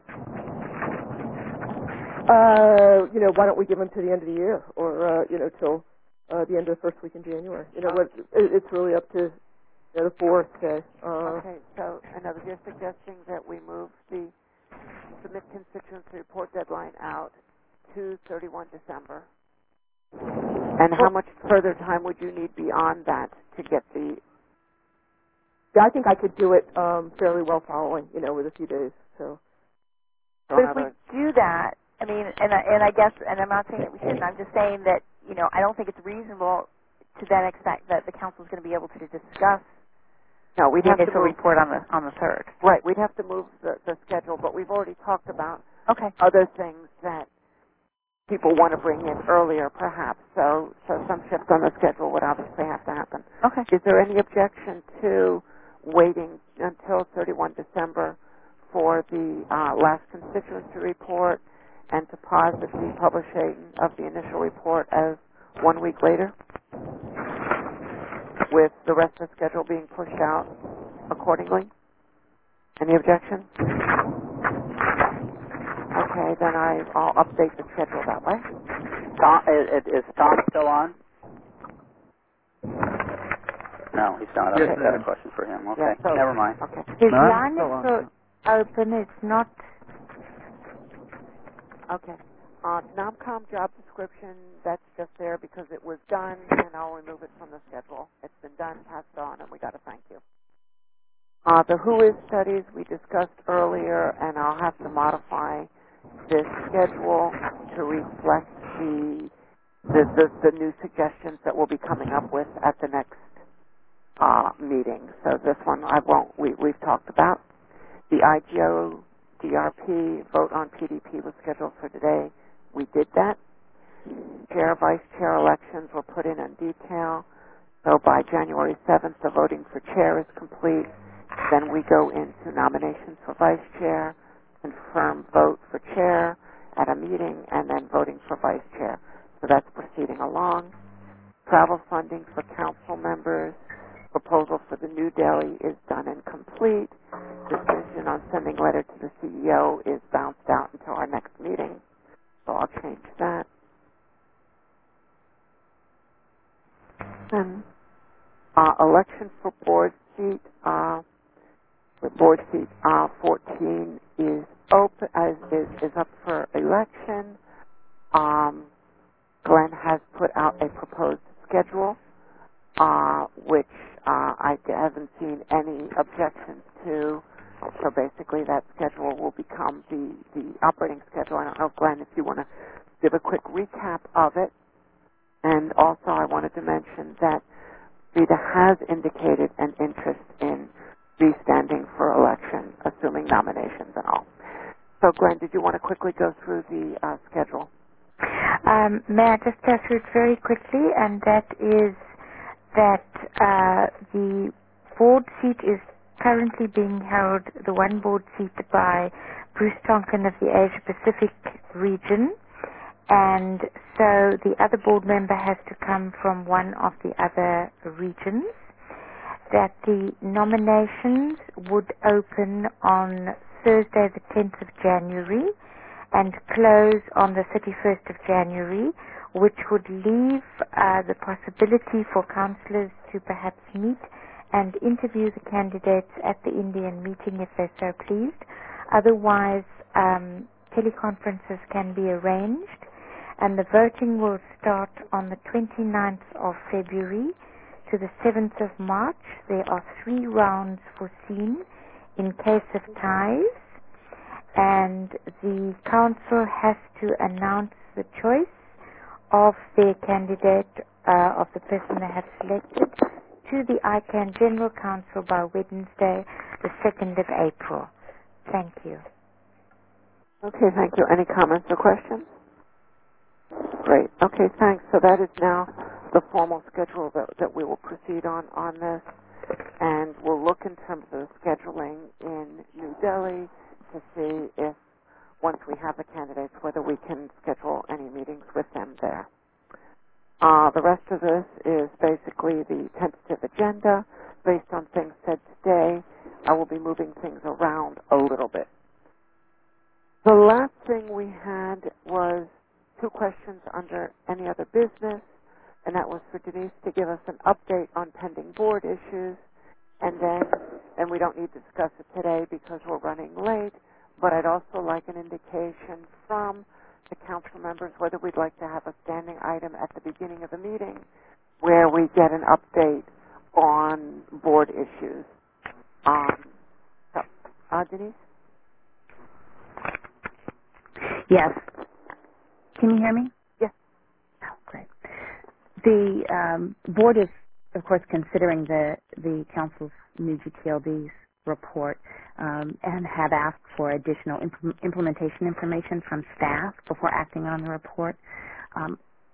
[SPEAKER 11] Uh, you know, why don't we give them to the end of the year, or uh, you know, till uh, the end of the first week in January? You know,
[SPEAKER 2] Oh.
[SPEAKER 11] what, it, it's really up to you know, the fourth. Say. Uh,
[SPEAKER 2] Okay. So in other words, you're suggesting that we move the submit constituency report deadline out to thirty-first December. And how much further time would you need beyond that to get the?
[SPEAKER 11] Yeah, I think I could do it um, fairly well following, you know, with a few days. So.
[SPEAKER 3] But if we do that, I mean, and I, and I guess, and I'm not saying that we shouldn't. I'm just saying that, you know, I don't think it's reasonable to then expect that the council is going to be able to discuss
[SPEAKER 2] No, we'd
[SPEAKER 3] the
[SPEAKER 2] have to
[SPEAKER 3] initial
[SPEAKER 2] move,
[SPEAKER 3] report on the on the third.
[SPEAKER 2] Right, we'd have to move the, the schedule, but we've already talked about
[SPEAKER 3] okay.
[SPEAKER 2] other things that people want to bring in earlier, perhaps. So, so some shifts on the schedule would obviously have to happen.
[SPEAKER 3] Okay.
[SPEAKER 2] Is there any objection to waiting until thirty-first December for the uh, last constituency report and to pause the publishing of the initial report as one week later, with the rest of the schedule being pushed out accordingly? Any objection? Okay, then I, I'll update the schedule that way.
[SPEAKER 7] Tom, is, is Tom still on? No, he's not.
[SPEAKER 2] Yes,
[SPEAKER 7] I've got a question for him. Okay,
[SPEAKER 2] yeah, so,
[SPEAKER 7] never mind.
[SPEAKER 2] Okay.
[SPEAKER 16] His
[SPEAKER 12] No,
[SPEAKER 16] line
[SPEAKER 12] so
[SPEAKER 16] is
[SPEAKER 12] on.
[SPEAKER 16] so open. It's not.
[SPEAKER 2] Okay. Uh, NOMCOM job description, that's just there because it was done, and I'll remove it from the schedule. It's been done, passed on, and we got to thank you. Uh, the Who Is studies we discussed earlier, and I'll have to modify this schedule to reflect the the, the, the new suggestions that we'll be coming up with at the next uh, meeting. So this one I won't. We, we've talked about. The I G O D R P vote on P D P was scheduled for today. We did that. Chair, vice chair elections were put in in detail. So by January seventh, the voting for chair is complete. Then we go into nominations for vice chair, confirm vote for chair at a meeting, and then voting for vice chair. So that's proceeding along. Travel funding for council members. Proposal for the New Delhi is done and complete. Decision on sending letter to the C E O is bounced out until our next meeting. So I'll change that. And uh, election for board seat. Uh, the board seat uh, fourteen is open. Uh, is is up for election. Um, Glenn has put out a proposed schedule, uh, which uh, I haven't seen any objections to. So basically, that schedule will become the, the operating schedule. I don't know, Glenn, if you want to give a quick recap of it. And also, I wanted to mention that Rita has indicated an interest in restanding for election, assuming nominations and all. So, Glenn, did you want to quickly go through the uh, schedule?
[SPEAKER 16] Um, may I just go through it very quickly? And that is that uh, the board seat is currently being held, the one board seat by Bruce Tonkin of the Asia Pacific region, and so the other board member has to come from one of the other regions. That the nominations would open on Thursday the tenth of January and close on the thirty-first of January, which would leave uh, the possibility for councillors to perhaps meet and interview the candidates at the Indian meeting if they're so pleased. Otherwise, um, teleconferences can be arranged, and the voting will start on the twenty-ninth of February to the seventh of March. There are three rounds foreseen in case of ties, and the council has to announce the choice of their candidate uh, of the person they have selected to the I CANN General Council by Wednesday, the second of April. Thank you.
[SPEAKER 2] Okay, thank you. Any comments or questions? Great. Okay, thanks. So that is now the formal schedule that, that we will proceed on on this, and we'll look in terms of scheduling in New Delhi to see if, once we have the candidates, whether we can schedule any meetings with them there. Uh, the rest of this is basically the tentative agenda. Based on things said today, I will be moving things around a little bit. The last thing we had was two questions under any other business, and that was for Denise to give us an update on pending board issues, and then, and we don't need to discuss it today because we're running late, but I'd also like an indication from the council members whether we'd like to have a standing item at the beginning of the meeting where we get an update on board issues. Um, so, uh, Denise?
[SPEAKER 17] Yes. Can you hear me?
[SPEAKER 2] Yes.
[SPEAKER 17] Oh, great. The um, board is, of course, considering the, the council's new G T L D's report um, and have asked for additional imp- implementation information from staff before acting on the report. Um,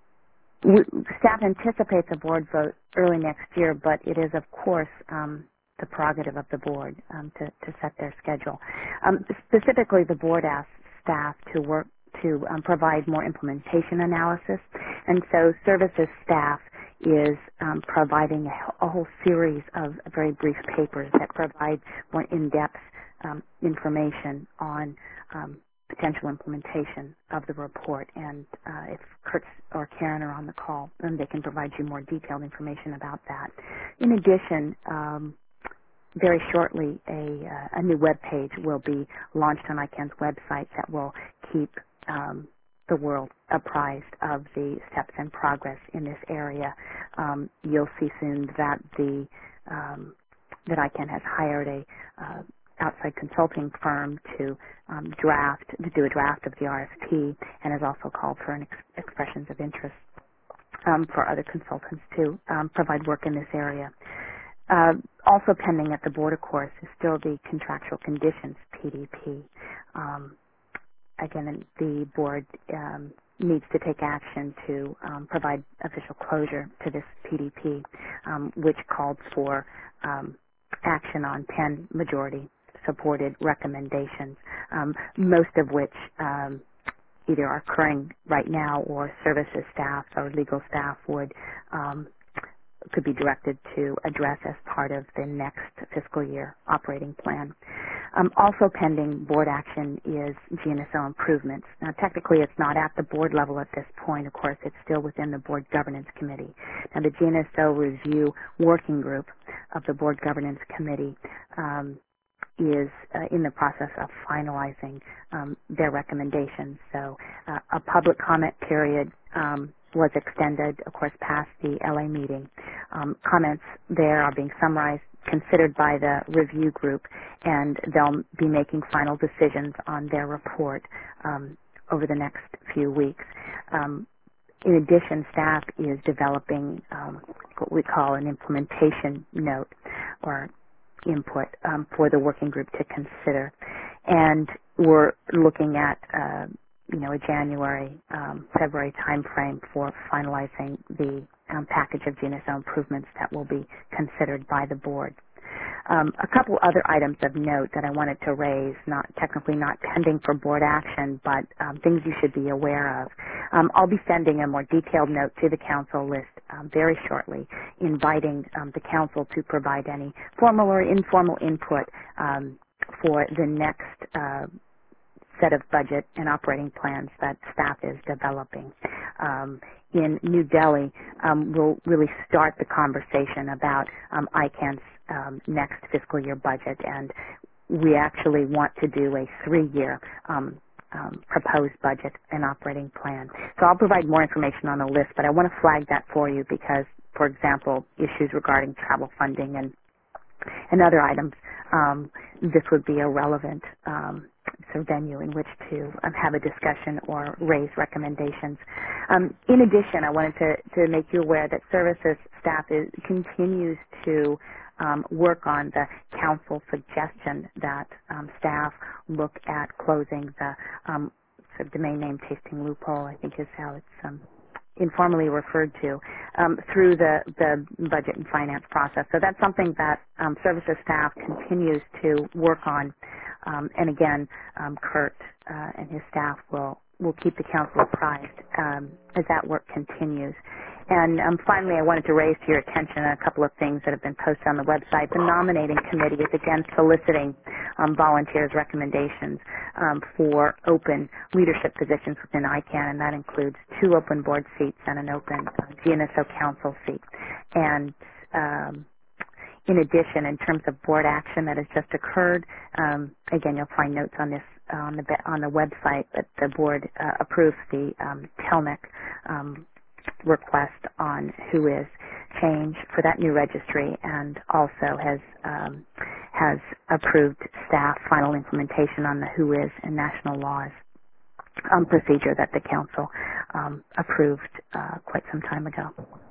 [SPEAKER 17] we, staff anticipates a board vote early next year, but it is, of course, um, the prerogative of the board um, to, to set their schedule. Um, specifically, the board asks staff to work to um, provide more implementation analysis, and so services staff is um, providing a, a whole series of very brief papers that provide more in-depth um, information on um, potential implementation of the report. And uh, if Kurt or Karen are on the call, then they can provide you more detailed information about that. In addition, um, very shortly, a, uh, a new web page will be launched on I CANN's website that will keep um, the world apprised of the steps and progress in this area. Um, you'll see soon that the um, that I CANN has hired a uh, outside consulting firm to um, draft to do a draft of the R F P, and has also called for an ex- expressions of interest um, for other consultants to um, provide work in this area. Uh, also pending at the board, of course, is still the contractual conditions, P D P. Um, again, the board um, needs to take action to um, provide official closure to this P D P, um, which called for um, action on ten majority-supported recommendations, um, most of which um, either are occurring right now or services staff or legal staff would um, could be directed to address as part of the next fiscal year operating plan. Um, also pending board action is G N S O improvements. Now, technically, it's not at the board level at this point. Of course, it's still within the board governance committee. Now, the G N S O review working group of the board governance committee um, is uh, in the process of finalizing um, their recommendations. So, uh, a public comment period um, was extended, of course, past the L A meeting. Um, comments there are being summarized, considered by the review group, and they'll be making final decisions on their report um, over the next few weeks. Um, in addition, staff is developing um, what we call an implementation note or input um, for the working group to consider. And we're looking at uh, you know, a January, um, February timeframe for finalizing the um, package of G N S O improvements that will be considered by the board. Um, a couple other items of note that I wanted to raise, not technically not pending for board action, but um, things you should be aware of. Um, I'll be sending a more detailed note to the council list um, very shortly, inviting um, the council to provide any formal or informal input um, for the next uh, set of budget and operating plans that staff is developing. Um, in New Delhi, um, we'll really start the conversation about um, I CANN's um, next fiscal year budget, and we actually want to do a three-year um, um, proposed budget and operating plan. So I'll provide more information on the list, but I want to flag that for you because, for example, issues regarding travel funding and and other items, um, this would be a relevant um, sort of venue in which to um, have a discussion or raise recommendations. Um, in addition, I wanted to, to make you aware that services staff is, continues to um, work on the council suggestion that um, staff look at closing the um, sort of domain name tasting loophole, I think is how it's um, informally referred to, um, through the, the budget and finance process. So that's something that um, services staff continues to work on. Um, and again, um, Kurt uh, and his staff will, will keep the council apprised um, as that work continues. And um, finally, I wanted to raise to your attention a couple of things that have been posted on the website. The nominating committee is again soliciting um, volunteers' recommendations um, for open leadership positions within I CANN, and that includes two open board seats and an open uh, G N S O council seat. And um, in addition, in terms of board action that has just occurred, um, again, you'll find notes on this on the on the website, but the board uh, approves the um, Telnic um, request on WHOIS change for that new registry, and also has um, has approved staff final implementation on the WHOIS and national laws um, procedure that the council um, approved uh, quite some time ago.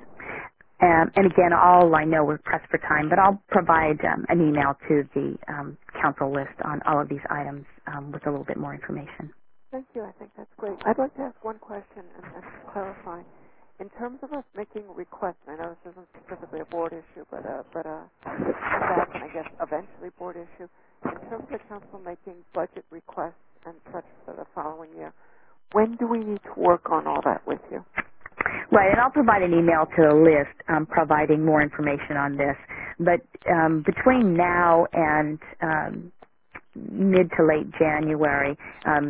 [SPEAKER 17] Um, and again, all I know we're pressed for time, but I'll provide um, an email to the um, council list on all of these items um, with a little bit more information.
[SPEAKER 2] Thank you. I think that's great. I'd like to ask one question and, and clarify. In terms of us making requests, and I know this isn't specifically a board issue, but a, but a staff and I guess eventually board issue, in terms of the council making budget requests and such for the following year, when do we need to work on all that with you?
[SPEAKER 17] Right, and I'll provide an email to the list um, providing more information on this. But um, between now and um, mid to late January, um,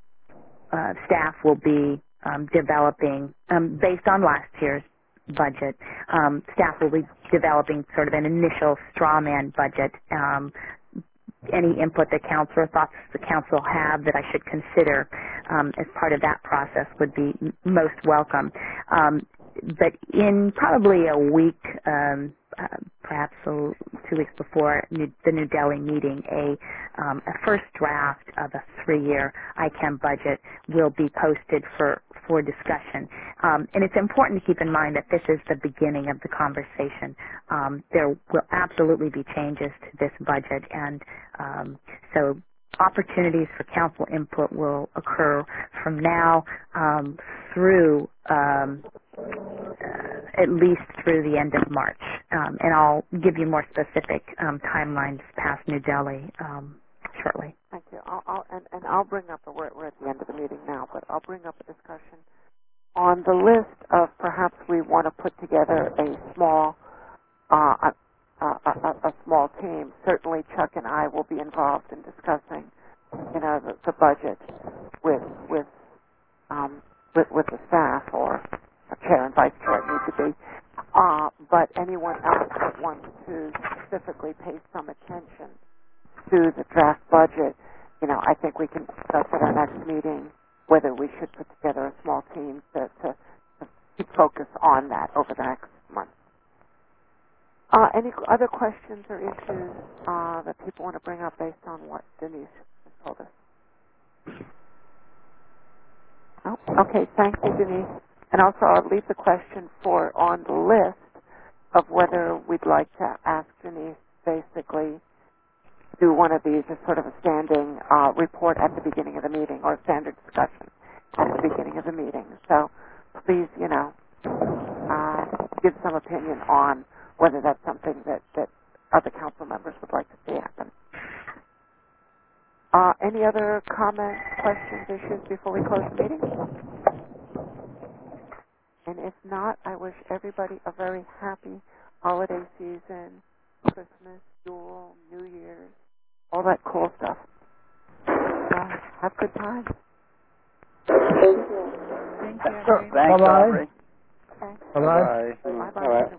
[SPEAKER 17] uh, staff will be um, developing, um, based on last year's budget, um, staff will be developing sort of an initial straw man budget. Um, any input the council or thoughts the council have that I should consider um, as part of that process would be m- most welcome. Um, but in probably a week, um, uh, perhaps a, two weeks before New, the New Delhi meeting, a, um, a first draft of a three-year I CANN budget will be posted for, for discussion. Um, and it's important to keep in mind that this is the beginning of the conversation. Um, there will absolutely be changes to this budget, and um, so opportunities for council input will occur from now um, through um, uh, at least through the end of March. Um, and I'll give you more specific um, timelines past New Delhi um, shortly.
[SPEAKER 2] Thank you. I'll, I'll, and, and I'll bring up, a, we're, we're at the end of the meeting now, but I'll bring up a discussion on the list of perhaps we want to put together a small uh, a, a, a, a small team. Certainly Chuck and I will be involved in discussing, you know, the, the budget with with, um, with with the staff, or a chair and vice chair need to be. Uh, but anyone else that wants to specifically pay some attention to the draft budget, you know, I think we can discuss at our next meeting whether we should put together a small team to, to, to keep focus on that over the next month. Uh, any other questions or issues uh, that people want to bring up based on what Denise has told us? Oh, okay, thank you, Denise. And also I'll leave the question for on the list of whether we'd like to ask Denise basically do one of these as sort of a standing uh, report at the beginning of the meeting, or a standard discussion at the beginning of the meeting. So please, you know, uh, give some opinion on whether that's something that, that other council members would like to see happen. Uh, any other comments, questions, issues before we close the meeting? And if not, I wish everybody a very happy holiday season, Christmas, Yule, New Year's, all that cool stuff. Uh, have a good time.
[SPEAKER 18] Thank you. Thank you.
[SPEAKER 7] Thanks,
[SPEAKER 5] Bye-bye.
[SPEAKER 7] Aubrey.
[SPEAKER 2] Okay.
[SPEAKER 5] Bye-bye.
[SPEAKER 2] Bye-bye.
[SPEAKER 8] All right.